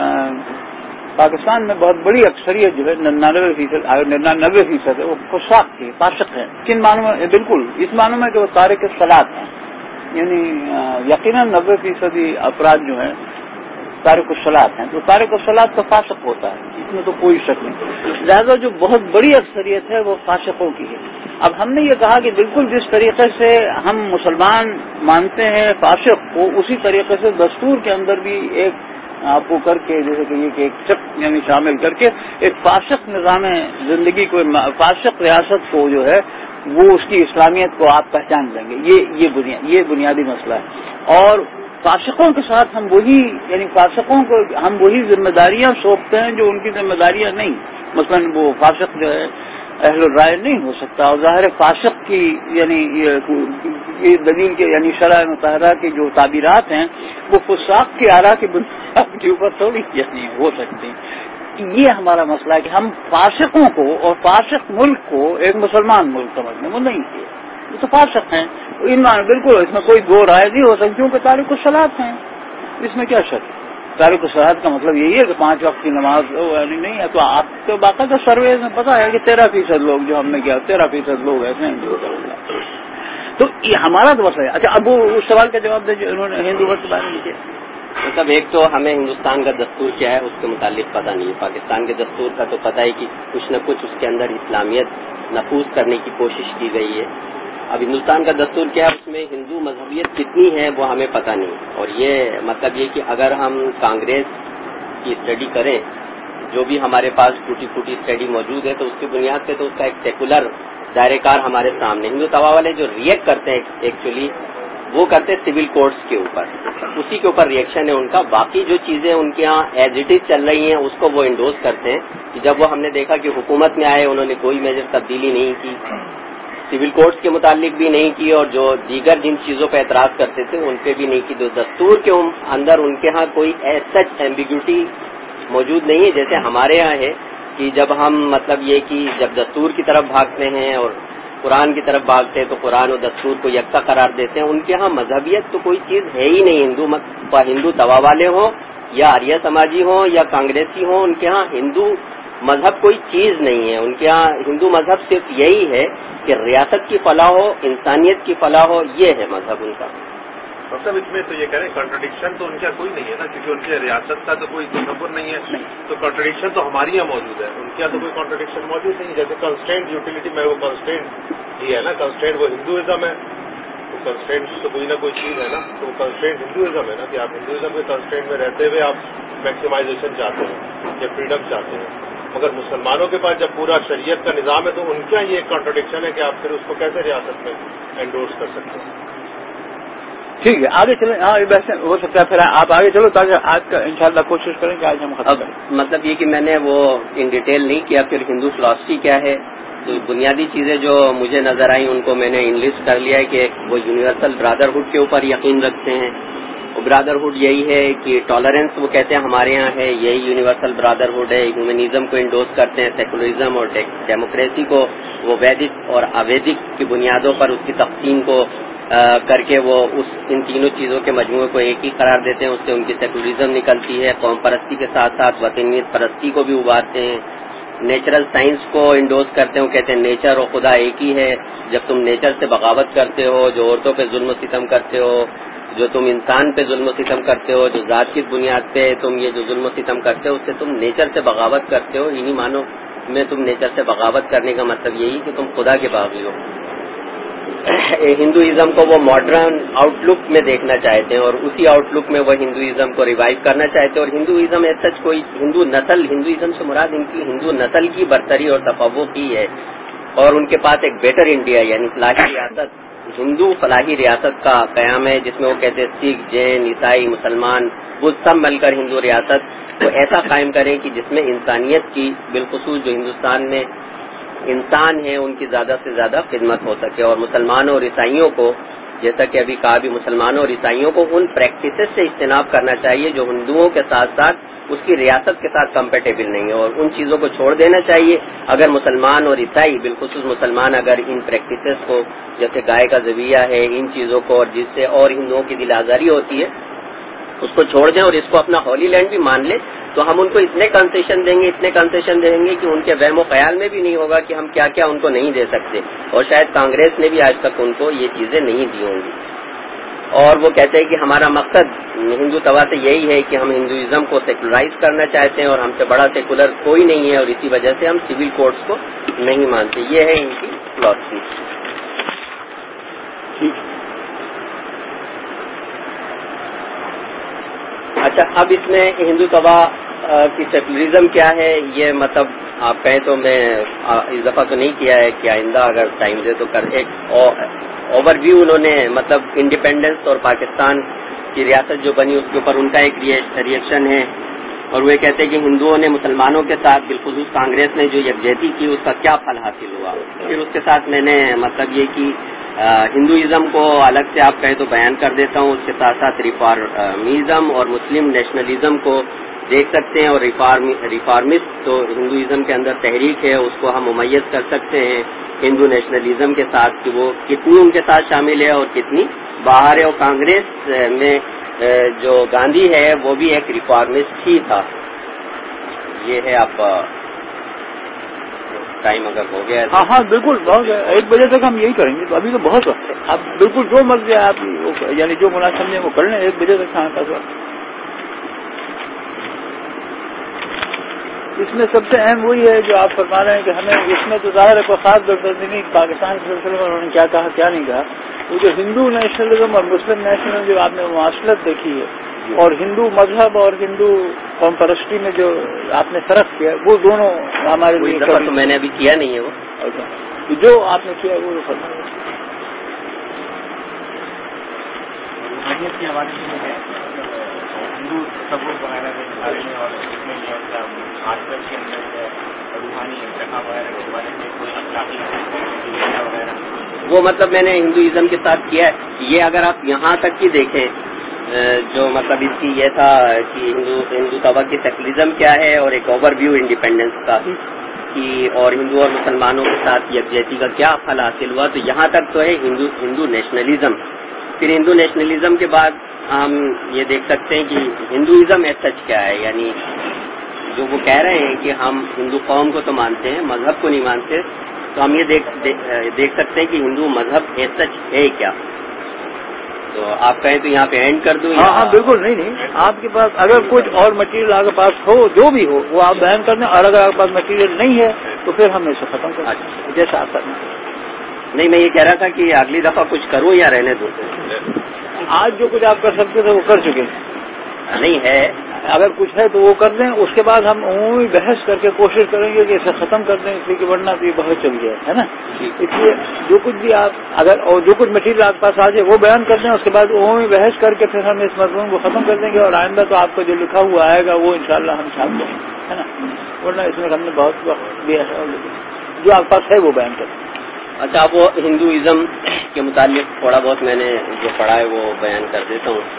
پاکستان میں بہت بڑی اکثریت جو ہے ننانوے فیصد ننانوے فیصد ہے وہ فساق کے فاسق ہیں. کن معنوں میں؟ بالکل اس معنوں میں کہ وہ تارک الصلاۃ ہیں. یعنی یقیناً نبے فیصدی افراد جو ہیں تارک الصلاۃ ہیں. تو تارک الصلاۃ کا فاسق ہوتا ہے، اس میں تو کوئی شک نہیں. لہذا جو بہت بڑی اکثریت ہے وہ فاسقوں کی ہے. اب ہم نے یہ کہا کہ بالکل جس طریقے سے ہم مسلمان مانتے ہیں فاسق کو، اسی طریقے سے دستور کے اندر بھی ایک آپ کو کر کے جیسے کہ یہ کہ ایک شک یعنی شامل کر کے ایک فاسق نظام زندگی کو، فاسق ریاست کو جو ہے وہ اس کی اسلامیت کو آپ پہچان دیں گے. یہ یہ بنیاد یہ بنیادی مسئلہ ہے. اور فاسقوں کے ساتھ ہم وہی یعنی فاسقوں کو ہم وہی ذمہ داریاں سونپتے ہیں جو ان کی ذمہ داریاں نہیں. مثلا وہ فاسق جو ہے اہل الرائے نہیں ہو سکتا، اور ظاہر فاسق کی یعنی یہ دلیل کے یعنی شرع مطہرہ کی جو تعبیرات ہیں وہ فساق کی آراء کی بنیاد کے اوپر تھوڑی یعنی ہو سکتی. یہ ہمارا مسئلہ ہے کہ ہم فاسقوں کو اور فاسق ملک کو ایک مسلمان ملک سمجھنے وہ نہیں کیا. یہ تو فاسق ہیں ان بالکل، اس میں کوئی دو رائے نہیں ہو سکتی کیونکہ تارک الصلاۃ ہیں. اس میں کیا شک؟ تارک الصلاۃ کا مطلب یہی ہے کہ پانچ وقت کی نماز یعنی نہیں ہے. تو آپ کو باقاعدہ سروے میں پتا ہے کہ تیرہ فیصد لوگ جو ہم نے کیا تیرہ فیصد لوگ ایسے ہیں. تو یہ ہمارا تو مسئلہ ہے. اچھا اب وہ اس سوال کا جواب دے جو انہوں نے ہندو مت کے بارے میں کیا. مطلب ایک تو ہمیں ہندوستان کا دستور کیا ہے اس کے متعلق پتہ نہیں ہے. پاکستان کے دستور کا تو پتہ ہے کہ کچھ نہ کچھ اس کے اندر اسلامیت نفوذ کرنے کی کوشش کی گئی ہے. اب ہندوستان کا دستور کیا ہے اس میں ہندو مذہبیت کتنی ہے وہ ہمیں پتہ نہیں. اور یہ مطلب یہ کہ اگر ہم کانگریس کی اسٹڈی کریں جو بھی ہمارے پاس ٹوٹی پھوٹی اسٹڈی موجود ہے تو اس کی بنیاد پہ تو اس کا ایک سیکولر دائرہ کار ہمارے سامنے. ہندو توا والے جو ریئیکٹ کرتے ہیں ایکچولی وہ کرتے ہیں سول کوڈس کے اوپر، اسی کے اوپر ریئیکشن ہے ان کا. باقی جو چیزیں ان کے یہاں ایز اٹ از چل رہی ہیں اس کو وہ انڈوز کرتے ہیں کہ جب وہ ہم نے دیکھا کہ حکومت میں آئے انہوں نے کوئی میجر تبدیلی نہیں کی سول کوڈز کے متعلق بھی نہیں کی اور جو دیگر جن چیزوں پہ اعتراض کرتے تھے ان پہ بھی نہیں کی. جو دستور کے اندر ان کے ہاں کوئی سچ ایمبیگوٹی موجود نہیں ہے جیسے ہمارے ہاں ہے کہ جب ہم مطلب یہ کہ جب دستور کی طرف بھاگتے ہیں اور قرآن کی طرف بھاگتے ہیں تو قرآن و دستور کو یکساں قرار دیتے ہیں. ان کے ہاں مذہبیت تو کوئی چیز ہے ہی نہیں. ہندو ہندو دوا والے ہوں یا آریہ سماجی ہوں یا کانگریسی ہوں, ان کے ہاں ہندو مذہب کوئی چیز نہیں ہے. ان کے ہاں ہندو مذہب صرف یہی ہے کہ ریاست کی فلاح ہو, انسانیت کی فلاح ہو, یہ ہے مذہب ان کا. مطلب اس میں تو یہ کہہ رہے ہیں کنٹرڈکشن تو ان کا کوئی نہیں ہے نا, کیونکہ ان کے ریاست کا تو کوئی تصور نہیں ہے, تو کنٹرڈکشن تو ہماری یہاں موجود ہے, ان کے یہاں تو کوئی کنٹرڈکشن موجود نہیں. جیسے کنسٹرینٹ یوٹیلٹی میں وہ کنسٹرینٹ ہی ہے نا, کنسٹرینٹ وہ ہندوازم ہے, تو کنسٹرینٹ تو کوئی نہ کوئی چیز ہے نا, تو وہ کنسٹرینٹ ہندوازم ہے نا کہ آپ ہندوازم کے کنسٹرینٹ میں رہتے ہوئے آپ میکسیمائزیشن چاہتے ہیں یا فریڈم چاہتے ہیں. مگر مسلمانوں کے پاس جب پورا شریعت کا نظام ہے تو ان کا یہ ایک کنٹرڈکشن ہے کہ آپ پھر اس کو کیسے ریاست میں انڈورس کر سکتے ہیں. ٹھیک ہے, آگے چلیں. ہاں ویسے ہو سکتا ہے پھر آپ آگے چلو تاکہ آج کا انشاءاللہ کوشش کریں کہ آج ہم ختم کریں. مطلب یہ کہ میں نے وہ ان ڈیٹیل نہیں کیا. پھر ہندو فلاسفی کیا ہے, تو بنیادی چیزیں جو مجھے نظر آئیں ان کو میں نے انلسٹ کر لیا ہے کہ وہ یونیورسل برادرہڈ کے اوپر یقین رکھتے ہیں. برادرہڈ یہی ہے کہ ٹالرنس وہ کہتے ہیں ہمارے یہاں ہے, یہی یونیورسل برادرہڈ ہے. ہیومنزم کو انڈوز کرتے ہیں, سیکولرزم اور ڈیموکریسی کو وہ ویدک اور اویدک کی بنیادوں پر اس کی تقسیم کو کر کے وہ اس ان تینوں چیزوں کے مجموعے کو ایک ہی قرار دیتے ہیں. اس سے ان کی سیکولرزم نکلتی ہے. قوم پرستی کے ساتھ ساتھ وطنیت پرستی کو بھی ابھارتے ہیں. نیچرل سائنس کو انڈوز کرتے ہیں, وہ کہتے ہیں نیچر اور خدا ایک ہی ہے. جب تم نیچر سے بغاوت کرتے ہو, جو عورتوں پہ ظلم و ستم کرتے ہو, جو تم انسان پہ ظلم و ستم کرتے ہو, جو ذات کی بنیاد پہ تم یہ جو ظلم و ستم کرتے ہو اس سے تم نیچر سے بغاوت کرتے ہو. انہی معنوں میں تم نیچر سے بغاوت کرنے کا مطلب یہی کہ تم خدا کے باغی ہو. ہندوازم کو وہ ماڈرن آؤٹ لک میں دیکھنا چاہتے ہیں اور اسی آؤٹ لک میں وہ ہندوازم کو ریوائیو کرنا چاہتے ہیں. اور ہندوازم ایز سچ کوئی ہندو نسل, ہندوازم سے مراد ان کی ہندو نسل کی برتری اور تفوق کی ہے. اور ان کے پاس ایک بیٹر انڈیا یعنی فلاحی ریاست, ہندو فلاحی ریاست کا قیام ہے, جس میں وہ کہتے ہیں سکھ, جین, عیسائی, مسلمان وہ سب مل کر ہندو ریاست کو ایسا قائم کریں کہ جس میں انسانیت کی بالخصوص جو ہندوستان میں انسان ہیں ان کی زیادہ سے زیادہ خدمت ہو سکے. اور مسلمانوں اور عیسائیوں کو, جیسا کہ ابھی کہا بھی, مسلمانوں اور عیسائیوں کو ان پریکٹسز سے اجتناب کرنا چاہیے جو ہندوؤں کے ساتھ ساتھ اس کی ریاست کے ساتھ کمپیٹیبل نہیں ہے, اور ان چیزوں کو چھوڑ دینا چاہیے. اگر مسلمان اور عیسائی, بالخصوص مسلمان, اگر ان پریکٹسز کو جیسے گائے کا ذبیحہ ہے, ان چیزوں کو, اور جس سے اور ہندوؤں کی دل آزاری ہوتی ہے, اس کو چھوڑ دیں اور اس کو اپنا ہولی لینڈ بھی مان لیں, تو ہم ان کو اتنے کنسیشن دیں گے اتنے کنسیشن دیں گے کہ ان کے وہم و خیال میں بھی نہیں ہوگا کہ ہم کیا کیا ان کو نہیں دے سکتے. اور شاید کانگریس نے بھی آج تک ان کو یہ چیزیں نہیں دی ہوں گی. اور وہ کہتے ہیں کہ ہمارا مقصد ہندو توا سے یہی ہے کہ ہم ہندوازم کو سیکولرائز کرنا چاہتے ہیں اور ہم سے بڑا سیکولر کوئی نہیں ہے, اور اسی وجہ سے ہم سول کوڈز کو نہیں مانتے. یہ ہے ان کی فلاسفی. اچھا, اب اس میں ہندو توا کی سیکولرزم کیا ہے, یہ مطلب آپ کہیں تو میں اس دفعہ تو نہیں کیا ہے کہ آئندہ اگر ٹائم دے تو کر. ایک اوور ویو انہوں نے مطلب انڈیپینڈنس اور پاکستان کی ریاست جو بنی اس کے اوپر ان کا ایک ریئیکشن ہے, اور وہ کہتے ہیں کہ ہندوؤں نے مسلمانوں کے ساتھ بالخصوص کانگریس نے جو یکجہتی کی اس کا کیا پھل حاصل ہوا. پھر اس کے ساتھ میں نے مطلب یہ کہ ہندوازم کو الگ سے آپ کہیں تو بیان کر دیتا ہوں, اس کے ساتھ ساتھ ریفارمزم اور مسلم نیشنلزم کو دیکھ سکتے ہیں. اور ریفارمسٹ تو ہندوازم کے اندر تحریک ہے, اس کو ہم ممیز کر سکتے ہیں ہندو نیشنلزم کے ساتھ کہ وہ کتنی ان کے ساتھ شامل ہے اور کتنی باہر ہے. اور کانگریس میں جو گاندھی ہے وہ بھی ایک ریفارمسٹ ہی تھا. یہ ہے آپ ٹائم اگر ہو گیا. ہاں ہاں بالکل, بہت ایک بجے تک ہم یہی کریں گے, تو ابھی تو بہت وقت ہے. اب بالکل جو مرضی ہے آپ یعنی جو مناسب سمجھیں وہ کر لیں. ایک بجے تک کھانا کا وقت. اس میں سب سے اہم وہی ہے جو آپ فرما رہے ہیں کہ ہمیں اس میں تو ظاہر ہے کوئی خاص گردردی نہیں پاکستان کے سلسلے میں انہوں نے کیا کہا کیا نہیں کہا. وہ جو ہندو نیشنلزم اور مسلم نیشنلزم جو آپ نے مواصلت دیکھی ہے, اور ہندو مذہب اور ہندو قوم پرستی میں جو آپ نے فرق کیا, وہ دونوں ہمارے لیے تو میں نے ابھی کیا نہیں ہے. وہ جو آپ نے کیا وہ فرمایا. کے حوالے سے ہے ہندو تصور وغیرہ کے بارے میں, اور اس میں یہ آج کل کے اندر روحانی انتخاب وغیرہ کے بارے میں کوئی اخلاقی وغیرہ؟ وہ مطلب میں نے ہندوازم کے ساتھ کیا ہے. یہ اگر آپ یہاں تک کی دیکھیں جو مطلب اس کی یہ تھا کہ ہندو ہندو طبع کی سیکولرزم کیا ہے اور ایک اوور ویو انڈیپینڈنس کا کی اور ہندو اور مسلمانوں کے ساتھ یکجہتی کا کیا پھل حاصل ہوا, تو یہاں تک تو ہے ہندو ہندو نیشنلزم. پھر ہندو نیشنلزم کے بعد ہم یہ دیکھ سکتے ہیں کہ ہندوازم ایز سچ کیا ہے, یعنی جو وہ کہہ رہے ہیں کہ ہم ہندو قوم کو تو مانتے ہیں مذہب کو نہیں مانتے, تو ہم یہ دیکھ دیکھ سکتے ہیں کہ ہندو مذہب ایز سچ ہے کیا. تو آپ کہیں تو یہاں پہ اینڈ کر دوں؟ ہاں ہاں بالکل نہیں نہیں آپ کے پاس اگر کچھ اور مٹیریل آپ کے پاس ہو جو بھی ہو وہ آپ بیان کر دیں, اور اگر آپ کے پاس مٹیریل نہیں ہے تو پھر ہم اسے ختم کر دیں جیسا آپ کرنا. نہیں میں یہ کہہ رہا تھا کہ اگلی دفعہ کچھ کروں یا رہنے دوں. آج جو کچھ آپ کر سکتے تھے وہ کر چکے نہیں ہے, اگر کچھ ہے تو وہ کر دیں. اس کے بعد ہم عمومی بحث کر کے کوشش کریں گے کہ اسے ختم کر دیں, اس لیے کہ ورنہ تو یہ بہت چل گیا ہے نا. اس لیے جو کچھ بھی آپ اگر اور جو کچھ مٹیریل آپ کے پاس آ جائے وہ بیان کر دیں, اس کے بعد عمومی بحث کر کے پھر ہم اس مضمون کو ختم کر دیں گے, اور آئندہ تو آپ کو جو لکھا ہوا آئے گا وہ انشاءاللہ ہم چھاپ دیں گے, ہے نا. ورنہ اس میں ہم نے بہت وقت دیا ہے, اور جو آپ کے پاس ہے وہ بیان کر دیں. اچھا وہ ہندوازم کے متعلق تھوڑا بہت میں نے جو پڑھا ہے وہ بیان کر دیتا ہوں.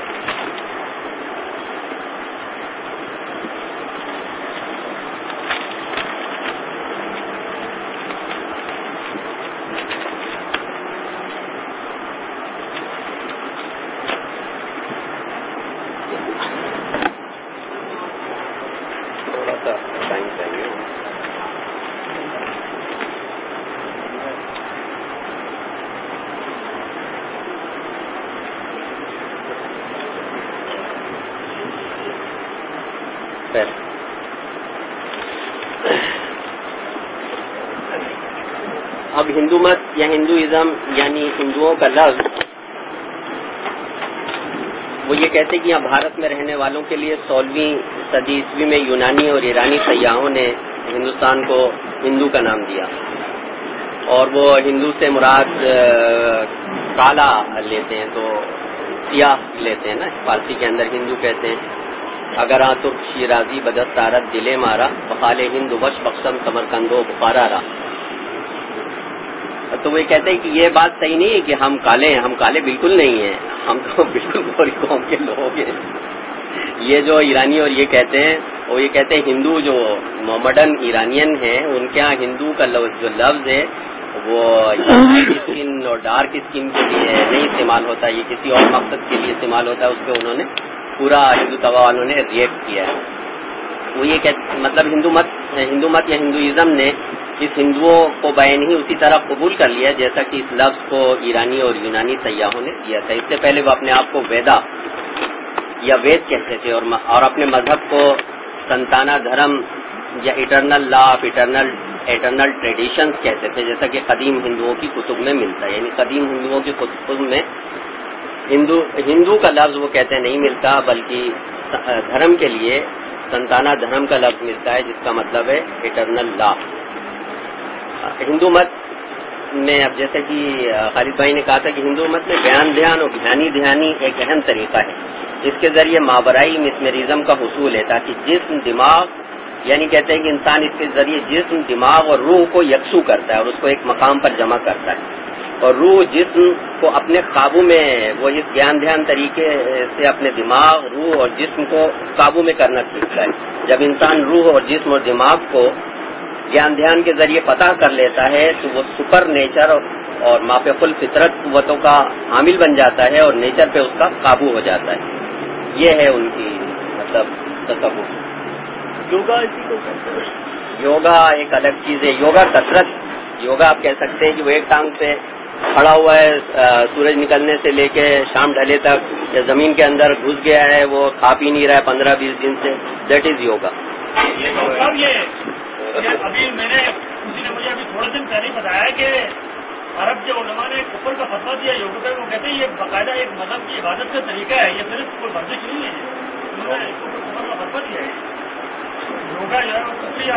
اب ہندو مت یا ہندوازم یعنی ہندوؤں کا لفظ وہ یہ کہتے ہیں کہ یہاں بھارت میں رہنے والوں کے لیے سولہویں صدی عیسوی میں یونانی اور ایرانی سیاحوں نے ہندوستان کو ہندو کا نام دیا, اور وہ ہندو سے مراد کالا لیتے ہیں, تو سیاہ لیتے ہیں نا, فارسی کے اندر ہندو کہتے ہیں. اگر آ ترک شیرازی بدت تارت دلے مارا بخال ہند وش بخشم سمرکندو بخارا را. تو وہ کہتے ہیں کہ یہ بات صحیح نہیں ہے کہ ہم کالے ہیں, ہم کالے بالکل نہیں ہیں, ہم تو بالکل گوری قوم کے لوگ ہیں. یہ جو ایرانی اور یہ کہتے ہیں وہ یہ کہتے ہیں ہندو جو محمڈن ایرانین ہیں ان کے یہاں ہندو کا جو لفظ ہے وہ لائٹ اسکن اور ڈارک اسکن کے لیے نہیں استعمال ہوتا, یہ کسی اور مقصد کے لیے استعمال ہوتا ہے. اس پہ انہوں نے پورا ہندو طبع والوں نے ریئیکٹ کیا ہے. وہ یہ کہ مطلب ہندو مت ہندو مت یا ہندوازم نے اس ہندوؤں کو بین ہی اسی طرح قبول کر لیا جیسا کہ اس لفظ کو ایرانی اور یونانی سیاحوں نے کیا تھا. اس سے پہلے وہ اپنے آپ کو ویدا یا وید کہتے تھے, اور اور اپنے مذہب کو سنتانا دھرم یا eternal law of eternal eternal traditions کہتے تھے, جیسا کہ قدیم ہندوؤں کی کتب میں ملتا ہے. یعنی قدیم ہندوؤں کی کتب میں ہندو ہندو کا لفظ وہ کہتے ہیں نہیں ملتا, بلکہ دھرم کے لیے سنتانا دھرم کا لفظ ملتا ہے جس کا مطلب ہے اٹرنل لا. ہندو مت میں اب جیسے کہ خالد بھائی نے کہا تھا کہ ہندو مت میں بیان دھیان اور دھیانی دھیانی ایک اہم طریقہ ہے. اس کے ذریعے مابرائی مسمرزم کا حصول ہے, تاکہ جسم دماغ یعنی کہتے ہیں کہ انسان اس کے ذریعے جسم دماغ اور روح کو یکسو کرتا ہے اور اس کو ایک مقام پر جمع کرتا ہے, اور روح جسم کو اپنے قابو میں وہ اس دھیان دھیان طریقے سے اپنے دماغ روح اور جسم کو قابو میں کرنا سیکھتا ہے. جب انسان روح اور جسم اور دماغ کو گیان دھیان کے ذریعے پتہ کر لیتا ہے تو وہ سپر نیچر اور مافق الفطرت قوتوں کا حامل بن جاتا ہے اور نیچر پہ اس کا قابو ہو جاتا ہے. یہ ہے ان کی مطلب تصور. یوگا اسی کو کہتے ہیں. یوگا ایک الگ چیز ہے. یوگا کثرت یوگا آپ کہہ سکتے ہیں کہ وہ ایک ٹانگ پہ کھڑا ہوا ہے سورج نکلنے سے لے کے شام ڈھلے تک, یا زمین کے اندر گھس گیا ہے وہ کھا پی نہیں رہا ہے پندرہ بیس دن سے, دیٹ از یوگا. ابھی میں نے کسی نے مجھے ابھی تھوڑے دن پہلے بتایا کہ عرب کے علماء نے کفر کا فتویٰ دیا یوگا کا. وہ کہتے ہیں یہ باقاعدہ ایک مذہب کی عبادت کا طریقہ ہے, یہ صرف کوئی ورزش نہیں ہے. انہوں نے کفر کا فتویٰ دیا ہے. یوگا جو ہے وہ شکریہ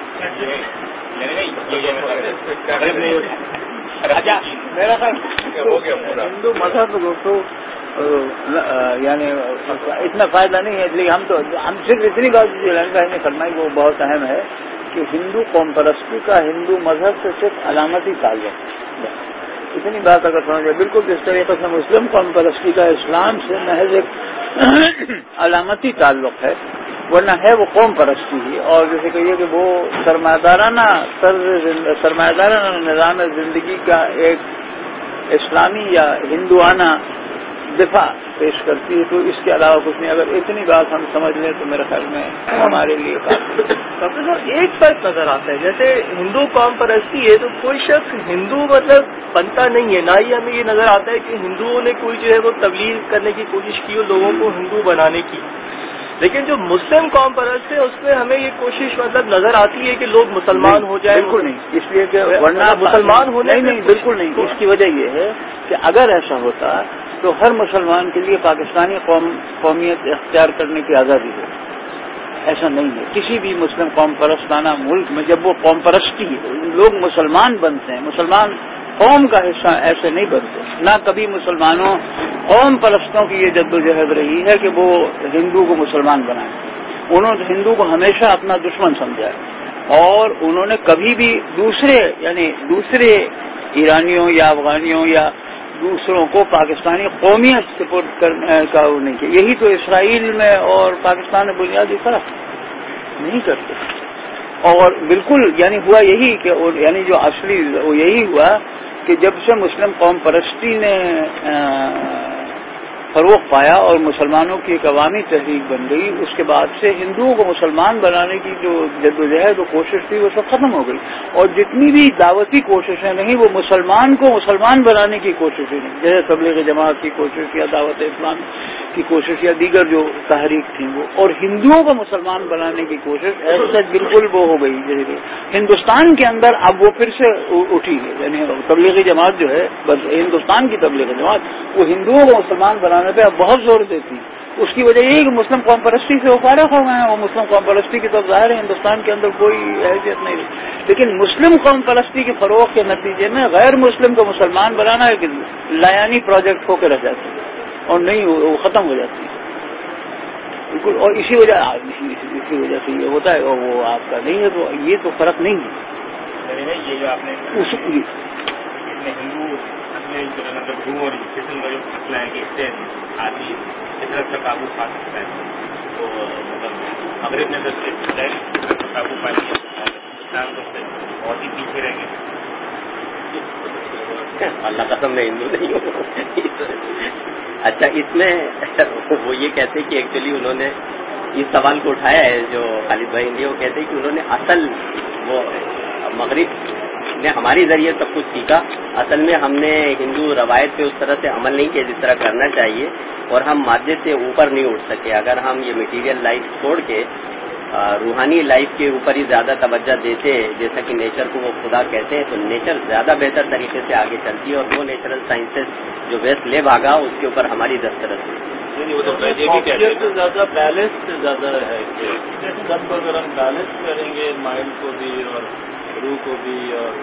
میرا خیال ہندو مذہب تو یعنی اتنا فائدہ نہیں ہے, اس لیے ہم تو ہم صرف اتنی بات نے فرمائی وہ بہت اہم ہے کہ ہندو قوم پرستی کا ہندو مذہب سے صرف علامتی تعلق ہے. اتنی بات اگر سمجھے بالکل جس طریقے سے مسلم قوم پرستی کا اسلام سے محض ایک علامتی تعلق ہے، ورنہ ہے وہ قوم پرستی ہی. اور جیسے کہیے کہ وہ سرمایہ دارانہ سرمایہ دارانہ نظام زندگی کا ایک اسلامی یا ہندوانہ دفاع پیش کرتی ہے، تو اس کے علاوہ کچھ نہیں. اگر اتنی بات ہم سمجھ لیں تو میرے خیال میں ہمارے لیے کافی. ڈاکٹر صاحب ایک فرق نظر آتا ہے، جیسے ہندو قوم پرستی ہے تو کوئی شخص ہندو مطلب بنتا نہیں ہے، نہ ہی ہمیں یہ نظر آتا ہے کہ ہندوؤں نے کوئی جو ہے وہ تبلیغ کرنے کی کوشش کی اور لوگوں کو ہندو بنانے کی. لیکن جو مسلم قوم پرست ہے اس میں ہمیں یہ کوشش مطلب نظر آتی ہے کہ لوگ مسلمان ہو جائیں. بالکل نہیں، اس لیے کہ ورنہ مسلمان ہونے نہیں بالکل نہیں. اس کی وجہ یہ ہے کہ اگر ایسا ہوتا تو ہر مسلمان کے لیے پاکستانی قوم قومیت اختیار کرنے کی آزادی ہے. ایسا نہیں ہے. کسی بھی مسلم قوم پرستانہ ملک میں جب وہ قوم پرستی لوگ مسلمان بنتے ہیں، مسلمان قوم کا حصہ ایسے نہیں بنتے. نہ کبھی مسلمانوں قوم پرستوں کی یہ جدوجہد رہی ہے کہ وہ ہندو کو مسلمان بنائیں. انہوں نے ہندو کو ہمیشہ اپنا دشمن سمجھا ہے، اور انہوں نے کبھی بھی دوسرے یعنی دوسرے ایرانیوں یا افغانیوں یا دوسروں کو پاکستانی قومیت سپورٹ کرنے کا وہ نہیں کیا. یہی تو اسرائیل میں اور پاکستان میں بنیادی فرق نہیں کرتے. اور بالکل یعنی ہوا یہی کہ یعنی جو اصلی وہ یہی ہوا کہ جب سے مسلم قوم پرستی نے فروغ پایا اور مسلمانوں کی ایک عوامی تحریک بن گئی، اس کے بعد سے ہندوؤں کو مسلمان بنانے کی جو جدوجہد و کوشش تھی وہ سب ختم ہو گئی. اور جتنی بھی دعوتی کوششیں رہیں وہ مسلمان کو مسلمان بنانے کی کوشش ہی نہیں، جیسے تبلیغ جماعت کی کوشش یا دعوت اسلام کی کوشش یا دیگر جو تحریک تھیں وہ. اور ہندوؤں کو مسلمان بنانے کی کوشش ایسے بالکل وہ ہو گئی. جیسے ہندوستان کے اندر اب وہ پھر سے اٹھی ہے، یعنی تبلیغی جماعت جو ہے بس ہندوستان کی تبلیغی جماعت وہ ہندوؤں کو مسلمان بنانے پہ اب بہت زور دیتی. اس کی وجہ یہی کہ مسلم قوم پرستی سے وہ فارغ ہو گئے ہیں. وہ مسلم قوم پرستی کی طرف ظاہر ہے ہندوستان کے اندر کوئی حیثیت نہیں رہی. لیکن مسلم قوم پرستی کے فروغ کے نتیجے میں غیر مسلم کو مسلمان بنانا ایک لایانی پروجیکٹ ہو کے رہ جاتی ہے اور نہیں وہ ختم ہو جاتی ہے بالکل. اور اسی وجہ اسی وجہ سے یہ ہوتا ہے اور وہ آپ کا نہیں ہے. تو یہ تو فرق نہیں ہے. یہ جو آپ نے ہندو مطلب ہندو اور جسم کا جو مسئلہ ہے کہ اس سے آدمی فطرت کا قابو پا سکتا ہے، تو مطلب مغرب نے فطرت کا قابو پا لیا، اسلام تو بہت ہی پیچھے رہ گئے. اللہ قسم میں ہندو نہیں ہوں. اچھا اس میں وہ یہ کہتے کہ ایکچولی انہوں نے اس سوال کو اٹھایا ہے جو خالد بھائی نے، وہ کہتے کہ انہوں نے اصل وہ مغرب نے ہماری ذریعے سب کچھ سیکھا، اصل میں ہم نے ہندو روایت پہ اس طرح سے عمل نہیں کیا جس طرح کرنا چاہیے، اور ہم مادے سے اوپر نہیں اٹھ سکے. اگر ہم یہ میٹیریل لائف چھوڑ کے روحانی لائف کے اوپر ہی زیادہ توجہ دیتے جیسا کہ نیچر کو وہ خدا کہتے ہیں، تو نیچر زیادہ بہتر طریقے سے آگے چلتی ہے، اور وہ نیچرل سائنسز جو ویسٹ لے بھاگا اس کے اوپر ہماری دسترس ہے. زیادہ بیلنس زیادہ ہے کہ سب کو اگر ہم بیلنس کریں گے مائنڈ کو بھی اور روح کو بھی اور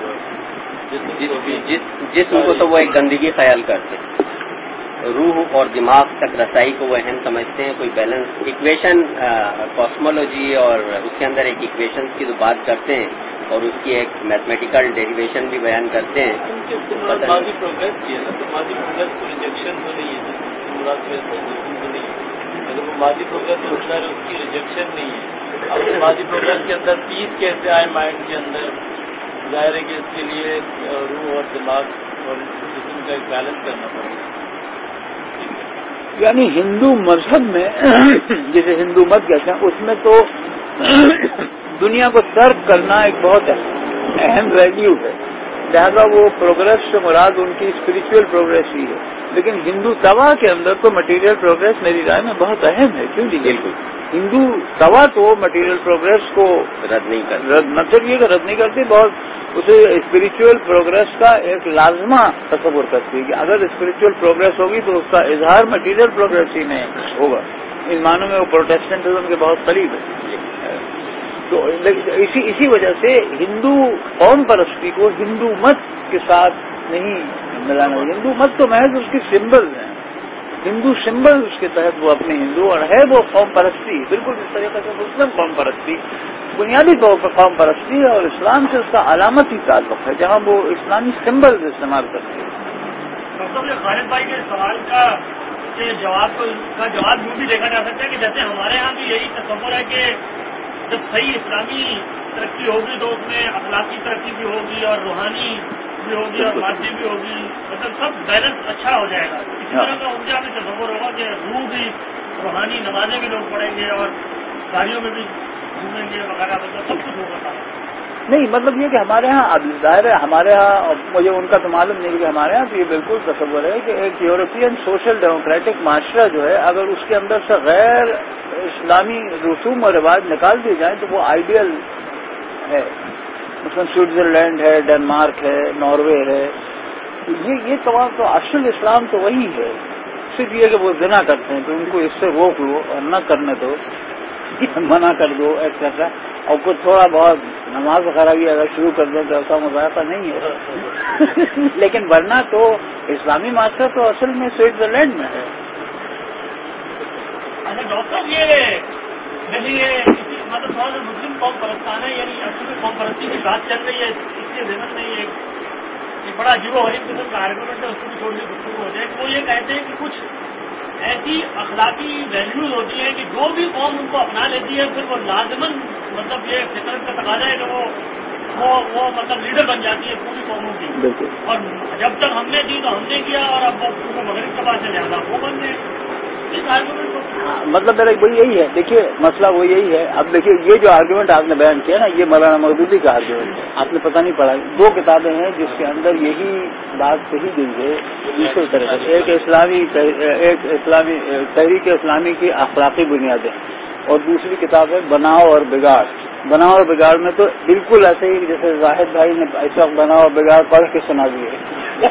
جسم کو تو وہ ایک گندگی خیال کرتے ہیں، روح اور دماغ تک رسائی کو وہ اہم سمجھتے ہیں. کوئی بیلنس ایکویشن کاسمولوجی اور اس کے اندر ایک ایکویشن کی جو بات کرتے ہیں اور اس کی ایک میتھمیٹیکل ڈیریویشن بھی بیان کرتے ہیں. ماضی پروگریس کی ہے نا، تو ماضی پروگریس کو ریجیکشن تو نہیں ہے، مراد تو نہیں ہے. اگر وہ ماضی پروگریس کے اندر اس کی ریجیکشن نہیں ہے، اب ماضی پروگریس کے اندر پیس کیسے آئے مائنڈ کے اندر، ظاہر ہے کہ اس کے لیے روح اور دماغ اور جسم کا ایک بیلنس کرنا پڑے گا. یعنی ہندو مذہب میں جسے ہندو مت کہتے ہیں اس میں تو دنیا کو ترک کرنا ایک بہت اہم ویلیو ہے، لہذا وہ پروگریس سے مراد ان کی اسپریچول پروگریس ہی ہے. لیکن ہندو توا کے اندر تو مٹیریل پروگریس میری رائے میں بہت اہم ہے. کیوں نہیں؟ بالکل ہندو توا تو مٹیریل پروگریس کو رد نہیں کرتی، رد مطلب یہ کہ رد نہیں کرتی، بہت اسے اسپریچول پروگریس کا ایک لازمہ تصور کرتی ہے کہ اگر اسپریچول پروگریس ہوگی تو اس کا اظہار مٹیریل پروگریس ہی میں ہوگا. ان معنوں میں وہ پروٹیسٹنٹزم کے بہت قریب ہے. تو اسی اسی وجہ سے ہندو قوم پرستی کو ہندو مت کے ساتھ نہیں ملانا. ہندو مت تو محض اس کی سمبلز ہیں، ہندو سمبل اس کے تحت وہ اپنے ہندو اور ہے وہ قوم پرستی. بالکل اس طریقے سے مسلم قوم پرستی بنیادی طور پر قوم پرستی ہے اور اسلام سے اس کا علامتی تعلق ہے جہاں وہ اسلامی سمبل استعمال کرتے ہیں. مطلب یہ خالد بھائی کے سوال کا کہ جواب کا جواب یوں بھی دیکھا جا سکتا ہے کہ جیسے ہمارے ہاں بھی یہی تصور ہے کہ جب صحیح اسلامی ترقی ہوگی تو اس میں اخلاقی ترقی بھی ہوگی اور روحانی بھی ہوگی اور مادی بھی ہوگی, مطلب سب بیلنس اچھا ہو جائے گا. اسی طرح کا ان کا بھی تصور ہوگا کہ روح بھی روحانی نمازیں بھی لوگ پڑھیں گے اور گاڑیوں میں بھی گھومیں گے وغیرہ, مطلب سب کچھ ہوگا. نہیں مطلب یہ کہ ہمارے ہاں اب ظاہر ہے ہمارے ہاں مجھے ان کا تو معلوم نہیں کہ ہمارے ہاں تو یہ بالکل تصور ہے کہ ایک یورپین سوشل ڈیموکریٹک معاشرہ جو ہے اگر اس کے اندر سے غیر اسلامی رسوم اور رواج نکال دیے جائیں تو وہ آئیڈیل ہے. مثلا سوئٹزرلینڈ ہے, ڈنمارک ہے, ناروے ہے, یہ یہ تمام تو اصل اسلام تو وہی ہے. صرف یہ کہ وہ زنا کرتے ہیں تو ان کو اس سے روک لو اور نہ کرنے دو, منع کر دو ایٹسٹرا, اور کچھ تھوڑا بہت نماز وغیرہ بھی اگر شروع کر دیں تو ایسا مذاقہ نہیں ہے. لیکن ورنہ تو اسلامی معاشرہ تو اصل میں سوئٹزرلینڈ میں ہے. اچھا ڈاکٹر یہ نہیں ہے مطلب تھوڑا سا مسلم قوم پرستانہ ہے, یعنی اچھی قوم پرستی کی بات چل رہی ہے, اس کے ذہن میں یہ ایک بڑا عجیب و غریب قسم کا آرگومنٹ ہے, اس کو بھی چھوڑنے گفتگو ہو جائے. وہ یہ کہتے ہیں کہ کچھ ایسی اخلاقی ویلیوز ہوتی ہیں کہ جو بھی قوم ان کو اپنا لیتی ہے پھر وہ لازماً مطلب یہ فطرت کا تقاضا ہے کہ وہ وہ وہ مطلب لیڈر بن جاتی ہے پوری قوموں کی. اور جب تک ہم نے دی تو ہم نے کیا, اور اب وہ مغرب کے پاس سے زیادہ وہ بن گئے. مطلب میرا وہی یہی ہے. دیکھیے مسئلہ وہ یہی ہے. اب دیکھیے یہ جو آرگومنٹ آپ نے بیان کیا نا یہ مولانا مودودی کا آرگومنٹ ہے. آپ نے پتہ نہیں پڑھا, دو کتابیں ہیں جس کے اندر یہی بات کہی گئی ہے دوسرے طرح سے. ایک اسلامی ایک اسلامی تحریک اسلامی کی اخلاقی بنیادیں اور دوسری کتاب ہے بناؤ اور بگاڑ. بناؤ اور بگاڑ میں تو بالکل ایسے ہی جیسے زاہد بھائی نے ایسا بناؤ اور بگاڑ پڑھ کے سنا دیے.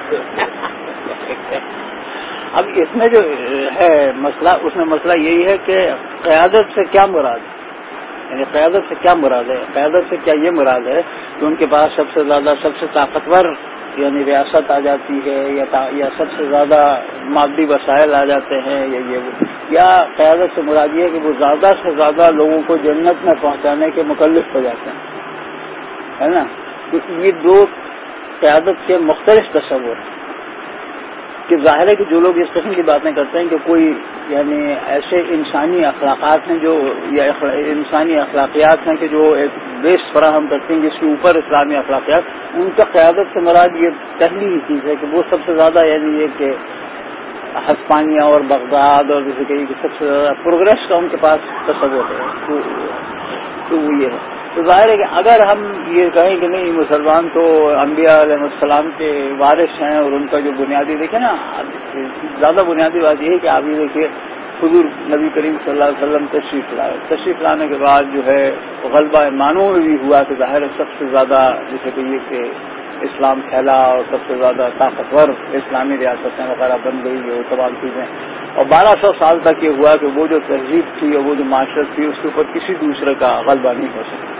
اب اس میں جو ہے مسئلہ اس میں مسئلہ یہی ہے کہ قیادت سے کیا مراد ہے, یعنی قیادت سے کیا مراد ہے. قیادت سے کیا یہ مراد ہے کہ ان کے پاس سب سے زیادہ سب سے طاقتور یعنی ریاست آ جاتی ہے یا یا سب سے زیادہ مادی وسائل آ جاتے ہیں, یا یہ یا قیادت سے مراد یہ ہے کہ وہ زیادہ سے زیادہ لوگوں کو جنت میں پہنچانے کے مکلف ہو جاتے ہیں, ہے نا. تو یہ دو قیادت کے مختلف تصور ہیں کہ ظاہر ہے کہ جو لوگ اس قسم کی باتیں کرتے ہیں کہ کوئی یعنی ایسے انسانی اخلاقات ہیں جو یا انسانی اخلاقیات ہیں کہ جو ایک بیس فراہم کرتے ہیں جس کے اوپر اسلامی اخلاقیات, ان کا قیادت سے مراد یہ پہلی ہی چیز ہے کہ وہ سب سے زیادہ یعنی یہ کہ ہسپانیہ اور بغداد اور جیسے کہ سب سے زیادہ پروگریس کا ان کے پاس تصور ہے. تو, تو وہ یہ ہے. تو ظاہر ہے کہ اگر ہم یہ کہیں کہ نہیں مسلمان تو انبیاء علیہ السلام کے وارث ہیں اور ان کا جو بنیادی دیکھیں نا زیادہ بنیادی بات یہ ہے کہ آپ یہ دیکھیے حضور نبی کریم صلی اللہ علیہ وسلم تشریف لائے. تشریف لانے کے بعد جو ہے غلبہ ایمانوں میں بھی ہوا کہ ظاہر ہے سب سے زیادہ جیسے کہ یہ کہ اسلام پھیلا اور سب سے زیادہ طاقتور اسلامی ریاستیں وغیرہ بن گئی وہ تمام چیزیں. اور بارہ سو سال تک یہ ہوا کہ وہ جو تہذیب تھی اور وہ جو معاشرت تھی اس کے اوپر کسی دوسرے کا غلبہ نہیں ہو سکتا.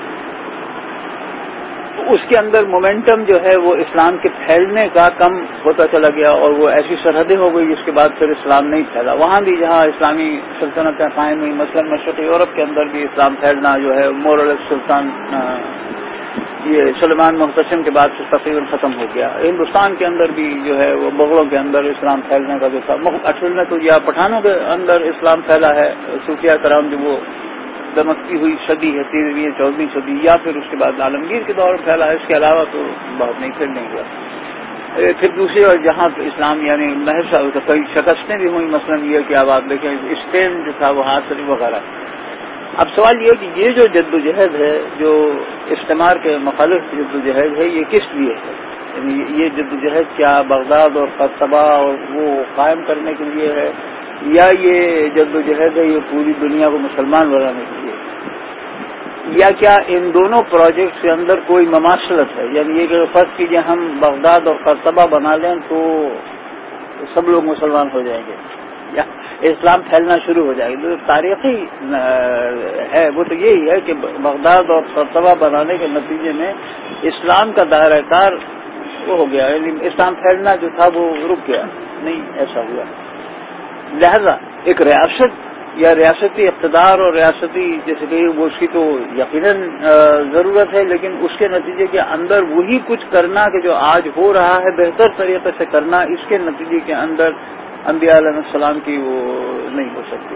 اس کے اندر مومنٹم جو ہے وہ اسلام کے پھیلنے کا کم ہوتا چلا گیا اور وہ ایسی سرحدیں ہو گئی جس کے بعد پھر اسلام نہیں پھیلا. وہاں بھی جہاں اسلامی سلطنتیں قائم ہوئی مثلاً مشرقی یورپ کے اندر بھی اسلام پھیلنا جو ہے مورل سلطان یہ سلیمان محتشم کے بعد سے تقریباً ختم ہو گیا. ہندوستان کے اندر بھی جو ہے وہ مغلوں کے اندر اسلام پھیلنے کا جو تھا اصل میں تو یا پٹھانوں کے اندر اسلام پھیلا ہے, صوفیہ کرام جو وہ دمکتی ہوئی صدی ہے تیرہویں چودہویں صدی, یا پھر اس کے بعد عالمگیر کے دور میں پھیلا ہے. اس کے علاوہ تو بہت نہیں پھر نہیں ہوا. پھر دوسری اور جہاں اسلام یعنی محض کئی شکستیں بھی ہوئی مثلاً یہ کہ اب آپ دیکھیں اسپین جو تھا وہ ہاتھ شریف وغیرہ. اب سوال یہ کہ یہ جو جد و جہد ہے جو استعمار کے مخالف جد و جہد ہے یہ کس لیے ہے, یعنی یہ جد و جہد کیا بغداد اور قرطبہ اور وہ قائم کرنے کے لیے ہے یا یہ جد و جہد ہے یہ پوری دنیا کو مسلمان بنانے کے لیے, یا کیا ان دونوں پروجیکٹس کے اندر کوئی مماثلت ہے. یعنی یہ کہ فرض کیجیے ہم بغداد اور قرطبہ بنا لیں تو سب لوگ مسلمان ہو جائیں گے یا اسلام پھیلنا شروع ہو جائے گا. جو تاریخی ہے وہ تو یہی ہے کہ بغداد اور قرطبہ بنانے کے نتیجے میں اسلام کا دائرہ کار وہ ہو گیا, یعنی اسلام پھیلنا جو تھا وہ رک گیا, نہیں ایسا ہوا. لہذا ایک ریاست یا ریاستی اقتدار اور ریاستی جیسے کہ وہ اس کی تو یقیناً ضرورت ہے، لیکن اس کے نتیجے کے اندر وہی کچھ کرنا کہ جو آج ہو رہا ہے بہتر طریقے سے کرنا، اس کے نتیجے کے اندر انبیاء علیہ السلام کی وہ نہیں ہو سکتی۔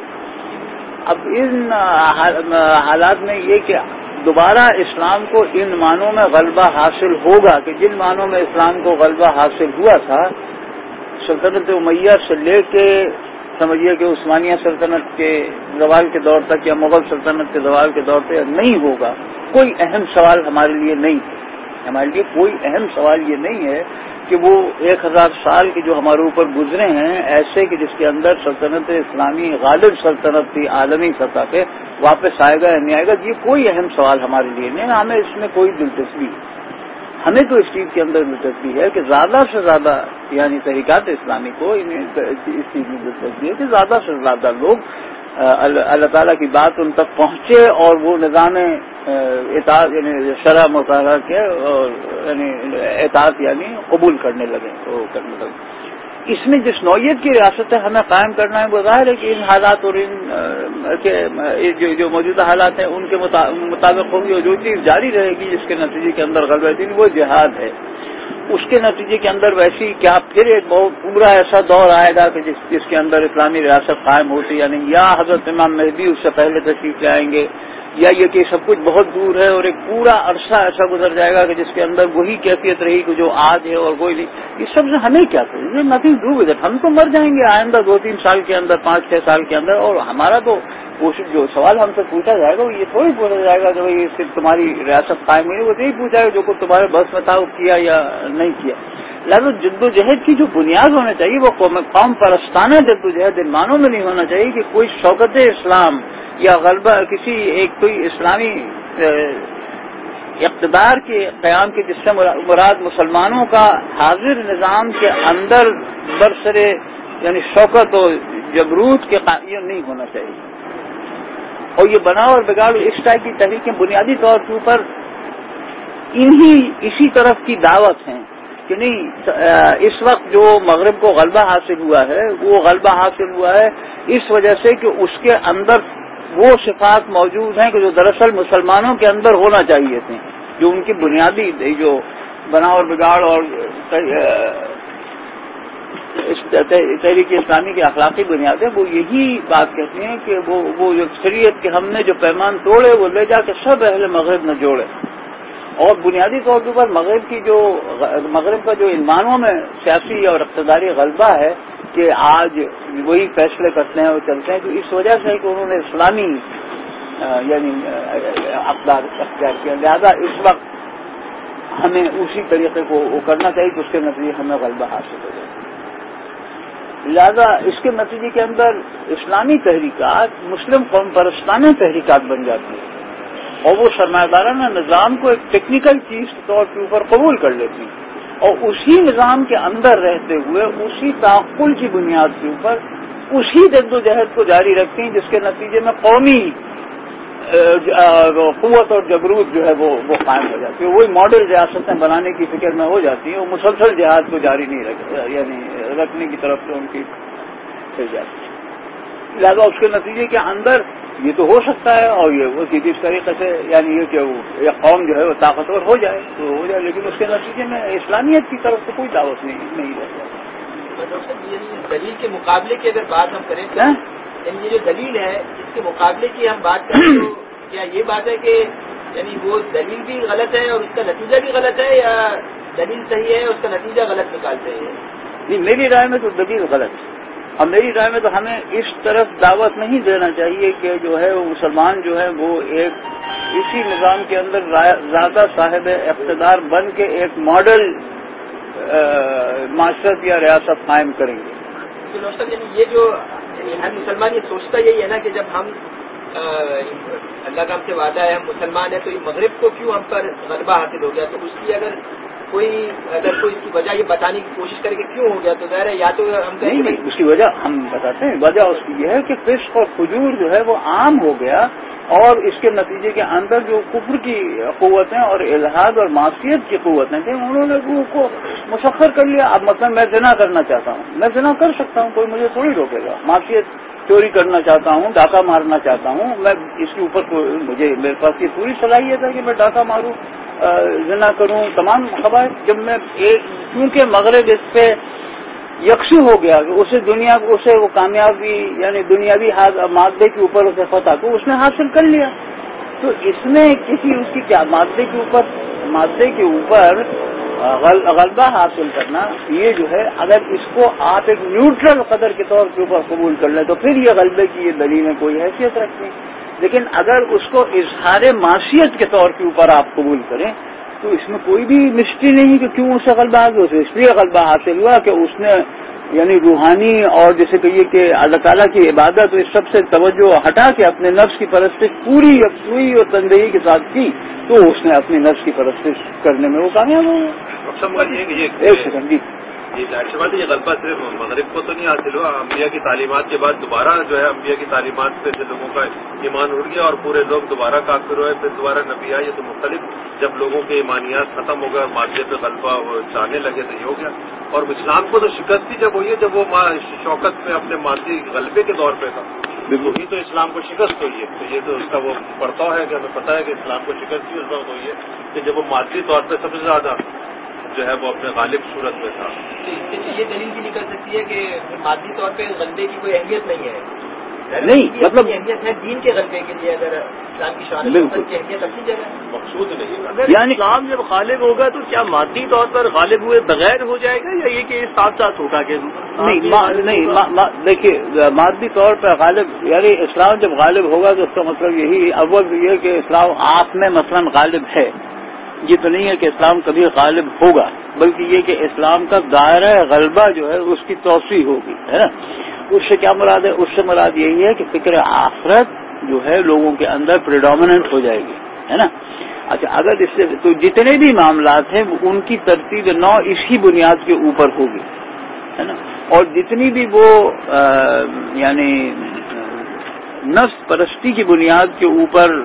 اب ان حالات میں یہ کہ دوبارہ اسلام کو ان معنوں میں غلبہ حاصل ہوگا کہ جن معنوں میں اسلام کو غلبہ حاصل ہوا تھا سلطنت امیہ سے لے کے سمجھیے کہ عثمانیہ سلطنت کے زوال کے دور تک یا مغل سلطنت کے زوال کے دور تک نہیں ہوگا، کوئی اہم سوال ہمارے لیے نہیں ہے۔ ہمارے لیے کوئی اہم سوال یہ نہیں ہے کہ وہ ایک ہزار سال کے جو ہمارے اوپر گزرے ہیں ایسے کہ جس کے اندر سلطنت اسلامی غالب سلطنت تھی عالمی سطح پہ، واپس آئے گا یا نہیں آئے گا، یہ کوئی اہم سوال ہمارے لیے نہیں ہے۔ ہمیں اس میں کوئی دلچسپی ہے، ہمیں تو اس چیز کے اندر دلچسپی ہے کہ زیادہ سے زیادہ یعنی تحریکات اسلامی کو اس چیز میں دلچسپی ہے کہ زیادہ سے زیادہ لوگ اللہ تعالیٰ کی بات ان تک پہنچے اور وہ نظام اطاعت یعنی شرع مطالعہ کے اور یعنی اطاعت یعنی قبول کرنے لگے تو کرنے لگے۔ اس میں جس نوعیت کی ریاستیں ہمیں قائم کرنا ہے وہ ظاہر ہے کہ ان حالات اور ان کے جو جو موجودہ حالات ہیں ان کے مطابق ہوگی، اور جو چیز جاری رہے گی جس کے نتیجے کے اندر غلبہ دین وہ جہاد ہے۔ اس کے نتیجے کے اندر ویسی کیا پھر ایک بہت پورا ایسا دور آئے گا کہ جس جس کے اندر اسلامی ریاست قائم ہوتی یا نہیں، یا حضرت امام مہدی اس سے پہلے تشریف لے آئیں گے، یا یہ کہ سب کچھ بہت دور ہے اور ایک پورا عرصہ ایسا گزر جائے گا کہ جس کے اندر وہی کیفیت رہی کہ جو آج ہے اور کوئی نہیں۔ یہ سب سے ہمیں کیا کریں، نتھنگ ڈو ود اٹ، ہم تو مر جائیں گے آئندہ دو تین سال کے اندر، پانچ چھ سال کے اندر، اور ہمارا تو کوشش جو سوال ہم سے پوچھا جائے گا وہ یہ تھوڑی پوچھا جائے گا کہ بھائی صرف تمہاری ریاست قائم ہوئی، وہ یہی پوچھا ہے جو کچھ تمہارے بس میں تھا وہ کیا یا نہیں کیا۔ لہٰذا جد و جہد کی جو بنیاد ہونا چاہیے وہ قوم پرستانہ جد و جہد ان معنوں میں نہیں ہونا چاہیے کہ کوئی شوکت اسلام یا غلبہ کسی ایک کوئی اسلامی اقتدار کے قیام کے جس سے مراد مسلمانوں کا حاضر نظام کے اندر برسرے یعنی شوکت و جبروت کے قائم نہیں ہونا چاہیے۔ اور یہ بناؤ اور بگاڑ اس ٹائپ کی تحریکیں بنیادی طور کے اوپر انہی اسی طرف کی دعوت ہیں کہ نہیں، اس وقت جو مغرب کو غلبہ حاصل ہوا ہے وہ غلبہ حاصل ہوا ہے اس وجہ سے کہ اس کے اندر وہ صفات موجود ہیں کہ جو دراصل مسلمانوں کے اندر ہونا چاہیے تھے، جو ان کی بنیادی جو بنا اور بگاڑ اور تحریک اسلامی کی اخلاقی بنیادیں وہ یہی بات کہتی ہیں کہ وہ وہ جو شریعت کے ہم نے جو پیمان توڑے وہ لے جا کے سب اہل مغرب نے جوڑے، اور بنیادی طور کے اوپر مغرب کی جو مغرب کا جو ان معنوں میں سیاسی اور اقتداری غلبہ ہے کہ آج وہی فیصلے کرتے ہیں اور چلتے ہیں، تو اس وجہ سے کہ انہوں نے اسلامی یعنی اقدار اختیار کیا، لہذا اس وقت ہمیں اسی طریقے کو وہ کرنا چاہیے کہ اس کے نتیجے ہمیں غلبہ حاصل ہو جائے۔ لہذا اس کے نتیجے کے اندر اسلامی تحریکات مسلم قوم پرستانہ تحریکات بن جاتی ہیں اور وہ سرمایہ دارانہ نظام کو ایک ٹیکنیکل چیز کے طور کے اوپر قبول کر لیتی ہیں، اور اسی نظام کے اندر رہتے ہوئے اسی تعقل کی بنیاد کے اوپر اسی جد و جہد کو جاری رکھتی ہیں جس کے نتیجے میں قومی قوت اور جبروت جو ہے وہ وہ قائم ہو جاتی ہے، وہی ماڈل ریاستیں بنانے کی فکر میں ہو جاتی ہیں، وہ مسلسل جہاد کو جاری نہیں رکھ یعنی رکھنے کی طرف سے ان کی چل جاتی ہے۔ لہذا اس کے نتیجے کے اندر یہ تو ہو سکتا ہے اور یہ وہ کس طریقے سے یعنی یہ کہ یہ قوم جو ہے وہ طاقتور ہو جائے تو ہو جائے، لیکن اس کے نتیجے میں اسلامیت کی طرف سے کوئی دعوت نہیں نہیں رہ جائے۔ دلیل کے مقابلے کی اگر بات ہم کریں تو یعنی یہ جو دلیل ہے اس کے مقابلے کی ہم بات کریں تو کیا یہ بات ہے کہ یعنی وہ دلیل بھی غلط ہے اور اس کا نتیجہ بھی غلط ہے، یا دلیل صحیح ہے اس کا نتیجہ غلط نکالتے ہیں؟ نہیں، میری رائے میں تو دلیل غلط ہے، اور میری رائے میں تو ہمیں اس طرف دعوت نہیں دینا چاہیے کہ جو ہے وہ مسلمان جو ہے وہ ایک اسی نظام کے اندر زیادہ صاحب اقتدار بن کے ایک ماڈل معاشرت یا ریاست قائم کریں گے۔ یعنی یہ جو ہر مسلمان یہ سوچتا یہی ہے نا کہ جب ہم اللہ کا ہم سے وعدہ ہے ہم مسلمان ہیں تو یہ مغرب کو کیوں ہم پر غلبہ حاصل ہو گیا، تو اس کی اگر کوئی اگر کوئی اس کی وجہ یہ بتانے کی کوشش کرے کہ کیوں ہو گیا تو ظاہر ہے یا تو ہم نہیں نہیں اس کی وجہ ہم بتاتے ہیں، وجہ اس کی یہ ہے کہ فسق اور فجور جو ہے وہ عام ہو گیا، اور اس کے نتیجے کے اندر جو کفر کی قوتیں اور الحاد اور معصیت کی قوتیں تھیں انہوں نے وہ کو مسخر کر لیا۔ اب مثلا میں زنا کرنا چاہتا ہوں، میں زنا کر سکتا ہوں، کوئی مجھے تھوڑی روکے گا، معصیت چوری کرنا چاہتا ہوں، ڈاکہ مارنا چاہتا ہوں، میں اس کے اوپر مجھے میرے پاس یہ پوری صلاحیت ہے کہ میں ڈاکہ ماروں، زنا کروں، تمام خبائث. جب میں ایک کیونکہ مغرب اس پہ یکسو ہو گیا کہ اسے دنیا اسے وہ کامیابی یعنی دنیاوی مادے کے اوپر اسے فتح تو اس نے حاصل کر لیا. تو اس میں کسی اس کی کیا مادے کے اوپر مادے کے اوپر غلبہ حاصل کرنا، یہ جو ہے اگر اس کو آپ ایک نیوٹرل قدر کے طور کے اوپر قبول کر لیں تو پھر یہ غلبے کی یہ دلیلیں کوئی حیثیت رکھتی ہیں. لیکن اگر اس کو اظہار معصیت کے طور کے اوپر آپ قبول کریں تو اس میں کوئی بھی مسٹری نہیں کہ کیوں اسے غلبہ حاصل، اسے اس لیے غلبہ حاصل ہوا کہ اس نے یعنی روحانی اور جیسے کہیے کہ اللہ تعالیٰ کی عبادت اس سب سے توجہ ہٹا کے اپنے نفس کی پرستش پوری یکسوئی اور تندہی کے ساتھ کی تو اس نے اپنی نفس کی پرستش کرنے میں وہ کامیاب ہو گیا. ایک سیکنڈ جی، یہ ظاہر سی بات ہے، یہ غلبہ صرف مغرب کو تو نہیں حاصل ہوا، انبیاء کی تعلیمات کے بعد دوبارہ جو ہے انبیاء کی تعلیمات پہ سے لوگوں کا ایمان اٹھ گیا اور پورے لوگ دوبارہ کافر ہوئے، پھر دوبارہ نبی آئے. یہ تو مختلف جب لوگوں کے ایمانیات ختم ہو گئے اور مادے پہ غلبہ چاہنے لگے تو یہ ہو گیا. اور اسلام کو تو شکست بھی جب ہوئی ہے جب وہ شوکت میں اپنے مادی غلبے کے دور پہ تھا، وہی تو اسلام کو شکست ہوئی ہے. تو یہ تو اس کا وہ پڑھتا ہے کہ ہمیں پتہ ہے کہ اسلام کو شکست بھی اس وقت ہوئی ہے کہ جب وہ مادی طور پہ سب سے زیادہ جو ہے وہ اپنے غالب صورت میں تھا. یہ دلیل بھی نکل سکتی ہے کہ مادی طور پہ غلبے کی کوئی اہمیت نہیں ہے، نہیں مطلب اہمیت ہے دین کے غلبے کے لیے. اگر اسلام کی شان کی اہمیت اپنی جگہ مقصود نہیں، اگر یعنی اسلام جب غالب ہوگا تو کیا مادی طور پر غالب ہوئے بغیر ہو جائے گا یا یہ کہ ساتھ ساتھ ہوگا کہ نہیں؟ دیکھیے مادی طور پر غالب یعنی اسلام جب غالب ہوگا تو اس کا مطلب یہی اول یہ کہ اسلام آپ میں مثلاً غالب ہے. یہ تو نہیں ہے کہ اسلام کبھی غالب ہوگا، بلکہ یہ کہ اسلام کا دائرہ غلبہ جو ہے اس کی توسیع ہوگی، ہے نا. اس سے کیا مراد ہے؟ اس سے مراد یہی ہے کہ فکر آخرت جو ہے لوگوں کے اندر پریڈومیننٹ ہو جائے گی، ہے نا. اچھا اگر اس سے تو جتنے بھی معاملات ہیں ان کی ترتیب نو اسی بنیاد کے اوپر ہوگی، ہے نا. اور جتنی بھی وہ یعنی نفس پرستی کی بنیاد کے اوپر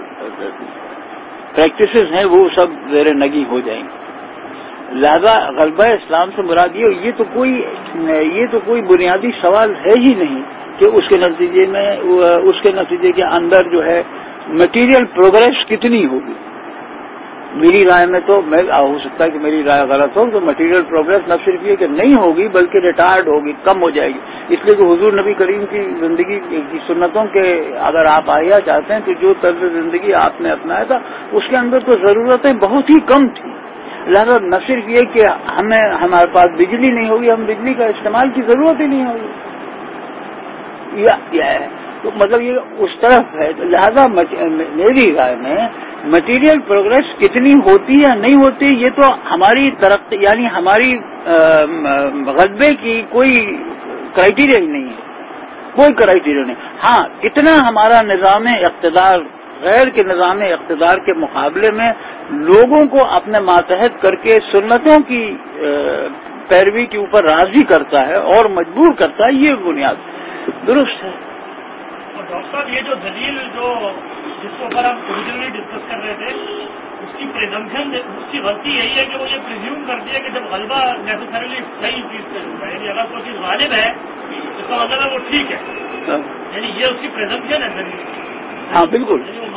پریکٹسز ہیں وہ سب زیر نگی ہو جائیں گے. لہذا غلبہ اسلام سے مراد یہ یہ تو کوئی یہ تو کوئی بنیادی سوال ہے ہی نہیں کہ اس کے نتیجے میں اس کے نتیجے کے اندر جو ہے مٹیریل پروگرس کتنی ہوگی. میری رائے میں تو میں ہو سکتا ہے کہ میری رائے غلط ہو تو مٹیریل پروگرس نہ صرف یہ کہ نہیں ہوگی بلکہ ریٹارڈ ہوگی، کم ہو جائے گی. اس لیے کہ حضور نبی کریم کی زندگی کی سنتوں کے اگر آپ آیا چاہتے ہیں تو جو طرز زندگی آپ نے اپنایا تھا اس کے اندر تو ضرورتیں بہت ہی کم تھیں. لہذا نہ صرف یہ کہ ہمیں ہمارے پاس بجلی نہیں ہوگی، ہم بجلی کا استعمال کی ضرورت ہی نہیں ہوگی. یہ تو مطلب یہ اس طرف ہے. لہذا میری رائے میں مٹیریل پروگرس کتنی ہوتی یا نہیں ہوتی یہ تو ہماری ترقی یعنی ہماری غلبے کی کوئی کرائیٹیریا ہی نہیں ہے، کوئی کرائیٹیریا نہیں. ہاں کتنا ہمارا نظام اقتدار غیر کے نظام اقتدار کے مقابلے میں لوگوں کو اپنے ماتحت کر کے سنتوں کی پیروی کے اوپر راضی کرتا ہے اور مجبور کرتا ہے، یہ بنیاد درست ہے. اور ڈاکٹر صاحب یہ جو دلیل جو جس کے اوپر ہم اوریجنلی ڈسکس کر رہے تھے اس کی پریزمپشن اس کی غلطی یہی ہے کہ وہ یہ پریزیوم کرتی ہے کہ جب غلبہ نیسسریلی صحیح چیز پہ ہوگا، یعنی اگر کوئی چیز غالب ہے اس کا مطلب ہے وہ ٹھیک ہے، یعنی یہ اس کی پریزمپشن ہے دلیل. ہاں بالکل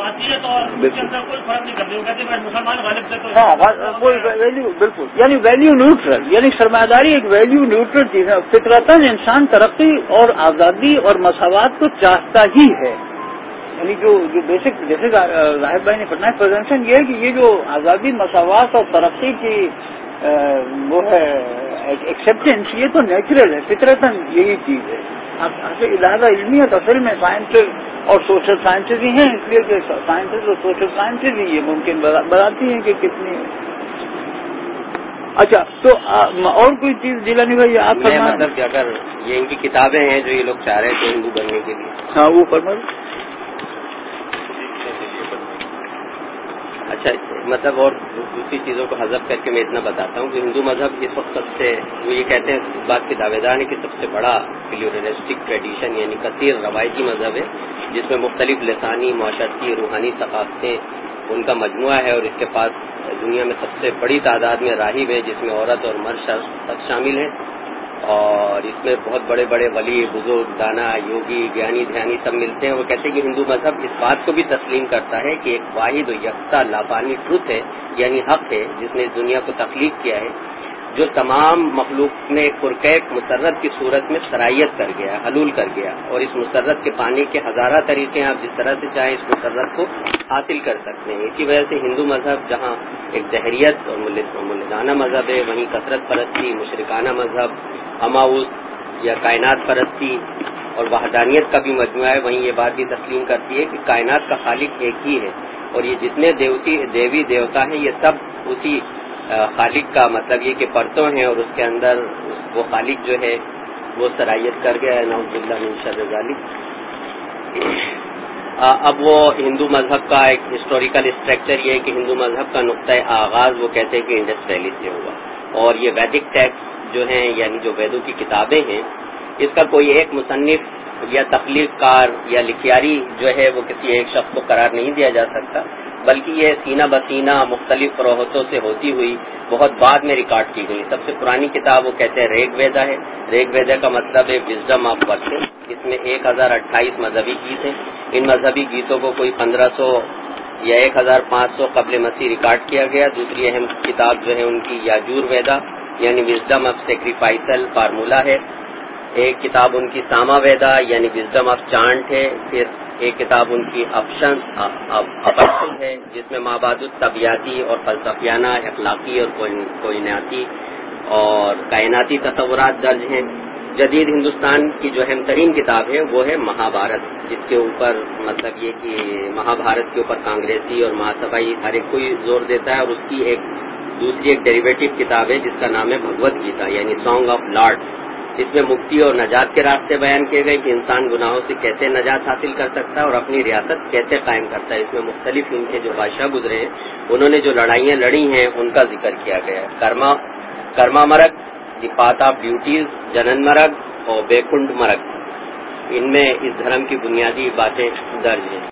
کوئی فرق نہیں کرتے، وہ کہتے ہیں مسلمان غالب سے تو ہاں کوئی ویلیو بالکل یعنی ویلیو نیوٹرل یعنی سرمایہ داری ایک ویلیو نیوٹرل چیز ہے. فطرتاً انسان ترقی اور آزادی اور مساوات کو چاہتا ہی ہے. یعنی جو جو بیسک جیسے راہب بھائی نے پڑھنا ہے پریزنشن یہ ہے کہ یہ جو آزادی مساوات اور ترقی کی وہ ہے ایکسیپٹنس یہ تو نیچرل ہے، فطرتاً یہی چیز ہے. لہٰذا علمیت اصل میں سائنسز اور سوشل سائنسز ہی ہیں، اس لیے کہ سائنسز اور سوشل سائنسز ہی یہ ممکن بتاتی ہیں کہ کتنی. اچھا تو اور کوئی چیز جیلانی بھائی آپ میں مطلب کہ اگر یہ ان کی کتابیں ہیں جو یہ لوگ چاہ رہے تھے ہندو بننے کے لیے، ہاں وہ فرمائیں. اچھا مطلب اور دوسری چیزوں کو حذف کر کے میں اتنا بتاتا ہوں کہ ہندو مذہب اس وقت سب سے وہ یہ کہتے ہیں اس بات کے دعوے دار ہیں کہ سب سے بڑا پلیورلسٹک ٹریڈیشن یعنی کثیر روایتی مذہب ہے جس میں مختلف لسانی، معاشرتی، روحانی ثقافتیں ان کا مجموعہ ہے، اور اس کے پاس دنیا میں سب سے بڑی تعداد میں راہب ہیں جس میں عورت اور مرد سب شامل ہیں. اور اس میں بہت بڑے بڑے ولی بزرگ دانا یوگی گیانی دھیانی سب ملتے ہیں. وہ کہتے ہیں کہ ہندو مذہب اس بات کو بھی تسلیم کرتا ہے کہ ایک واحد و یکتا لابانی ٹروت ہے یعنی حق ہے جس نے اس دنیا کو تخلیق کیا ہے, جو تمام مخلوق میں پرکیف مسرت کی صورت میں سرایت کر گیا, حلول کر گیا, اور اس مسرت کے پانے کے ہزارہ طریقے ہیں, آپ جس طرح سے چاہیں اس مسرت کو حاصل کر سکتے ہیں. اسی وجہ سے ہندو مذہب جہاں ایک دہریت اور ملدانہ مذہب ہے, وہیں کثرت پرستی, مشرکانہ مذہب, ہماؤس یا کائنات پرستی اور وحدانیت کا بھی مجموعہ ہے, وہیں یہ بات بھی تسلیم کرتی ہے کہ کائنات کا خالق ایک ہی ہے, اور یہ جتنے دیوتی دیوی دیوتا ہیں یہ سب اسی خالق کا مطلب یہ کہ پرتوں ہیں, اور اس کے اندر وہ خالق جو ہے وہ سرایت کر گیا ہے. نعوذ باللہ من شر ذالک. اب وہ ہندو مذہب کا ایک ہسٹوریکل اسٹرکچر یہ ہے کہ ہندو مذہب کا نقطۂ آغاز وہ کہتے ہیں کہ انڈس ویلی سے ہوا, اور یہ ویدک ٹیکسٹ جو ہیں یعنی جو ویدوں کی کتابیں ہیں اس کا کوئی ایک مصنف یا تخلیق کار یا لکھیاری جو ہے وہ کسی ایک شخص کو قرار نہیں دیا جا سکتا, بلکہ یہ سینہ بسینہ مختلف فروحتوں سے ہوتی ہوئی بہت بعد میں ریکارڈ کی گئی. سب سے پرانی کتاب وہ کہتے ہیں ریگ ویدا ہے. ریگ ویدا کا مطلب ہے وزڈم آف ورڈ. اس میں ایک ہزار اٹھائیس مذہبی گیت ہیں. ان مذہبی گیتوں کو کوئی پندرہ سو یا ایک ہزار پانچ سو قبل مسیح ریکارڈ کیا گیا. دوسری اہم کتاب جو ہے ان کی یاجور ویدا یعنی وزڈم آف سیکریفائسل فارمولا ہے. ایک کتاب ان کی ساما ویدا یعنی وزڈم آف چانٹ ہے. پھر ایک کتاب ان کی اپشن اپشن ہے جس میں مابعد الطبیعتی اور فلسفیانہ اخلاقی اور کوئناتی اور کائناتی تصورات درج ہیں. جدید ہندوستان کی جو اہم ترین کتاب ہے وہ ہے مہا بھارت, جس کے اوپر مطلب یہ کہ مہا بھارت کے اوپر کانگریسی اور مہاسبھائی ہر ایک کوئی زور دیتا ہے, اور اس کی ایک دوسری ایک ڈیریویٹو کتاب ہے جس کا نام ہے بھگوت گیتا یعنی سانگ آف لارڈ. اس میں مکتی اور نجات کے راستے بیان کیے گئے کہ انسان گناہوں سے کیسے نجات حاصل کر سکتا ہے اور اپنی ریاست کیسے قائم کرتا ہے. اس میں مختلف ان کے جو بادشاہ گزرے ہیں انہوں نے جو لڑائیاں لڑی ہیں ان کا ذکر کیا گیا ہے. کرما کرما مرگ, دی پاتھ آف ڈیوٹیز, جنن مرگ اور بیکنڈ مرگ, ان میں اس دھرم کی بنیادی باتیں درج ہیں.